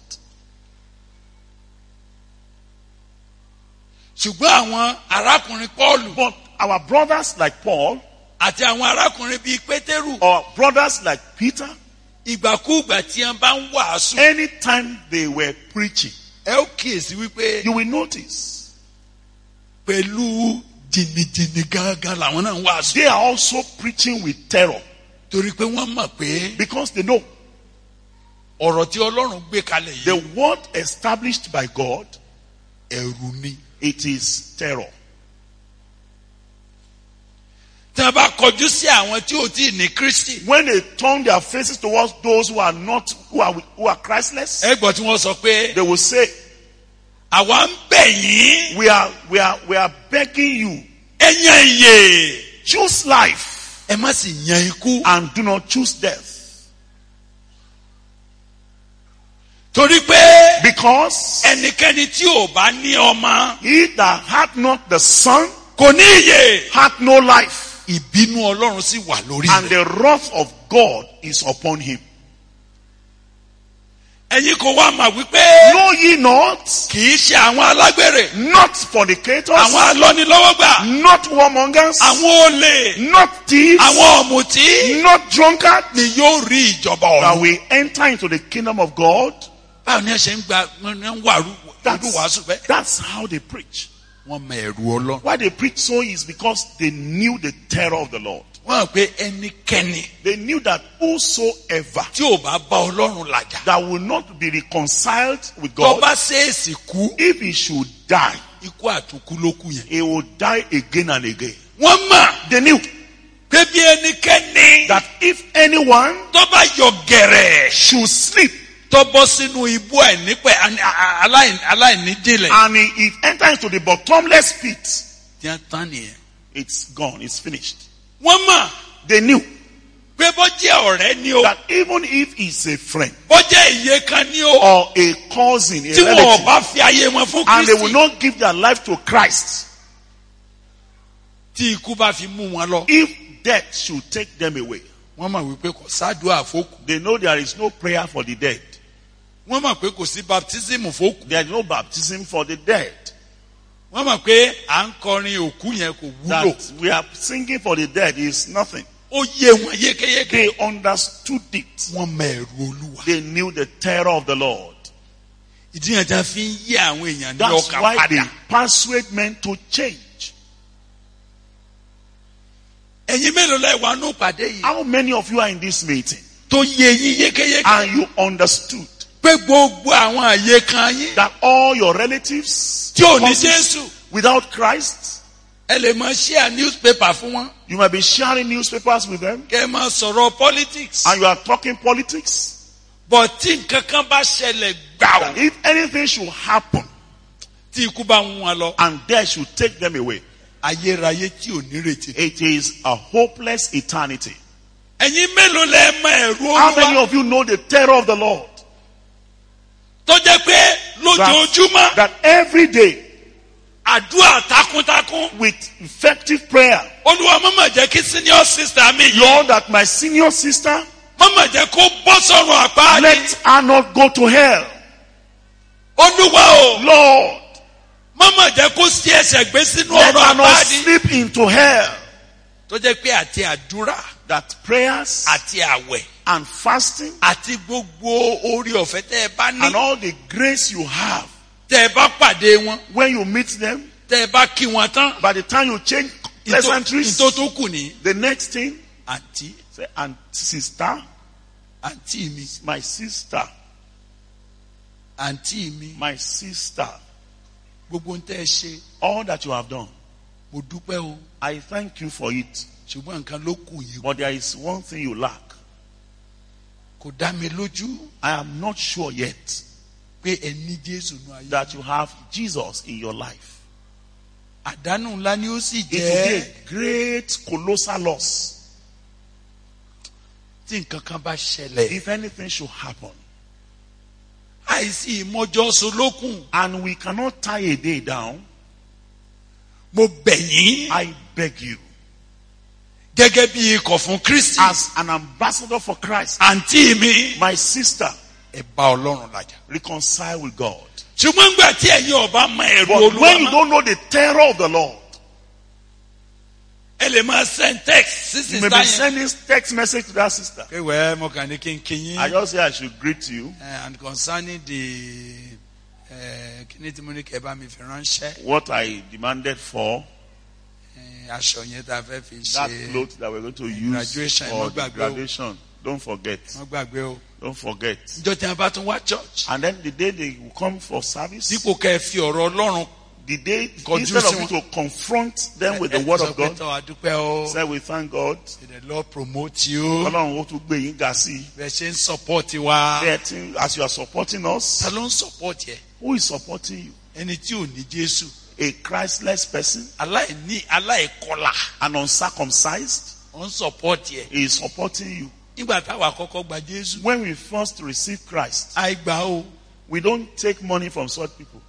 Ṣùgbọ́n àwọn arákùnrin Pọ́ọ̀lù But our brothers like Paul àti àwọn arákùnrin bíi Pétérù or brothers like Peter, ìgbàkúùgbà tí wọ́n bá ń wàásù. anytime they were preaching, Ẹ ó kíyèsí wípé you will notice pẹ̀lú jìnnìjìnnì gángan làwọn náà ń wàásù. they are also preaching with terror Torí pé wọ́n mọ̀ pé because they know ọ̀rọ̀ tí Ọlọ́run gbé kalẹ̀ the yìí word established by God, ẹ̀rù ni. it is terror. Tí wọ́n bá kọjú sí àwọn tí ò tí ì ní Kristi. When they turn their faces towards those who are not, who are, who are Christless, Ẹ gbọ́ tí wọ́n sọ pé they will say, àwa ń bẹ̀ yín. we are, we are, we are begging you, Ẹ yan ìyè. choose life Ẹ má sì yan ikú. and do not choose death. Torí pé Because ẹnikẹ́ni tí ò bá ní ọmọ he that hath not the Son kò ní ìyè. hath no life, Ìbínú Ọlọ́run sì wà lórí and rẹ̀. the wrath of God is upon him. Ẹ̀yin kò wá mà wípé Know ye not, kì í ṣe àwọn alágbèrè, not fornicators, àwọn alọ́nilọ́wọ́gbà, not warmongers, àwọn olè, not thieves, àwọn ọ̀mùtí not drunkards, ni yóò rí ìjọba that ọ̀run. we enter into the kingdom of God. Báwo ni ẹ ṣe ń gba wọn ń wà rú That's, wàásù bẹ́ẹ̀? that's how they preach. Wọ́n mọ ẹ̀rù Ọlọ́run. Why they preach so is because they knew the terror of the Lord. Wọ́n mọ̀ pé ẹnikẹ́ni They knew that whosoever tí ò bá bá Ọlọ́run làjà that will not be reconciled with tó God, bá ṣèèsì kú, if he should die, ikú àtúnkú ló kù yẹn. he will die again and again. Wọ́n mọ̀ They knew pé bí ẹnikẹ́ni that if anyone tó bá yọ gẹ̀rẹ̀ should sleep tó bọ́ sínú ibú àìnípẹ̀ aláìní- aláìníjìnlẹ̀. and he, he enters into the bottomless pit, Tí wọ́n tán nìyẹn. it's gone, it's finished. Wọ́n mọ̀ They knew pé bó jẹ́ ọ̀rẹ́ ni o, that even if he's a friend bó jẹ́ ìyè kan ni o, or a cousin, a tí wọn ò relative, bá fi ayé wọn fún and they will Kristi, not give their life to Christ, tí ikú bá fi mú wọn lọ, if death should take them away, wọ́n mọ̀ wípé kò sádùá fókù. they know there is no prayer for the dead. Wọ́n mọ̀ pé kò sí baptism fókù. There is no baptism for the dead. wọ́n mọ̀ pé à ń kọrin òkú yẹn kò wúlò. That we are singing for the dead is nothing. Ó yé wọn yékéyéké. They understood it. Wọ́n mọ ẹ̀rù Olúwa. They knew the terror of the Lord. Ìdí yẹn tá fi ń yí àwọn èèyàn ní That's ọkàn why they padà. persuade men to change. Ẹ̀yin mélòó lẹ wà nù pàdé yìí? How many of you are in this meeting Tó yé yín yékéyéké. and you understood Pé gbogbo àwọn àyè kan yín. that all your relatives Tí ò ní causes Jésù. without Christ, Ẹ lè máa share newspaper fún wọn. you might be sharing newspapers with them Kẹ́ ẹ máa sọ̀rọ̀ politics. and you are talking politics. But tí nǹkan kan bá ṣẹlẹ̀ gbàù. That if anything should happen Tí ikú bá mú wọn lọ. and death should take them away, Ayérayé tí ò ní retí. it is a hopeless eternity. Ẹ̀yin mélòó lẹ mọ ẹ̀rù How many Olúwa? of you know the terror of the Lord? Tó jẹ́ pé lójoojúmọ́ That every day àdúrà takuntakun. with effective prayer, Olúwa má mà jẹ́ kí senior sister mi yọ. Lord, that my senior sister, Má mà jẹ́ kó bọ́ sọ̀rọ̀ àpáàdé. let her not go to hell. Olúwa o. Lord, Má mà jẹ́ kó sí ẹsẹ̀ gbé sínú let ọ̀rọ̀ her not àpáàdé. slip into hell. Tó jẹ́ pé àti àdúrà That prayers àti àwẹ̀ and fasting àti gbogbo orí ọ̀fẹ́ tẹ́ ẹ bá and ní. all the grace you have, Tẹ́ ẹ bá pàdé wọn. when you meet them, Tẹ́ ẹ bá kí wọn tán. by the time you change pleasantries, Ìtò tó kù ní. the next thing, Àǹtí say, and sister, àǹtí mi my sister, àǹtí mi my sister, gbogbo ń tẹ́ ẹ ṣe. all that you have done, Mo dúpẹ́ o. I thank you for it. Ṣùgbọ́n nǹkan ló kù yìí. But there is one thing you lack. Kò dá mi lójú I am not sure yet pé ẹ ní Jésù nú ayé. that you have Jesus in your life. Àdánù ńlá ni ó sì It will be jẹ́. a great colossal loss Tí nǹkan kan bá ṣẹlẹ̀. if anything should happen. Àìsí ìmọ̀jọ́sọ lókun. And we cannot tie a day down. Mo bẹ̀ yín. I beg you, Gẹ́gẹ́ bí ikọ̀ fún Kristi. as an ambassador for Christ, Àǹtí mi. my sister, Ẹ bá Ọlọ́run làjà. reconcile with God. Ṣùgbọ́n gbà tí ẹ̀yin ọba mọ ẹ̀rù But when you Olúwa. don't know the terror of the Lord, Ẹ lè máa send text sí you may sísá be yẹn. sending text message to that sister. Pé wẹ́ẹ́ mo kàn ní kí n kí yín. I just say I should greet you. Eh, And concerning the eh, kíní tí mo ní kẹ́ bá mi fi ránṣẹ́. What I demanded for, eh, Aṣọ yẹn tá a fẹ́ fi that ṣe. clothes that we're going to use graduation, for má the gbàgbé o. graduation. Don't forget. Wọ́n gbàgbé o. Don't forget. Ìjọ tí a bá tún wá church. And then the day they will come for service, Dípò kẹ́ ẹ fi ọ̀rọ̀ Ọlọ́run. the day, Kọjú instead of sí you wọn. to confront them with the ẹ- ẹ word sọ of pé God, tọ́ adúpẹ́ o. say we thank God. May the Lord promote you. Ọlọ́run ó tún gbé yín ga sí. Bẹ́ẹ̀ ṣe ń support wa. Bẹ́ẹ̀ tí- As you are supporting us, Ta ló ń support yẹ? who is supporting you? Ẹni tí ò ní Jésù. A Christless person, Aláìní aláìkọlà. an uncircumcised, Ó ń support yẹ. is supporting you. Nígbà táwa kọ́kọ́ gba Jésù. When we first receive Christ, Àìgbà o. we don't take money from such people.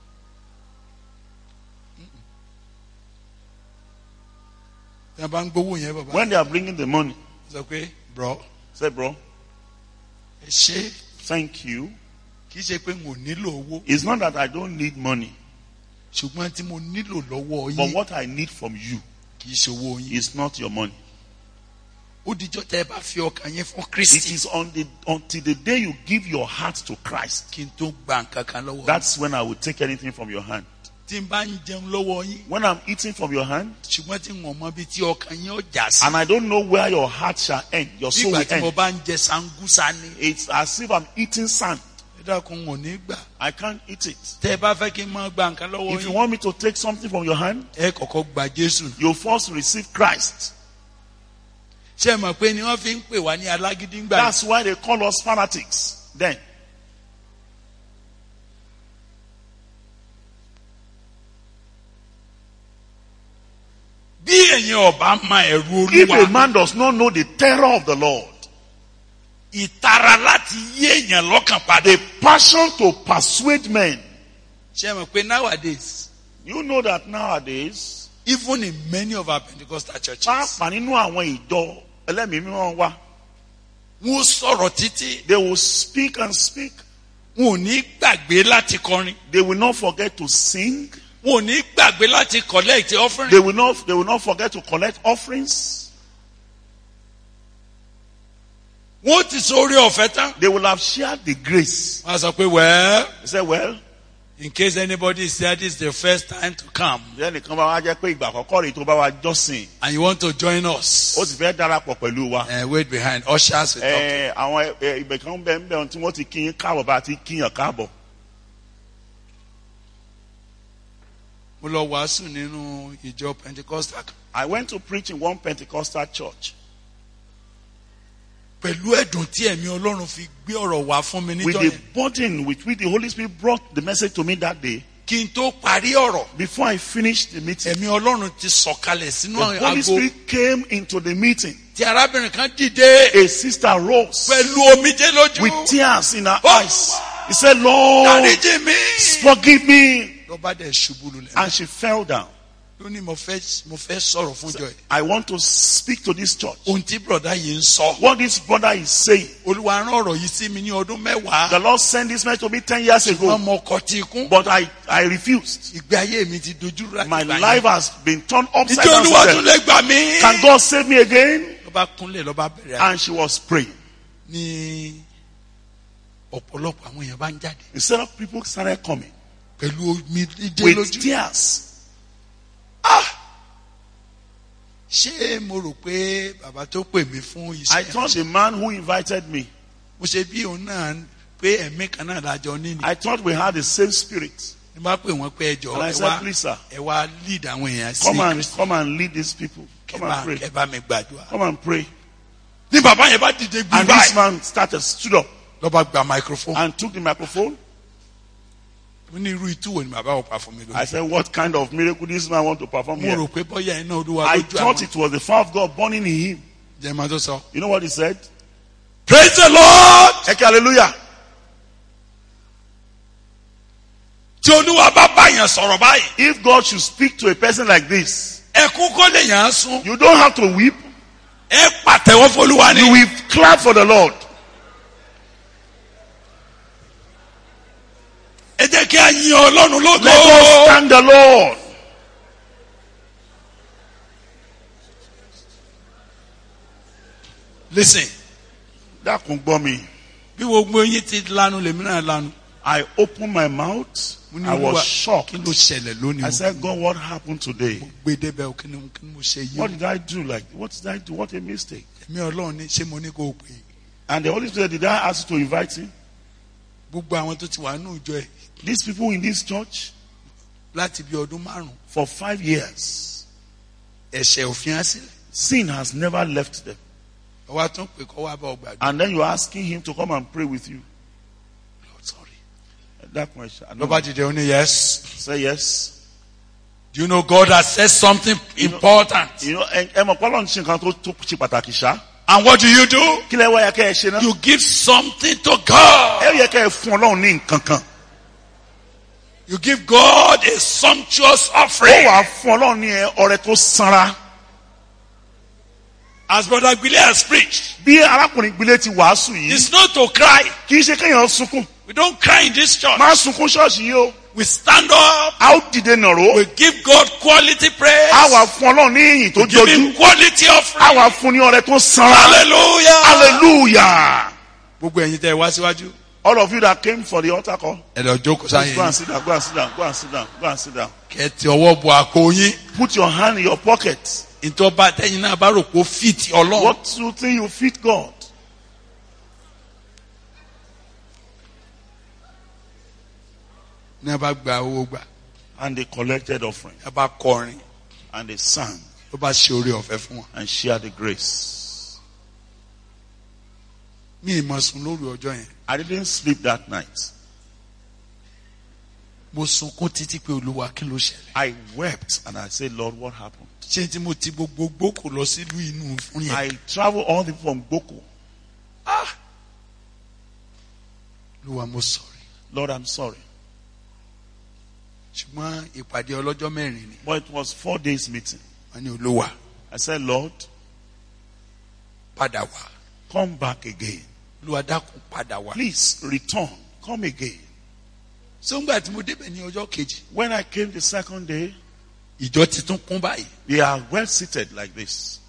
Tí a bá ń gbowó yẹn bàbá. When they are bringing the money, Sọ pé bro say, bro, ẹ ṣé. thank you. Kì í ṣe pé mo nílò owó. It's not that I don't need money, Ṣùgbọ́n tí mo nílò lọ́wọ́ but yín. what I need from you Kì í ṣe owó yín. is not your money. Ó dijọ́ tẹ́ ẹ bá fi ọkàn yín fún It Kristi. is on the, until the day you give your heart to Christ. Kí n tó gba nǹkan kan lọ́wọ́. That's when I will take anything from your hand. Tí n bá ń jẹun lọ́wọ́ yín. When I'm eating from your hand, Ṣùgbọ́n tí wọ́n mọ bí tí ọkàn yín ó jà sí. and I don't know where your heart shall end, your soul Nígbà will tí mo end. bá ń jẹ sangusa ni. It's as if I'm eating sand. Ẹ dákun wọn ò ní gbà. I can't eat it. Tẹ́ ẹ bá fẹ́ kí n máa gba nǹkan lọ́wọ́ If you yín. want me to take something from your hand, Ẹ kọ́kọ́ gba Jésù. you first receive Christ. Ṣé ẹ mọ̀ pé ni wọ́n fi ń pè wá ní alágídí ńgbà yẹn? That's why they call us fanatics. Then, Bí èèyàn ọba mọ ẹ̀rù if a Olúwa. man does not know the terror of the Lord, Ìtara láti yí èèyàn lọ́kàn padà. the passion to persuade men, Ṣé ẹ mọ̀ pé nowadays, you know that nowadays, even in many of our Pentecostal churches, pàápàá nínú àwọn ìjọ ẹlẹ́mìí mímọ́ wa, wọ́n sọ̀rọ̀ títí. they will speak and speak. Wọn ò ní gbàgbé láti kọrin. They will not forget to sing. wọn ò ní gbàgbé láti collect offering. They will not, they will not forget to collect offerings. wọ́n ti sórí ọ̀fẹ́ tán. They will have shared the grace. wọ́n á sọ pé well, They say, well, in case anybody is there, this is the first time to come then nìkan bá wá jẹ́ pé ìgbà àkọ́kọ́ rèé tó bá wá jọ́sìn. and you want to join us. Ó sì fẹ́ darapọ̀ pẹ̀lú wa. Uh, wait behind ushers will talk to you. Ẹ àwọn ẹ, ibẹ̀ kan bẹ̀ ń bẹ̀ tí wọ́n ti kí yín káàbọ̀ bá ti kí yàn káàbọ̀. mo lọ wàásù nínú ìjọ Pentecostal kan. I went to preach in one Pentecostal church. pẹ̀lú ẹ̀dùn tí ẹ̀mí Ọlọ́run fi gbé ọ̀rọ̀ wá fún mi With níjọ́ the yẹn. burden with which the Holy Spirit brought the message to me that day. kí n tó parí ọ̀rọ̀ Before I finished the meeting, ẹ̀mí Ọlọ́run ti sọ̀kalẹ̀ sínú the Holy àgọ́ Spirit came into the meeting. tí arábìnrin kan dìde A sister rose pẹ̀lú omijé lójú. with tears in her Oh. eyes. He said, Lord, dáríjì mi. forgive me. ló bá dẹ̀ ṣubú lulẹ̀. And she fell down. ló ní mo fẹ́ mo fẹ́ sọ̀rọ̀ fún jọ yìí. I want to speak to this church. ohun tí bùrọ̀dá yìí ń sọ. What this brother is saying. Olúwa rán ọ̀rọ̀ yìí sí mi ní ọdún mẹ́wàá. The Lord sent this message to me ten years wọ́n ago. mọ ọkọ̀ tí kún. But I, I refused. ìgbé ayé mi ti dojú rà. My life has been turned upside ìjọ down. Olúwa since tún then. lè gbà mí. Can God save me again? ló bá kúnlẹ̀ ló bá bẹ̀rẹ̀. And she was praying. ní ọ̀pọ̀lọpọ̀ àwọn èèyàn bá ń jáde. Instead of people started coming pẹ̀lú omijé with lójú. tears. ṣé mo rò pé bàbá tó pè mí fún I iṣẹ́ thought the man who invited me, mo ṣe bí òun náà pé ẹ̀mí kan náà lájọ níní. I thought we had the same spirit. ní bá pè wọ́n pé ẹjọ́ And I ẹ said, wá please, sir, ẹ wá lead àwọn èèyàn sí come and Kristi. come and lead these people. Kẹ Come bá and pray. kẹ bá mi gbàdúrà. Come and pray. ní bàbá yẹn bá dìde gbé And this báyìí. man started, stood up ló bá gba microphone. and took the microphone. mo ní irú itú wo ni bàbá ò pa fún mi I lónìí. said, what kind of miracle this man want to perform mo here? rò pé bọ́yá iná Olúwa I lójú thought àwọn. it was the fire of God burning in him. jẹ́ máa tó sọ. You know what he said? praise the Lord. Eke hallelujah. tí Olúwa bá bá yàn sọ̀rọ̀ báyìí. If God should speak to a person like this, ẹkún kó lè yàn án sún. you don't have to weep. ẹ pàtẹ́wọ́ f'Olúwa ni. You will clap for the Lord. ẹ jẹ́ kí a yin Ọlọ́run lógo. Let us thank the Lord. listen. Dákun gbọ́ mi. bí gbogbo yín ti lanu lèmi náà lanu. I opened my mouth. mo ní I was Olúwa, shocked. kí ló ṣẹlẹ̀ lónìí. I said, God, what happened today? mo gbé débẹ̀ o kí ni kí ni mo ṣe yìí. What did I do? Like, what did I do? What a mistake. èmi Ọlọ́run ní ṣé mo ní kó o pè é. And the Holy Spirit, did I ask you to invite him? gbogbo àwọn tó ti wà nínú ìjọ ẹ̀ These people in this church láti bí ọdún márùn-ún. for five years, ẹ̀ṣẹ̀ òfin á sílẹ̀. sin has never left them. ọwọ́ tún pè kọ́ wá bá ọgbà gbé. And then you're asking him to come and pray with you. Lord, sorry. That question. I ló don't bá dìde ó ní yes. say yes. do you know God has said something important. You know, ẹ ẹ mọ̀ pọ́lọ́ ní ṣe nǹkan tó tó ṣe pàtàkì ṣá. and what do you do. Kí lẹ wá yẹ kẹ́ ẹ ṣe náà? you give something to God. Ẹ yẹ kẹ́ ẹ fún Ọlọ́run ní nǹkan kan. you give God a sumptuous Ó offering. wàá fún Ọlọ́run ní ẹ ọrẹ tó sanra. as brother Gbile has preached. Bí arákùnrin Gbile ti wàásù yìí, it's not to cry. kì í ṣe kéèyàn sunkún. we don't cry in this church. Má sunkún ṣọ́ọ̀ṣì yìí o. we stand up. A ó dìde nàró. we give God quality praise. A wà fún Ọlọ́run ní ìyìn tó give him jọjú. quality A offering. wà fún ní ọrẹ tó sanra. hallelujah. Hallelujah. gbogbo ẹ̀yin tẹ́ wá síwájú. All of you that came for the altar call, ẹ lọ jókòó please sáyé go and yín. sit down, go and sit down, go and sit down, go and sit down. kẹ́ ti ọwọ́ bọ àpò yín. Put your hand in your pocket. ìtọ́ba tẹ́yìn náà bá rò pé ó fìtì Ọlọ́run. What do you think you fit God? ní a bá gba owó gbà. And they collected offering. a bá kọrin. And they sang ló bá ṣe oore ọ̀fẹ́ fún wọn. and shared the grace. mi ì mọ̀ sùn lóru ọjọ́ yẹn. I didn't sleep that night. mo sunkún títí pé Olúwa kí ló ṣẹlẹ̀. I wept and I said, Lord, what happened? ṣé tí mo ti gbogbo gbókò lọ sílùú inú fún yẹn. I traveled all the way from Boko. Olúwa mo sọ̀rọ̀. Lord, I'm sorry. ṣùgbọ́n ìpàdé ọlọ́jọ́ mẹ́rin ni. But it was four days meeting. wọ́n ní Olúwa I said, Lord, padà wá. come back again. Olúwa dákun padà wá. Please return. Come again. So ngbà tí mo débẹ̀ ní ọjọ́ kejì, When I came the second day, ìjọ ti tún kún báyìí. they are well seated like this.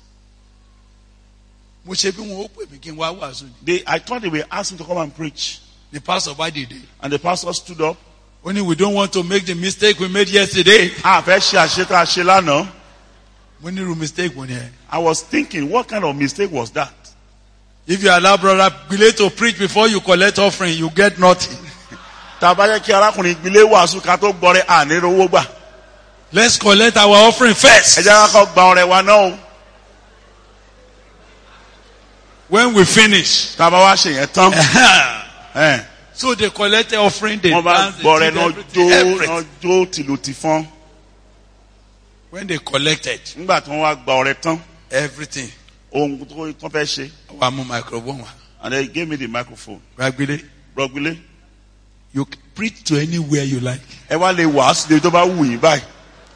Mo ṣe bí wọn ó pè mí kí n wá wàásù ni. They, I thought they were asking to come and preach. The pastor bá dìde. And the pastor stood up. Only we don't want to make the mistake we made yesterday. Ah, fẹ́ ṣe àṣetá ṣe lánàá. Mo ní irú mistake wo ni ẹ. I was thinking, what kind of mistake was that? If you allow brother Gbile to preach before you collect offering, you get nothing. Tàbá yẹ kí arákùnrin ìgbìlẹ̀ wàásù ká tó gbọ́rẹ̀ àní owó gbà. Let's collect our offering first. Ẹ jẹ́ ká kọ́ gba ọrẹ wa náà o. When we finish. Tàbá wá ṣe yẹn tán. Eh. So they collect the offering, they Wọ́n bá dance, they gbọ́rẹ̀ did náà everything, jó everything. náà jó tìlù tìfọ́n. When they collected Nígbà tí wọ́n wá gba ọrẹ tán, everything, ohun tó tó fẹ́ ṣe. wa mú microphone wa. And they gave me the microphone. Gbile, Rọ̀gbìlẹ̀, you can preach to anywhere you like. ẹ wá lè wàásù lè tó bá wù yín báyìí.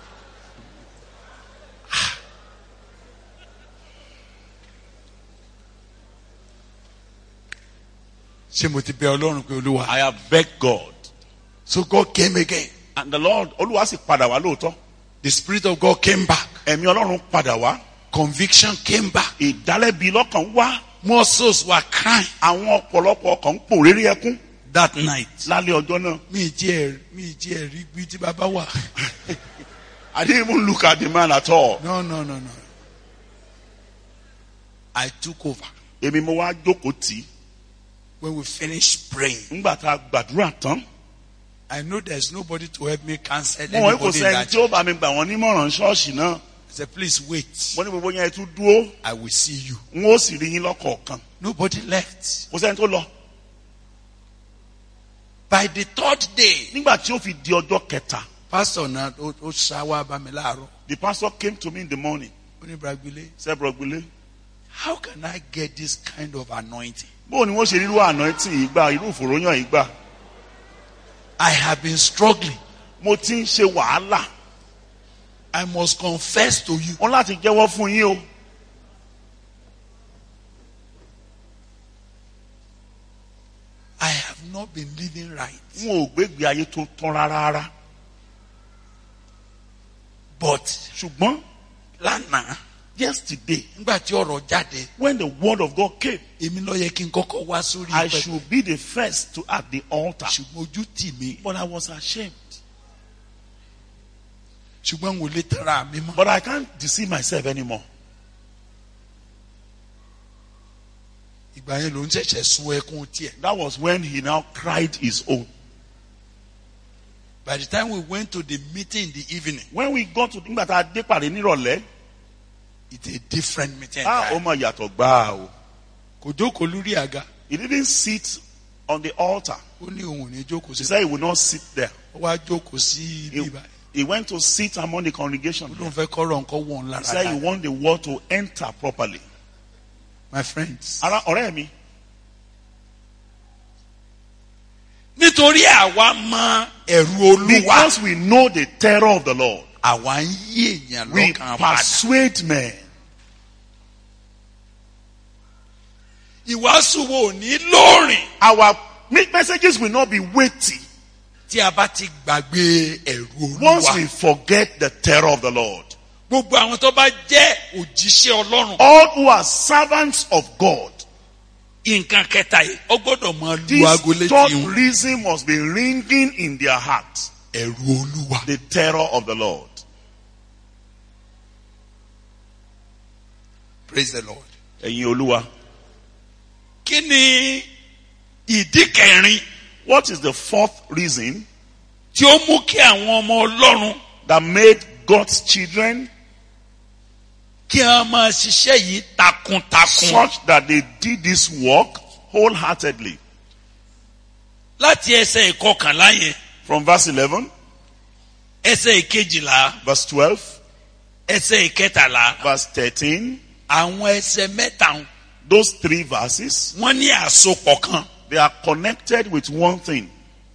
Ṣé mo ti bẹ Ọlọ́run pé Olúwa. I have begged God. So God came again. And the Lord, Olúwa sì padà wá lóòótọ́. The Spirit of God came back. Ẹ̀mí Ọlọ́run padà wá. Conviction came back. Ìdálẹ́bi lọ́kàn wá. More souls were crying Àwọn ọ̀pọ̀lọpọ̀ ọkàn ń pò rírí ẹkún that night. lálẹ́ ọjọ́ náà. Mi jẹ́ mi jẹ́ rí bí tí bàbá wà. I didn't even look at the man at all. No, no, no, no. I took over. Èmi mo wá jókòó tì í. When we finished praying, Nígbà tá a gbàdúrà tán. I know there's nobody to help me cancel Mo wọ́n kò anybody in sẹ́ni that. tí ó bá mi gbà wọ́n nímọ̀ràn ṣọ́ọ̀ṣì náà. I said, please wait. Mo ní gbogbo yẹn tún dúró. I will see you. N ó sì rí yín lọ́kọ̀ọ̀kan. Nobody left. Kò sẹ́ni tó lọ. By the third day, Nígbà tí ó fi di ọjọ́ kẹta. pastor náà ó ó ṣáwá bá mi láàárọ̀. The pastor came to me in the morning. Ó ní Bragbile, Said, Rọ̀gbìlẹ̀, how can I get this kind of anointing? bóò ni wọ́n ṣe irú anointing yìí gbà, irú ìfòròyàn yìí gbà. I have been struggling. Mo ti ń ṣe wàhálà. I must confess to you. Wọ́n láti jẹ́wọ́ fún yín o. I have not been living right. N ò gbégbé ayé tó tán rárá. But Ṣùgbọ́n lánàá, yesterday, nígbà tí ọ̀rọ̀ jáde, when the word of God came, èmi ló yẹ kí n kọ́kọ́ wá sórí I pẹpẹ. should be the first to at the altar. Ṣùgbọ́n ojú tì mí. But I was ashamed. Ṣùgbọ́n n ò lè tara mi mọ́. But I can't deceive myself anymore. Ìgbà yẹn ló ń ṣẹ̀ṣẹ̀ sun ẹkún tiẹ̀. That was when he now cried his own. By the time we went to the meeting in the evening, When we got to nígbà tá a dé pàdé nírọ̀lẹ́, it's a different meeting. ah, ó mà yàtọ̀ gbáà o. Kò jókòó lórí àga. He didn't sit on the altar. Ó ní òun ò ní jókòó He sí. said he would not sit there. Ó wá jókòó sí He, ibi báyìí. he went to sit among the congregation. Ó lóun fẹ́ kọ́rọ̀ nǹkan wọ̀n lára. He said he dáadáa. want the word to enter properly. My friends. Ara ọ̀rẹ́ mi, Nítorí àwa mọ ẹ̀rù Olúwa. because we know the terror of the Lord, Àwa ń yí èèyàn we lọ́kàn padà. persuade men. Ìwàásù wo ò ní lóòrìn. Our messages will not be weighty Tí a bá ti gbàgbé ẹ̀rù once Olúwa. we forget the terror of the Lord. Gbogbo àwọn tó bá jẹ́ òjíṣẹ́ Ọlọ́run. All who are servants of God, Nǹkan kẹta yìí, ó gbọ́dọ̀ máa lu this aago létí third wọn. reason must be ringing in their hearts. Ẹ̀rù Olúwa. The terror of the Lord. Praise the Lord. Ẹ̀yin Olúwa. Kí ni ìdí kẹrin What is the fourth reason tí ó mú kí àwọn ọmọ Ọlọ́run that made God's children kí wọ́n máa ṣiṣẹ́ yìí takuntakun? such that they did this work wholeheartedly? Láti ẹsẹ̀ ìkọkànlá yẹn, From verse eleven, ẹsẹ̀ ìkejìlá, verse twelve, ẹsẹ̀ ìkẹtàlá, verse thirteen, àwọn ẹsẹ̀ mẹ́ta those three verses, wọ́n ní àsopọ̀ kan. they are connected with one thing.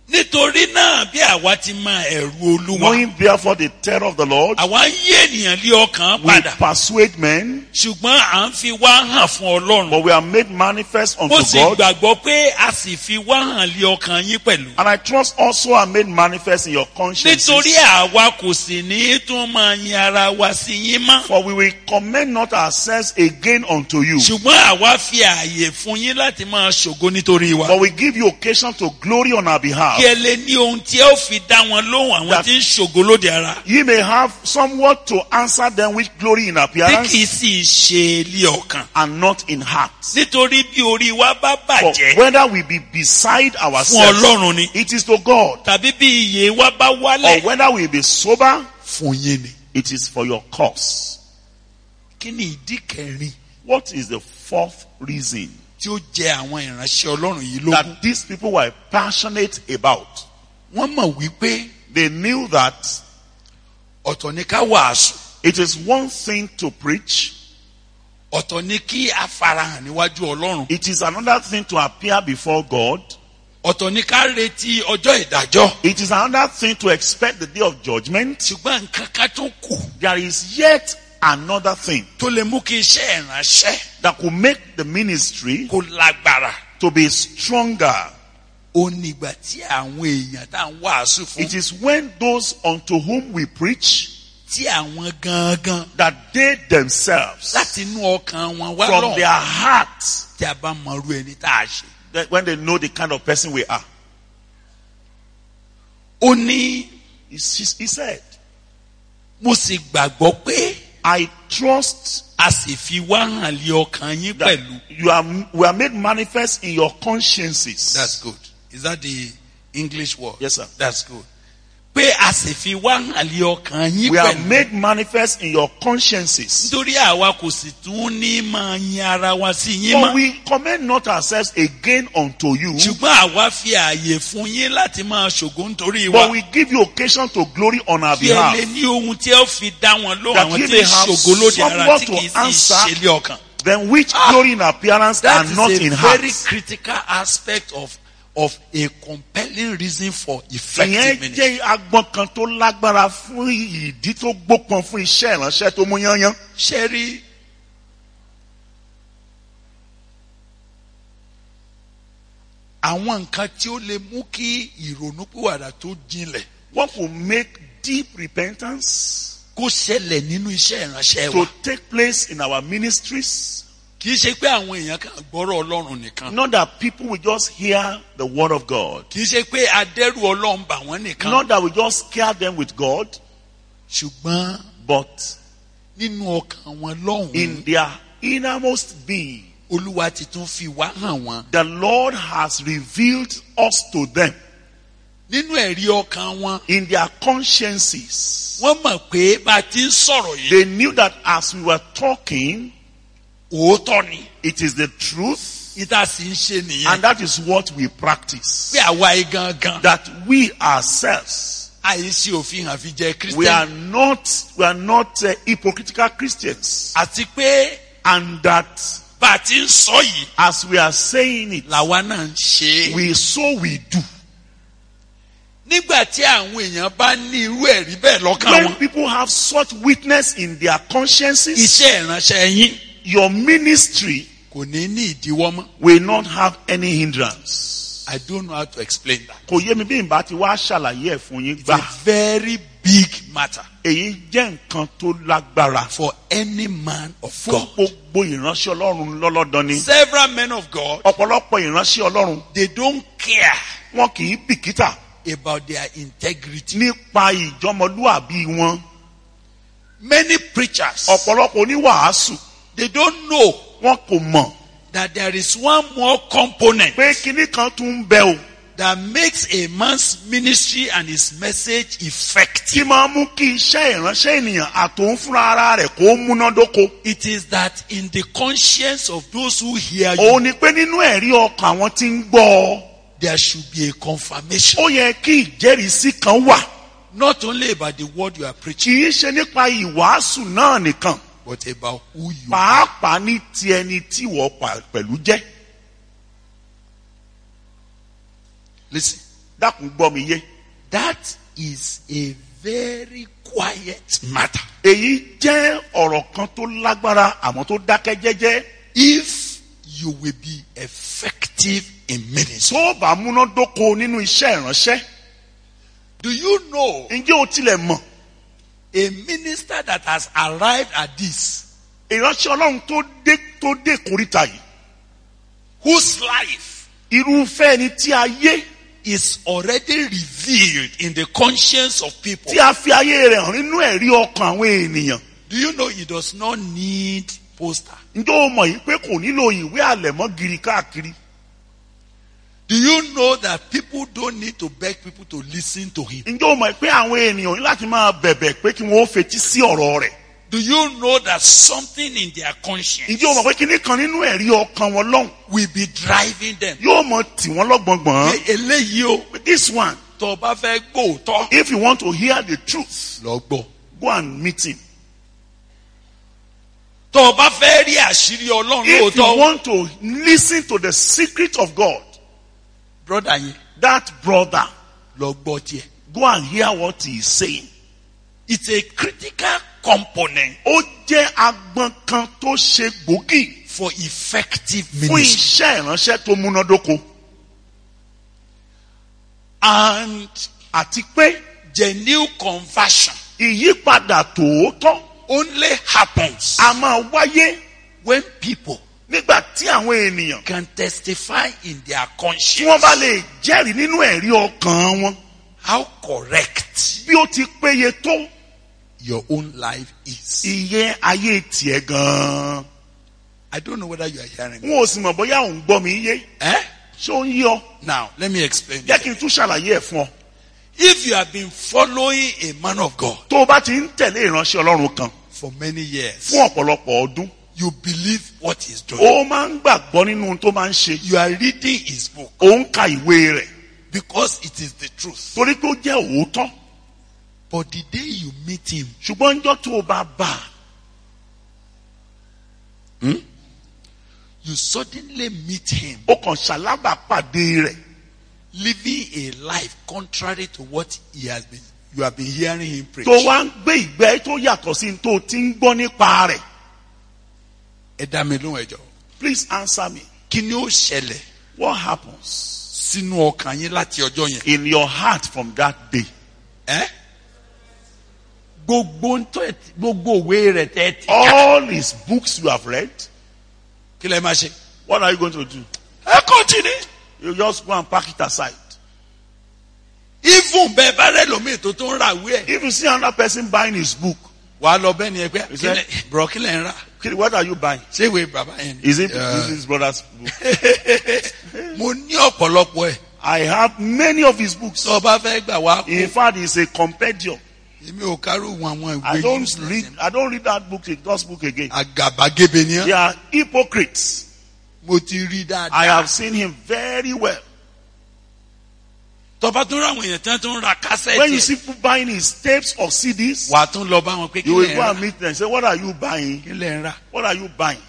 Nítorí náà bí àwa ti mọ ẹ̀rù Olúwa. Knowing therefore the terror of the Lord, Àwa ń yí ènìyàn lé ọkàn we padà. persuade men, Ṣùgbọ́n à ń fi wá hàn fún Ọlọ́run. but we are made manifest unto Mo sì God. gbàgbọ́ pé a sì fi wá hàn lé ọkàn yín pẹ̀lú. And I trust also are made manifest in your consciences. Nítorí àwa kò sì ní tún máa yin ara wa sí yín mọ́. For we will commend not ourselves again unto you, Ṣùgbọ́n àwa fi ààyè fún yín láti máa ṣògo nítorí wa. but we give you occasion to glory on our behalf. Kí ẹ lè ní ohun tí ẹ ó fi dá wọn lóhùn àwọn That- tí ń ṣògo lóde ara. Ye may have somewhat to answer them which glory in Tí appearance kìí sì ṣe ilé ọkàn. and not in heart. Nítorí bí orí wa bá For bàjẹ́ whether we be beside fún ourselves, Ọlọ́run ni. it is to God. Tàbí bí iye wa bá Or wálẹ̀ whether we be sober, fún yín ni. it is for your cause. Kí ni ìdí kẹrin What is the fourth reason tí ó jẹ àwọn ìránṣẹ́ Ọlọ́run yìí lógún? that these people were passionate about? Wọ́n mọ̀ wípé They knew that ọ̀tọ̀ ni ká wàásù, it is one thing to preach, ọ̀tọ̀ ni kí a farahàn níwájú Ọlọ́run, it is another thing to appear before God, ọ̀tọ̀ ni ká retí ọjọ́ ìdájọ́. it is another thing to expect the day of judgment. Ṣùgbọ́n nǹkan kan tó kù There is yet another thing tó lè mú kí iṣẹ́ ìránṣẹ́ that could make the ministry kó lágbára. to be stronger. Ó ní ìgbà tí àwọn èèyàn tá à ń wàásù fún, It is when those unto whom we preach, tí àwọn gangan that they themselves, láti inú ọkàn wọn wá from their lọ, hearts, tí a bá mọrú ẹni tá a ṣe. that when they know the kind of person we are. Ó ní He, he said, mo sì gbàgbọ́ pé I trust a sì fi wá hàn lé ọkàn yín that pẹ̀lú. you are, we are made manifest in your consciences. That's good. Is that the English word? Yes, sir. That's good. Pé a sì fi wá hàn lé ọkàn yín We are pẹ̀lú. made manifest in your consciences. Nítorí àwa kò sì tún ní máa yin ara wa sí yín For mọ́. we commend not ourselves again unto you, Ṣùgbọ́n àwa fi ààyè fún yín láti máa ṣògo nítorí wa. but we give you occasion to glory on our Kí ẹ behalf, lè ní ohun tí ẹ ó fi dá wọn lóhùn that àwọn ye tí may ń have ṣògo lóde ara somewhat tí to kì í sì answer ṣe lé ọkàn. then which Ah, glory in appearance That and is not a in heart. very critical aspect of of a compelling reason for Ìyẹn effective ministry. jẹ́ agbọ́n kan tó lágbára fún ìdí tó gbópọn fún iṣẹ́ ìránṣẹ́ tó mú yányán. Ṣé rí àwọn nǹkan tí ó lè mú kí ìrònúpìwàdà tó jinlẹ̀ What will make deep repentance kó ṣẹlẹ̀ nínú iṣẹ́ ìránṣẹ́ to wa? take place in our ministries? Kì í ṣe pé àwọn èèyàn kan gbọ́rọ̀ Ọlọ́run nìkan. Not that people will just hear the word of God. Kì í ṣe pé adẹ́rù Ọlọ́run bà wọ́n nìkan. Not that we just scare them with God, Ṣùgbọ́n but nínú ọkàn wọn lọ́hùn-ún, in their innermost being, Olúwa ti tún fi wá hàn wọ́n. the Lord has revealed us to them. Nínú ẹ̀rí ọkàn wọn, In their consciences, wọ́n mọ̀ pé bá a ti ń sọ̀rọ̀ yìí, they knew that as we were talking, òótọ́ ni. it is the truth, Ìta sì ń ṣe nìyẹn. and that is what we practice. Pé àwa yìí gangan, That we ourselves, àìsí òfin hàn fi jẹ́ we are Kírísítẹ́nì. not, we are not uh, hypocritical Christians, Àti pé and that bá a ti ń sọ yìí, as we are saying it, làwa náà ń ṣe é. we so we do. Nígbà tí àwọn èèyàn bá ní irú ẹ̀rí bẹ́ẹ̀ lọ́kàn When wọn, people have such witness in their consciences, iṣẹ́ ìránṣẹ́ yín your ministry kò ní ní ìdíwọ́ mọ́. will not have any hindrance. I don't know how to explain that. Kò yé mi bí n bá ti wá ṣàlàyé ẹ̀ fún yín It's gbà. a very big matter Èyí jẹ́ nǹkan tó lágbára for any man of fún God. gbogbo ìránṣẹ́ Ọlọ́run lọ́lọ́dọ̀ ni. Several men of God, Ọ̀pọ̀lọpọ̀ ìránṣẹ́ Ọlọ́run they don't care wọn kì í bìkítà about their integrity. nípa ìjọmọlúàbí wọn. Many preachers, Ọ̀pọ̀lọpọ̀ oníwàásù they don't know wọn kò mọ̀ that there is one more component pé kinní kan tún ń bẹ o that makes a man's ministry and his message tí effective. máa mú kí iṣẹ́ ìránṣẹ́ ènìyàn àtòun fúnra ara rẹ̀ kó múnádóko. It is that in the conscience of those who hear you, Òun ni pé nínú ẹ̀rí ọkàn àwọn tí ń gbọ́ ọ, there should be a confirmation. ó yẹ kí ìjẹ́rìísí kan wà. Not only about the word you are preaching, Kì í ṣe nípa ìwàásù náà nìkan, but about who you are. pàápàá ní ti ẹni tí wọ́n pa- pẹ̀lú jẹ́. Listen, Dákun gbọ́ mi yé. That is a very quiet matter. Èyí jẹ́ ọ̀rọ̀ kan tó lágbára àmọ́ tó dákẹ́ jẹ́jẹ́. If you will be effective in ministry. Tó bá múnádóko nínú iṣẹ́ ìránṣẹ́. Do you know Ǹjẹ́ o tilẹ̀ mọ̀? a minister that has arrived at this, Ìránṣẹ́ Ọlọ́run tó dé tó dé kòríta yìí. whose life Irúfẹ́ ẹni tí ayé is already revealed in the conscience of people? tí a fi ayé rẹ̀ hàn nínú ẹ̀rí ọkàn àwọn ènìyàn. Do you know he does not need poster? Ǹjẹ́ o mọ̀ yìí pé kò nílò ìwé àlẹ̀mọ́ giri káàkiri? Do you know that people don't need to beg people to listen to him? Ǹjẹ́ o mọ̀ pé àwọn ènìyàn ní láti máa bẹ̀bẹ̀ pé kí wọ́n ó fetí sí ọ̀rọ̀ rẹ̀? Do you know that something in their conscience Ǹjẹ́ o mọ̀ pé kíní kan nínú ẹ̀rí ọkàn wọn lọ́hùn will be driving them? yóò mọ̀ tì wọ́n lọ́gbọ̀ngbọ̀n? Pé eléyìí o, This one, tó o bá fẹ́ gbóòótọ́, if you want to hear the truth, lọ gbọ́. go and meet him. Tó o bá fẹ́ rí àṣírí Ọlọ́run If you lóòótọ́, want to listen to the secret of God, brother yẹn, that brother, lọ gbọ́ tiẹ̀. go and hear what he is saying. It's a critical component Ó jẹ́ agbọn kan tó ṣe gbòógì for effective fún ministry. iṣẹ́ ìránṣẹ́ tó múnádóko. And Àti pé genuine conversion ìyípadà tòótọ́ only happens a máa wáyé when people nígbà tí àwọn ènìyàn can testify in their tí conscience wọ́n bá lè jẹ́rìí nínú ẹ̀rí ọkàn wọn how correct bí ó ti péye tó your own life is. iye ayé tiẹ̀ gan-an. I don't know whether you are hearing me. N ò sì mọ̀ bóyá òun gbọ́ mi yé. Eh? Ṣé ó ń yé ọ? Now, let me explain. Jẹ́ kí n tún ṣàlàyé ẹ̀ fún ọ. If you have been following a man of God Tó o bá ti ń tẹ̀lé ìránṣẹ́ Ọlọ́run kan for many years, fún ọ̀pọ̀lọpọ̀ ọdún, you believe what he's doing. ó máa ń gbàgbọ́ nínú ohun tó máa ń ṣe. You are reading his book Ó ń ka ìwé rẹ̀ because it is the truth. torí pé ó jẹ́ òótọ́. But the day you meet him, Ṣùgbọ́n ńjọ́ tó o bá bá a, you suddenly meet him ó kàn ṣalábàápàdé rẹ̀. living a life contrary to what he has been, you have been hearing him preach. Tó wá ń gbé ìgbé tó yàtọ̀ sí ní tó o ti ń gbọ́ nípa rẹ̀. Ẹ dá mi lóhùn ẹ jọ̀ọ́. Please answer me. Kí ni ó ṣẹlẹ̀ What happens sínú ọkàn yín láti ọjọ́ yẹn? in your heart from that day? Eh? Gbogbo ntọ́ ẹ̀ tí- gbogbo òwe rẹ̀ tẹ́ ti ká. All his books you have read, Kí lẹ máa ṣe? what are you going to do? Ẹ continue. You just go and pack it aside. Even bẹ́ẹ̀ bá rẹ̀ lómi tó tó ń ra ìwé ẹ̀. If you see another person buying his book, Wàá lọ bẹ́ẹ̀ ni ẹ pé Is kí that- lẹ- bro kí lẹ ń rà? okay, what are you buying? Ṣé ìwé bàbá yẹn ni? Is it Yeah. this is his brother's book? Mo ní ọ̀pọ̀lọpọ̀ ẹ̀. I have many of his books. Tó o bá fẹ́ gbà wá kó. In fact, it's a compendium. Èmi ò kárò wọn àwọn I ìwé don't useless read. yẹn. I don't read that book. God's book again. Àgàbàgebè ni They ẹ́. are hypocrites. Mo ti rí I dáadáa. have seen him very well. Tó bá tún ra àwọn èèyàn tí wọ́n tún ra When you kásẹ̀tì. see people buying his tapes or C Ds, Wàá tún lọ bá wọn pé kí you will lẹ ń go and rà? meet them. Say, what are you buying? Kí lẹ ń rà? What are you buying?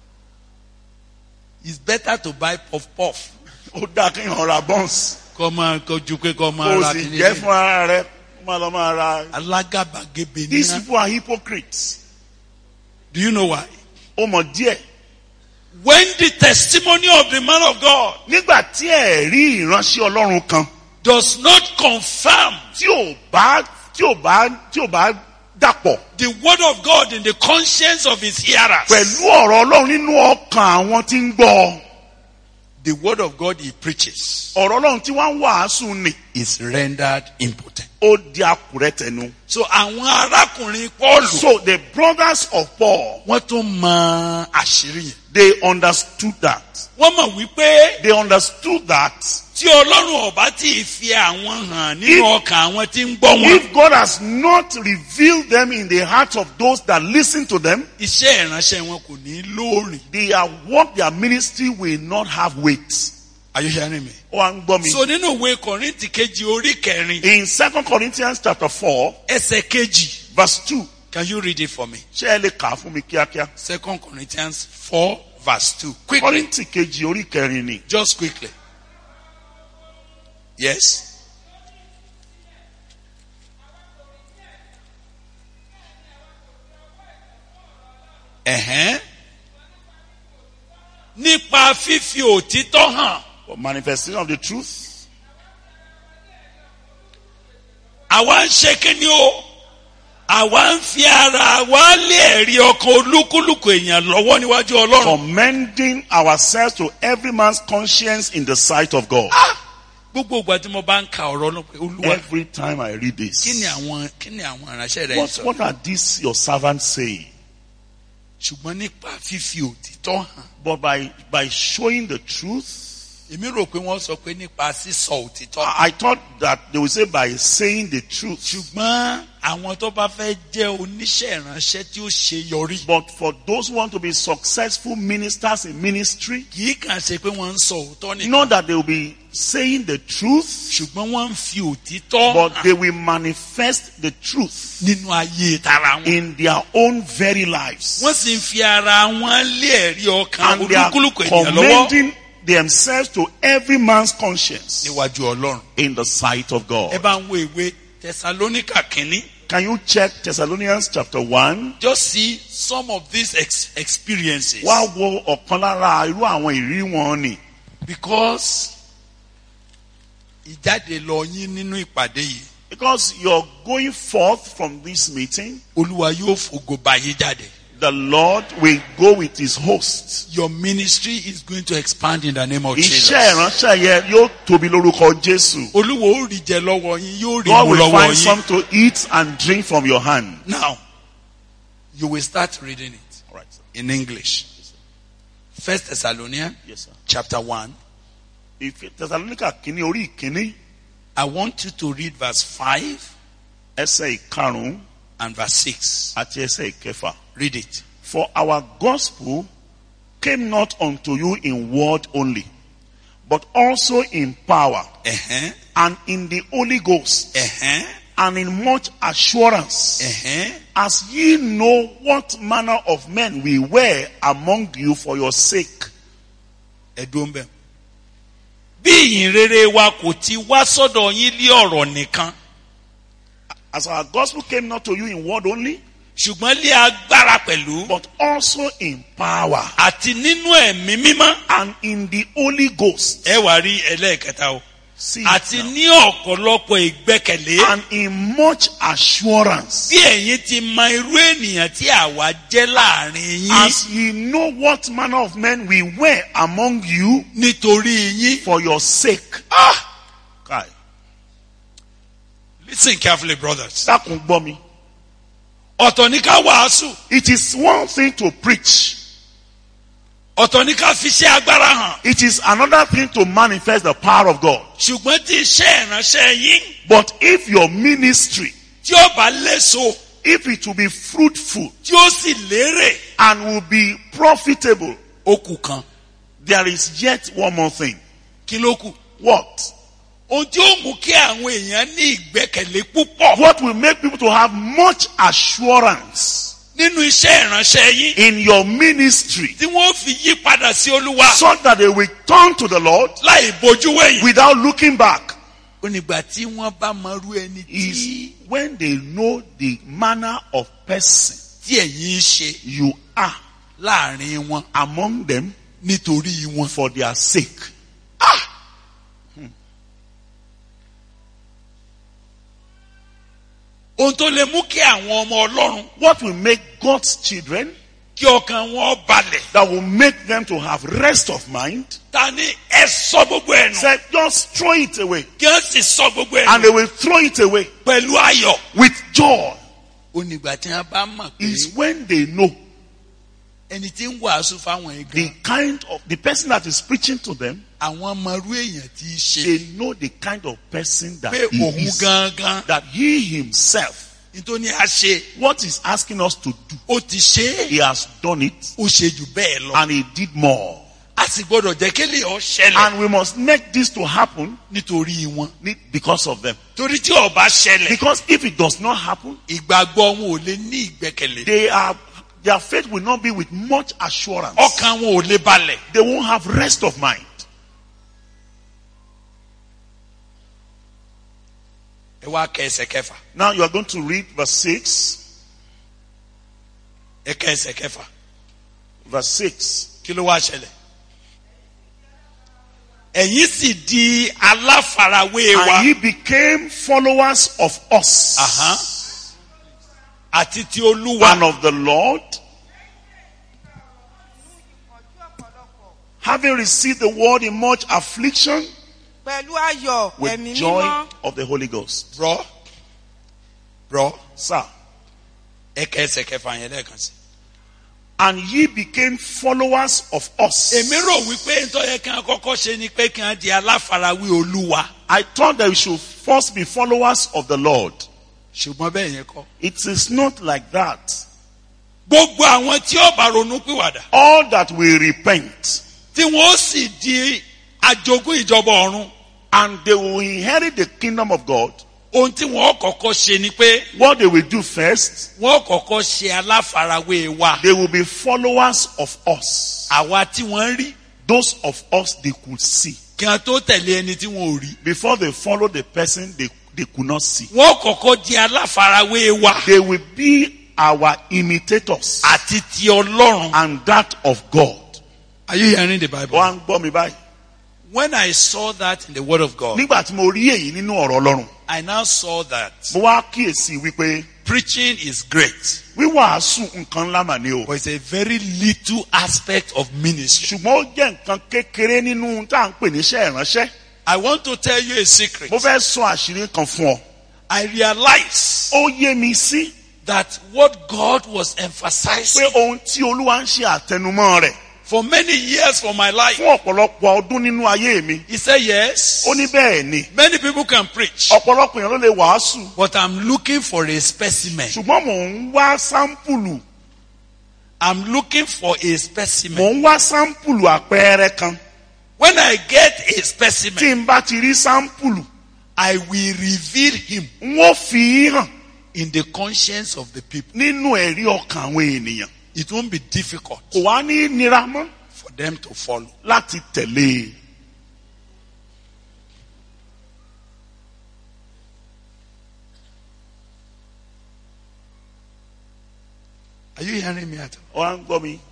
It's better to buy puff puff. Ó dáa kí èèyàn ra buns. Kọ́ máa kọjú pé kọ́ Kó máa o ra sì kìíní. jẹ́ fún ara rẹ̀. Ó máa lọ máa ra. Alágàbàgebè ni These ẹ́. people are hypocrites. Do you know why? Ó mọ̀ díẹ̀. When the testimony of the man of God Nígbà tí ẹ̀rí ìránṣẹ́ Ọlọ́run kan does not confirm tí ò bá tí ò bá tí ò bá dàpọ̀ the word of God in the conscience of his hearers, pẹ̀lú ọ̀rọ̀ Ọlọ́run nínú ọkàn àwọn tí ń gbọ́. the word of God he preaches Ọ̀rọ̀ Ọlọ́run tí wọ́n ń wàásù ni is rendered impotent. ó di àkùrẹ́ tẹnu. So àwọn arákùnrin Paul So the brothers of Paul, wọ́n tún mọ àṣírí yẹn. they understood that. Wọ́n mọ̀ wípé They understood that tí Ọlọ́run ọba tí ì fi àwọn hàn nínú ọkàn àwọn tí ń gbọ́ wọn, if God has not revealed them in the hearts of those that listen to them, iṣẹ́ ìránṣẹ́ wọn kò ní lóòrìn. their work, their ministry will not have weight. Are you hearing me? Ó wá ń gbọ́ mi. So nínú ìwé Kọ́ríńtì kejì orí kẹrin In Second Corinthians chapter four, ẹsẹ̀ kejì, verse two, can you read it for me? ṣé ẹ lè kà á fún mi kíákíá? Second Corinthians four verse two. Quickly, Kọ́ríńtì kejì orí kẹrin ni. just quickly. Yes. Ẹ̀hẹ́n. Nípa fífi òtítọ́ hàn. For manifestation of the truth. Àwa ń ṣe kíni o? Àwa ń fi ara wa lé ẹ̀rí ọkàn olúkúlùkù èèyàn lọ́wọ́ níwájú Ọlọ́run. Commending ourselves to every man's conscience in the sight of God. Gbogbo ìgbà tí mo bá ń ka ọ̀rọ̀ náà pé Olúwa. Every time I read this. Kí ni àwọn kí ni àwọn ìránṣẹ́ rẹ̀ ń What, sọ? what are these your servants saying? Ṣùgbọ́n nípa fífi òtítọ́ hàn. But by, by showing the truth, Èmi rò pé wọ́n sọ pé nípa sísọ òtítọ́. I, I thought that they would say by saying the truth. Ṣùgbọ́n àwọn tó bá fẹ́ jẹ́ oníṣẹ́ ìránṣẹ́ tí ó ṣe yọrí. But for those who want to be successful ministers in ministry, Kì í kàn ṣe pé wọ́n ń sọ òótọ́ nìkan. not that they will be saying the truth, Ṣùgbọ́n wọ́n ń fi òtítọ́ but hàn they will manifest the truth nínú ayé tara wọn. in their own very lives. Wọ́n sì ń fi ara wọn lé ẹ̀rí ọkàn And they are olúkúlùkù ènìyàn lọ́wọ́ commending themselves to every man's conscience níwájú Ọlọ́run. in the sight of Ẹ God. bá ń wo ìwé Tẹsalóníkà kínní. Can you check Thessalonians chapter one? Just see some of these ex experiences. Wá wo ọ̀kan lára irú àwọn ìrírí wọn ni. Because ìjáde lọ yín nínú ìpàdé yìí. Because you're going forth from this meeting, Olúwa yóò fògo bá yín jáde. the Lord will go with his host. Your ministry is going to expand in the name of Jesus. Iṣẹ́ ìránṣẹ́ yẹn yóò tóbi lórúkọ Jésù. Olúwa ó rí jẹ lọ́wọ́ yín, yóò rí God mu will lọ́wọ́ find yín. some to eat and drink from your hand. Now, you will start reading it All right, sir. in English. First Thessalonians Yes, sir. chapter one. If Thessalonica kìíní orí ìkíní, I want you to read verse five ẹsẹ̀ ìkarùn-ún and verse six. àti ẹsẹ̀ ìkẹfà. Read it. For our gospel came not unto you in word only, but also in power Uh-huh. and in the Holy Ghost Uh-huh. and in much assurance, Uh-huh. as ye know what manner of men we were among you for your sake. Ẹ̀dùn bẹ́ẹ̀. Bí ìyìn rere wa kò ti wá sọ́dọ̀ yín lé ọ̀rọ̀ nìkan, As our gospel came not to you in word only, ṣùgbọ́n lé agbára pẹ̀lú but also in power àti nínú ẹ̀mí mímọ́. and in the Holy Ghost. Ẹ wá rí ẹlẹ́ẹ̀kẹta o. See it Àti now. ní ọ̀pọ̀lọpọ̀ ìgbẹ́kẹ̀lé. And in much assurance, Bí ẹ̀yin ti mọ irú ènìyàn tí àwa jẹ́ láàrin yín as ye know what manner of men we were among you nítorí yín. for your sake. Ah! Kai, Listen carefully, brothers. dákun gbọ́ mi. Ọ̀tọ̀ ní ká wàásù. It is one thing to preach. Ọ̀tọ̀ ní ká fi iṣẹ́ agbára hàn. It is another thing to manifest the power of God. Ṣùgbọ́n tí iṣẹ́ ìránṣẹ́ yín But if your ministry, tí ó bá léso if it will be fruitful tí ó sì lérè, and will be profitable, ó kù kan. there is yet one more thing. Kí ló kù? What? Ohun tí ó mú kí àwọn èèyàn ní ìgbẹ́kẹ̀lé púpọ̀ What will make people to have much assurance nínú iṣẹ́ ìránṣẹ́ yín in your ministry, tí wọ́n fi yí padà sí Olúwa so that they will turn to the Lord láì bojú wẹ̀yìn. without looking back, Ó nígbà tí wọ́n bá mọrú ẹni tí is when they know the manner of person tí ẹ̀yin ń ṣe you are láàrin wọn among them nítorí wọn. for their sake. Ohun tó lè mú kí àwọn ọmọ Ọlọ́run What will make God's children, kí ọkàn wọn balẹ̀. that will make them to have rest of mind, Ta ni ẹ sọ gbogbo ẹ̀ nù. said just throw it away. Kí wọ́n sì sọ gbogbo ẹ̀ And nù they will throw it away pẹ̀lú ayọ̀. with joy. Ó nígbà tí wọ́n bá mọ̀ pé Is when they know ẹni tí ń wàásù fáwọn the ẹ̀gán kind of, the person that is preaching to them, àwọn ọmọrú èèyàn tí í ṣe they know the kind of person that pé he òun is. gangan That he himself, nítorí a ṣe what he's asking us to do, ó ti ṣe he é, has done it ó ṣe jù bẹ́ẹ̀ lọ. and he did more. A sì gbọ́dọ̀ jẹ́ kí lè ọ ṣẹlẹ̀ And we must make this to happen nítorí wọn. because of them. Torí tí ó bá ṣẹlẹ̀ Because if it does not happen, ìgbàgbọ́ wọn ò lè ní ìgbẹ́kẹ̀lé. they are, their faith will not be with much assurance. Ọkàn wọn ò lè balẹ̀. They won't have rest of mind. Ẹ wá kẹ ẹsẹ̀ kẹfà. Now you are going to read verse six. Ẹ kẹ ẹsẹ̀ kẹfà. Verse six. kí ló wá ṣẹlẹ̀? ẹ̀yin sì di aláfarawé wa. And ye became followers of us. Aha. àti ti Olúwa. And of the Lord, having received the word in much affliction Pẹ̀lú ayọ̀ with ẹ̀mí joy mímọ́. of the Holy Ghost. bro bro Sir. ẹ̀kẹ́ ẹsẹ̀ kẹfà yẹn lẹ́ẹ̀kan sí. And ye became followers of us. èmi rò wípé nítorí yẹ kí n kọ́kọ́ ṣe ni pé kí n di aláfarawé Olúwa. I thought that we should first be followers of the Lord. ṣùgbọ́n bẹ́ẹ̀ yẹn kọ́. It is not like that. gbogbo àwọn tí ó bá ronú pìwàdà. All that will repent, tí wọ́n sì di àjogún ìjọba ọ̀run. and they will inherit the kingdom of God. ohun tí wọ́n kọ́kọ́ ṣe ni pé What they will do first, wọ́n kọ́kọ́ ṣe aláfarawé wa. they will be followers of us. àwa tí wọ́n rí Those of us they could see. kí wọ́n tó tẹ̀lé ẹni tí wọ́n ò rí. Before they follow the person they, they could not see. wọ́n kọ́kọ́ di aláfarawé wa. They will be our imitators àti ti Ọlọ́run. and that of God. Are you hearing the Bible? Wọ́n á gbọ́ mi báyìí. When I saw that in the Word of God, Nígbà tí mo rí èyí nínú ọ̀rọ̀ Ọlọ́run, I now saw that mo wá kíyèsí wípé preaching is great, wíwàásù nǹkan ńlá mà ní o. but it's a very little aspect of ministry. Ṣùgbọ́n ó jẹ́ nǹkan kékeré nínú tá à ń pè ní iṣẹ́ ìránṣẹ́. I want to tell you a secret. Mo fẹ́ sọ àṣírí kan fún ọ. I realize Ó yé mi sí that what God was pé emphasizing ohun tí Olúwa ń ṣe àtẹnumọ́ rẹ̀ for many years for my life, fún ọ̀pọ̀lọpọ̀ ọdún nínú ayé mi. He said, yes, Ó ní bẹ́ẹ̀ ni. many people can preach, Ọ̀pọ̀lọpọ̀ èèyàn ló lè wàásù. but I'm looking for a specimen. Ṣùgbọ́n mò ń wá sáǹpùlù. I'm looking for a Mò specimen. ń wá sáǹpùlù àpẹẹrẹ kan. When I get a Tí specimen, n bá ti rí sáǹpùlù, I will reveal him n ó fi í hàn in the conscience of the people. nínú ẹ̀rí ọkàn àwọn ènìyàn. It won't be difficult Kò wá ní nira mọ́ for them to follow. láti tẹ̀lé e. Are you hearing me at all? Ó wá ń gbọ́ mi.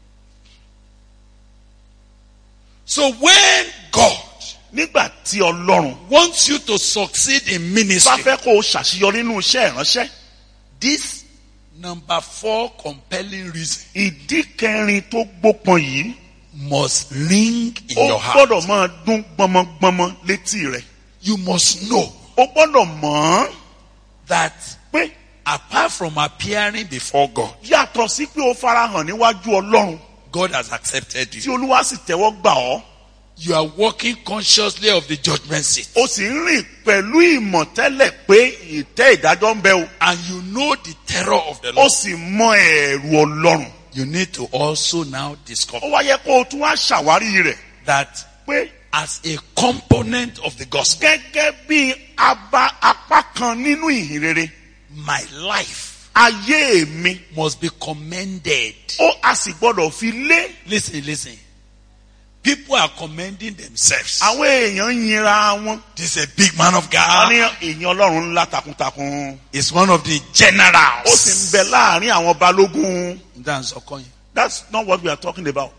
So when God Nígbà tí Ọlọ́run wants you to succeed in bá ministry, fẹ́ kó o ṣàṣeyọrí nínú iṣẹ́ ìránṣẹ́, this number four compelling reason ìdí kẹrin tó gbópọn yìí must ring in ó your heart. gbọ́dọ̀ máa dún gbọmọgbọmọ létí rẹ̀. You must know Ó gbọ́dọ̀ mọ̀ ọ́n that pé apart from appearing before God, yàtọ̀ sí pé o farahàn níwájú Ọlọ́run God has accepted tí you. Olúwa sì tẹ́wọ́ gbà ọ́. You are walking consciously of the judgment seat. O sì ń rìn pẹ̀lú ìmọ̀ tẹ́lẹ̀ pé ìtẹ́ ìdájọ́ ń bẹ o. And you know the terror of the O Lord. sì mọ ẹ̀rù Ọlọ́run. You need to also now discover Ó wá yẹ kó o tún wá ṣàwárí rẹ̀ that pé as a component of the gospel, gẹ́gẹ́ bí aba apá kan nínú ìhìnrere, my life ayé mi must be commended. ó a sì gbọ́dọ̀ fi lé. Listen, listen. People are commending themselves. Àwọn èèyàn ń yinra wọn. This is a big man of Wọ́n God. ní èèyàn Ọlọ́run ńlá takuntakun. He's one of the Ó sì ń generals. bẹ láàrin àwọn balógun. That's okay. That's not what we are talking about.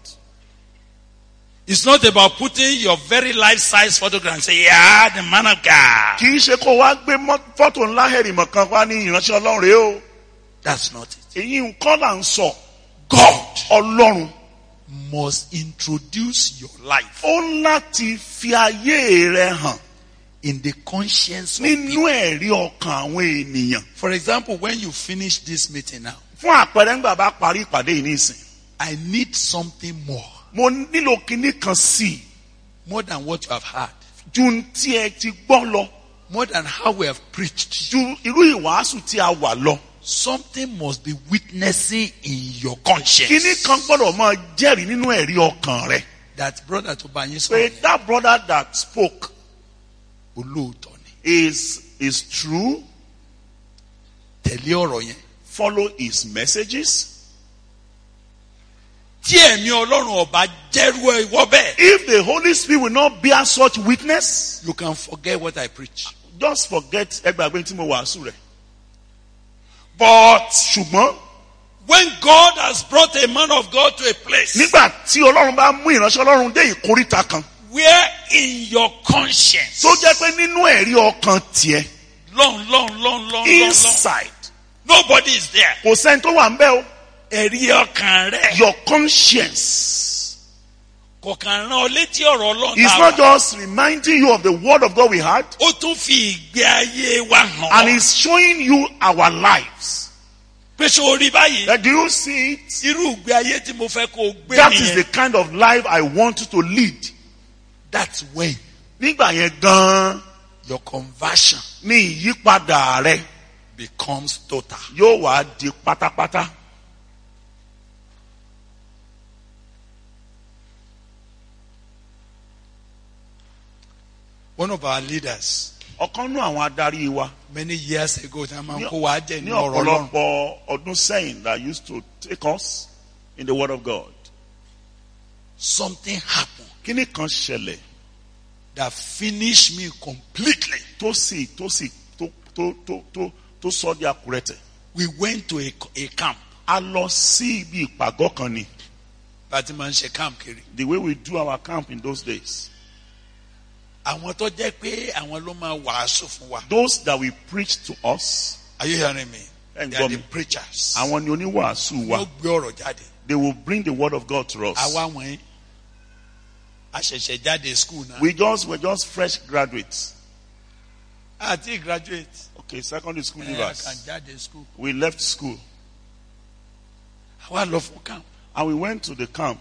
It's not about putting your very life-size photograph and say, yeah, the man of God. Kì í ṣe kó wá gbé mọ́- fọ́tò ńlá hẹ̀rìmọ̀ kan wá ní ìránṣẹ́ Ọlọ́run rèé o. That's not it. Èyí nǹkan là ń sọ. God Ọlọ́run must introduce your life ó ń láti fi ayé rẹ̀ hàn in the conscience of nínú people. ẹ̀rí ọkàn àwọn ènìyàn. For example, when you finish this meeting now, Fún àpẹẹrẹ ńgbà bá parí ìpàdé yìí nísìn. I need something more, Mo nílò kinní kan sí i more than what you have heard, ju tí ẹ ti gbọ́ lọ, more than how we have preached. ju irú ìwàásù tí a wà lọ. Something must be witnessing in your conscience. Kinní kan gbọ́dọ̀ máa jẹ́rìí nínú ẹ̀rí ọkàn rẹ̀. That brother to buy you Pé something. that brother that spoke Olóòótọ́ ni. is is true. Tẹ̀lé ọ̀rọ̀ yẹn. Follow his messages. Tí ẹ̀mí Ọlọ́run ọba jẹ́rú ìwọ bẹ́ẹ̀, If the Holy Spirit will not bear such witness, you can forget what I preach. just forget ẹgbàgbé tí mo wàásù rẹ̀. But Ṣùgbọ́n When God has brought a man of God to a place Nígbà tí Ọlọ́run bá mú ìránṣẹ́ Ọlọ́run dé ìkóríta kan. where in your conscience, Tó jẹ́ pé nínú ẹ̀rí ọkàn tiẹ̀. long, long, long, long, long, long, Inside. nobody is there. Kò sẹ́ni tó wà ń bẹ̀ o. Ẹ̀rí ọkàn rẹ̀ Your conscience kò kàn rán ọ létí ọ̀rọ̀ Ọlọ́run is náà not wà. just reminding you of the word of God we had. Ó tún fi ìgbé ayé wa hàn And ọ́. is showing you our lives. Pé ṣé o rí báyìí? That do you see it? Irú ìgbé ayé tí mo fẹ́ kó o gbé That is the nìyẹn. kind of life I want you to lead. That's when Nígbà yẹn gan-an your conversion ní ìyípadà rẹ becomes total. yóò wá di pátápátá. One of our leaders, Ọ̀kan nú àwọn adarí wa many years ago, tí a máa ń ní kó wa jẹ ní ní ọ̀rọ̀ Ọlọ́run. ọ̀pọ̀lọpọ̀ ọdún sẹ́yìn that used to take us in the word of God. Something happened Kíní kan ṣẹlẹ̀ that finished me completely. tó sì tó sì tó tó tó tó tó sọ di àkúrẹ́tẹ̀. We went to a, a camp. A lọ sí ibi ìpàgọ́ kan ni. Bàtí máa ń ṣe camp kiri. The way we do our camp in those days. Àwọn tó jẹ́ pé àwọn ló máa wàásù fún wa. Those that will preach to us, Are you hearing me? Ẹ ń They are gbọ́ the mi. preachers. àwọn ni oníwàásù wa. Wọ́n gbé ọ̀rọ̀ jáde. They will bring the word of God to us. Àwa wọ̀nyí, a ṣẹ̀ṣẹ̀ jáde school náà. We just were just fresh graduates. Àti graduate. Okay, secondary school Ẹ kàn leavers. jáde school. We left school Àwa lọ fún camp. and we went to the camp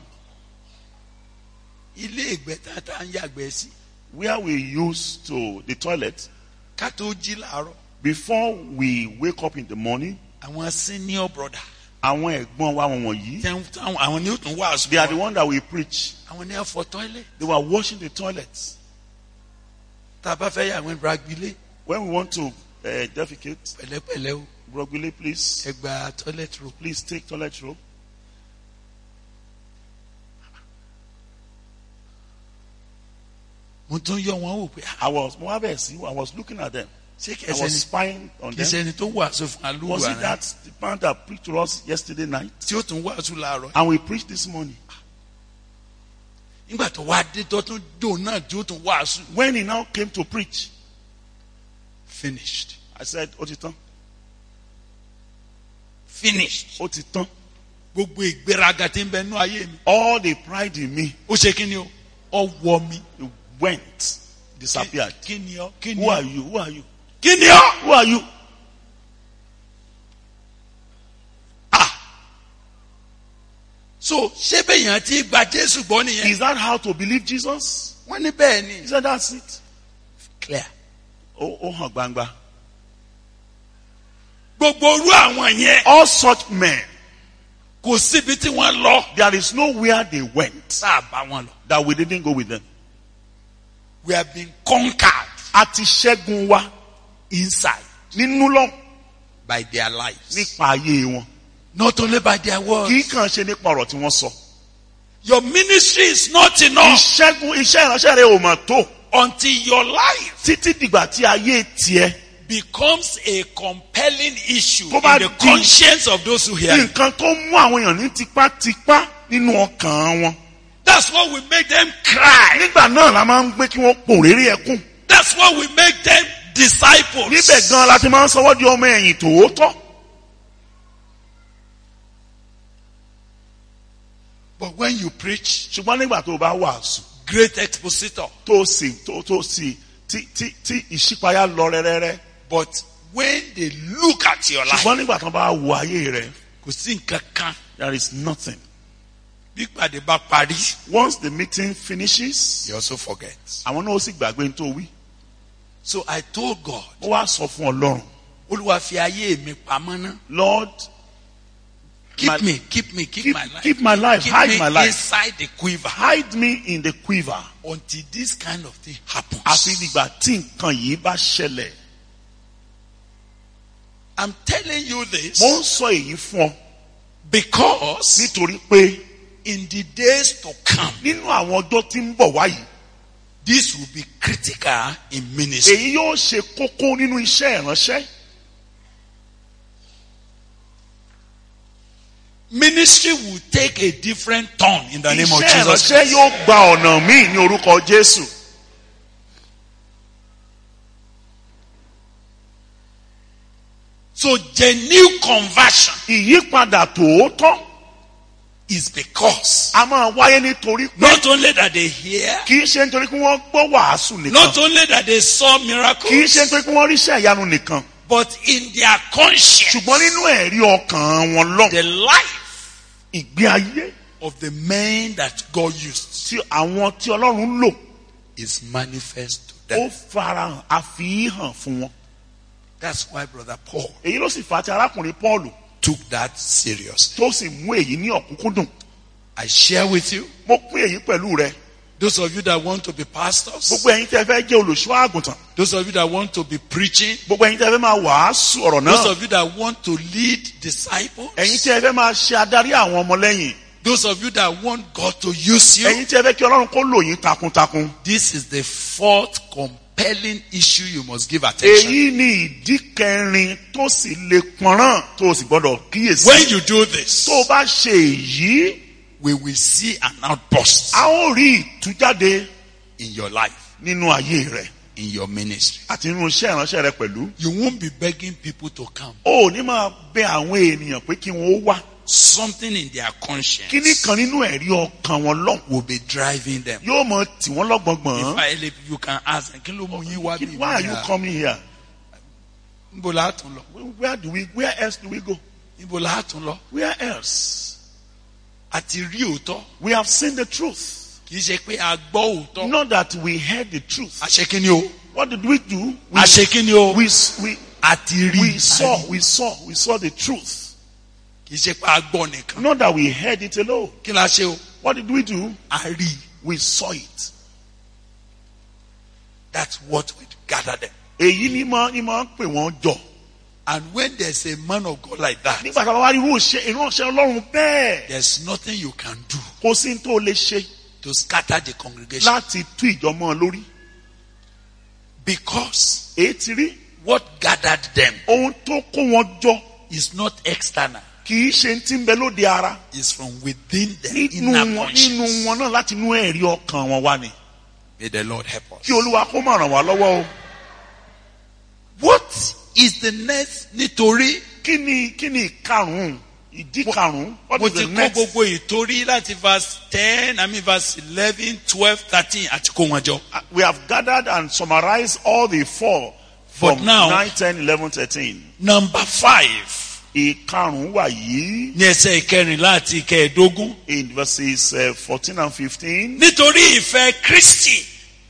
Ilé ìgbẹ́ tá a tá ń yàgbẹ́ sí. where we used to the toilet. Ká tó jí làárọ̀. Before we wake up in the morning, Àwọn senior brother. àwọn ẹ̀gbọ́n wa wọ̀nyí, Tẹ́ ń- táwọn- Àwọn ni ó tún wàásù they are the fún wa. one that we preach. Àwọn ni a fọ toilet. They were washing the toilets. Tá a bá fẹ́ yà àwọn ìbragbélé. When we want to uh, defecate, Pẹ̀lẹ́pẹ̀lẹ́ o. Brogbile, please, Ẹ gba toilet roll. please take toilet roll. Mo tún yọ wọn wò pé I was, mo wá bẹ̀rẹ̀ sí, I was looking at them. ṣé I kẹsẹ̀ was ni spying on kẹsẹ̀ them. ni tó wàásù fún alúwa Was it rẹ̀ that the man that preached to us yesterday night? tí ó tún wàásù láàárọ̀. And we preached this morning. Nígbà tó wá dé tó tún dùn náà tí ó tún wàásù. When he now came to preach, Finished. I said, ó ti tán, Finished. ó ti tán. Gbogbo ìgbéraga tí ń bẹ nú ayé mi. All the pride in me, Ó ṣe kí ni o? Ọ wọ mi. it went, disappeared. Kí ni ọ? Kí ni Who are ọ? you? Who are you? Kí ni ọ? Who are you? So ṣé bẹ́yàn ti gba Jésù gbọ́ nìyẹn? Is that how to believe Jesus? Wọ́n ní bẹ́ẹ̀ He ni. said, that's it. Clear. Ó ó hàn gbangba. Gbogbo orú àwọn yẹn All such men, kò síbi tí wọ́n lọ. there is nowhere they went Tá a bá wọn lọ. that we didn't go with them. We have been conquered A ti ṣẹ́gun wa inside nínú lọ by their lives. nípa ayé wọn. Not only by their words. Kì í kàn ṣe nípa ọ̀rọ̀ tí wọ́n sọ. Your ministry is not enough Ìṣẹ́gun iṣẹ́ ìránṣẹ́ rẹ̀ ò mọ̀ tó. until your life Títí dìgbà tí ayé tiẹ̀ becomes a compelling issue Tó bá in the di- conscience of those who hear. it. nǹkan tó mú àwọn èèyàn ní tipátipá nínú ọkàn wọn. That's what will make them cry. Nígbà náà la máa ń gbé kí wọ́n pòréré ẹkún. That's what will make them disciples. Níbẹ̀ gan la ti máa ń sọwọ́ di ọmọ ẹ̀yìn tòótọ́. But when you preach, Ṣùgbọ́n nígbà tó o bá wàásù great expositor. tó o sì tó tó o sì tí tí tí ìṣípayá lọ rẹ́rẹ́rẹ́. But when they look at your life, Ṣùgbọ́n nígbà tó bá wo ayé rẹ̀, kò sí nǹkan kan. there is nothing. Bí ìpàdé bá parí, Once the meeting finishes, you also forget. àwọn náà ó sì gbàgbé ní tó wí. So I told God, Ó wá sọ fún Ọlọ́run, Olúwa fi ayé mi pamọ́ ná. Lord, Keep My- me, keep me, keep, keep- my life. keep my life, keep hide me my life. inside the quiver hide me in the quiver. until this kind of thing happens. Àfi dìgbà tí nǹkan yìí bá ṣẹlẹ̀. I'm telling you this Mo ń sọ èyí fún ọ because nítorí pé in the days to come, nínú àwọn ọjọ́ tí ń bọ̀ wáyìí, this will be critical in ministry. èyí yóò ṣe kókó nínú iṣẹ́ ìránṣẹ́. Ministry will take a different turn in the name of Iṣẹ́ Jesus. ìránṣẹ́ yóò gba ọ̀nà míì ní orúkọ Jésù. So genuine conversion Ìyípadà tòótọ́ is because a máa wáyé nítorí pé not only that they hear, kì í ṣe nítorí pé wọ́n gbọ́ wàásù nìkan. not only that they saw Kì í miracles, ṣe nítorí pé wọ́n rí iṣẹ́ ìyanu nìkan. but in their conscience, Ṣùgbọ́n nínú ẹ̀rí ọkàn wọn lọ́hùn. the life Ìgbé ayé of the men that God used tí àwọn tí Ọlọ́run lò is manifest to ó them. farahàn àfihàn fún wọn. That's why Brother Paul Èyí ló sì fà á tí arákùnrin Pọ́ọ̀lù took that seriously. tó sì mú èyí ní ọ̀kúnkúndùn. I share with you, Mo pín èyí pẹ̀lú rẹ. those of you that want to be pastors, Gbogbo ẹ̀yin tẹ́ fẹ́ jẹ́ olùṣọ́ àgùntàn. those of you that want to be preaching, Gbogbo ẹ̀yin tẹ́ fẹ́ máa wàásù ọ̀rọ̀ those náà. of you that want to lead disciples, Ẹ̀yin tẹ́ fẹ́ máa ṣe adarí àwọn ọmọlẹ́yìn. those of you that want God to use you, Ẹ̀yin tẹ́ fẹ́ kí Ọlọ́run kó lò yín takuntakun. this is the fourth compelling issue you must give attention. Èyí ni ìdí kẹrin tó sì le pọnrán tó o sì gbọ́dọ̀ kíyèsí. When you do this, Tó o bá ṣe èyí, we will see an outburst a ó rí ìtújáde in your life, nínú ayé rẹ in your ministry. àti nínú iṣẹ́ ìránṣẹ́ rẹ pẹ̀lú. You won't be begging people to come. O ò ní máa bẹ àwọn ènìyàn pé kí wọ́n ó wá. Something in their conscience Kíní kan nínú ẹ̀rí ọkàn wọn lọ́hùn will be driving them. yóò mọ tì wọ́n lọ́gbọ̀ngbọ̀n. If I leave, you can ask, kí ló mú yín wá bí Why are you coming here? Níbo la tún lọ? Where do we? Where else do we go? Níbo la tún lọ? Where else? Àti rí òótọ́. We have seen the truth. Kì í ṣe pé a gbọ́ òótọ́. Not that we heard the truth. Àṣẹ kí ni o? What did we do? We, Àṣẹ kí ni o? we, we, Àti rí. we saw, we saw, we saw the truth. Kì í ṣe pé a gbọ́ nìkan. Not that we heard it alone. Kí la ṣe o? What did we do? A rí. We saw it. That's what we gather them. Èyí ni máa ni máa ń pè wọ́n jọ. And when there's a man of God like that, Nígbà tí a bá wá rí irú ìṣe ìránṣẹ́ Ọlọ́run bẹ́ẹ̀, there's nothing you can do kò sí ní tó lè ṣe to scatter the congregation. láti tú ìjọ mọ́ ọ lórí. Because Èyí ti rí what gathered them ohun tó kó wọn jọ is not external. kì í ṣe ti ń bẹ lóde ara. It's from within the Nínú inner wọn nínú conscience. wọn náà láti inú ẹ̀rí ọkàn wọn wá ni. May the Lord help us. Kí Olúwa kó máa ràn wá lọ́wọ́ o. What is the next? Nítorí Kí ni kí ni ìkarùn-ún ìdí karùn-ún? What mo is ti the kó next? gbogbo ìtorí láti verse ten, I mean verse eleven, twelve, thirteen àti kó wọn jọ. We have gathered and summarized all the four from But now- nine, ten, eleven, thirteen. Number five Ìkarùn-ún wà yìí ní ẹsẹ̀ ìkẹrìnlá àti ìkẹẹ̀dógún. in verses uh, fourteen and fifteen. Nítorí ìfẹ́ Kristi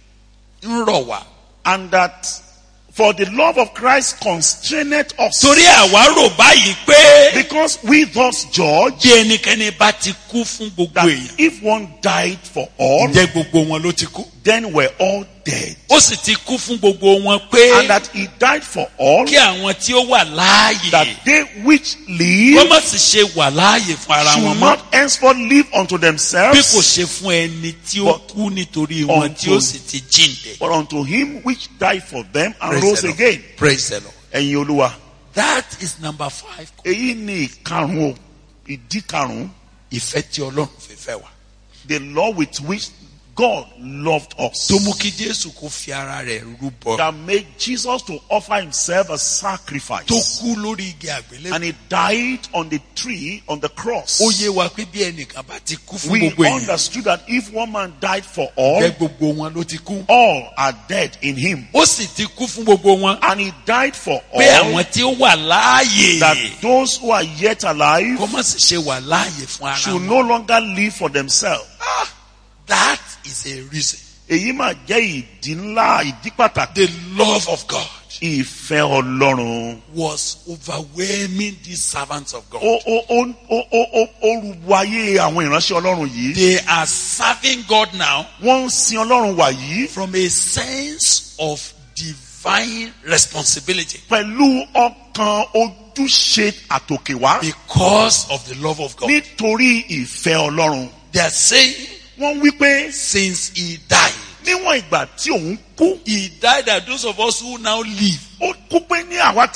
ń rọ̀ wá. And that for the love of Christ constraineth us. Torí àwa rò báyìí pé Because we thus judge bí ẹnikẹ́ni bá ti kú fún gbogbo that èèyàn, if one died for all, ǹjẹ́ gbogbo wọn ló ti kú? then we're all dead. Ó sì ti kú fún gbogbo wọn pé And that he died for all, kí àwọn tí ó wà láàyè that they which kó live má sì ṣe wà láàyè fún ara wọn should mọ́, not henceforth live unto bí kò themselves, ṣe fún ẹni tí ó But kú nítorí wọn tí ó unto- sì ti jíǹde. but unto him which died for them and Praise rose the Lord. again. Praise the Lord. Ẹ̀yin Olúwa. That is number five. Èyí ni ìkarùn-ún o, ìdí karùn-ún. Ìfẹ́ tí Ọlọ́run fi fẹ́ wa. The law with which God loved us. Tó mú kí Jésù kó fi ara rẹ̀ rúbọ. That made Jesus to offer himself a sacrifice. Tó kú lórí igi àgbélébùú. And he died on the tree, on the cross. Ó yé wa pé bí ẹnìkan bá ti kú fún We gbogbo èèyàn, understood that if one man died for all, bẹ́ẹ̀ gbogbo wọn ló ti kú. all are dead in him. Ó sì ti kú fún gbogbo wọn. And he died for Pé àwọn all, tí ó wà láàyè that those who are yet alive kó má sì ṣe wà láàyè fún ara should wọn. no longer live for themselves. That is a reason. Èyí máa jẹ́ ìdí ńlá, ìdí pàtàkì. The love of God Ìfẹ́ Ọlọ́run. was overwhelming these servants of God. Ó ó ó ó ó ó ó rúbu ayé àwọn ìránṣẹ́ Ọlọ́run yìí. They are serving God now Wọ́n ń sin Ọlọ́run wà yìí from a sense of divine responsibility pẹ̀lú ọkàn ojúṣe àtòkèwá because of the love of God. nítorí ìfẹ́ Ọlọ́run. They are saying, Wọ́n wí pé since he died, níwọ̀n ìgbà tí òun kú, he died that those of us who now live ó kú pé ní àwa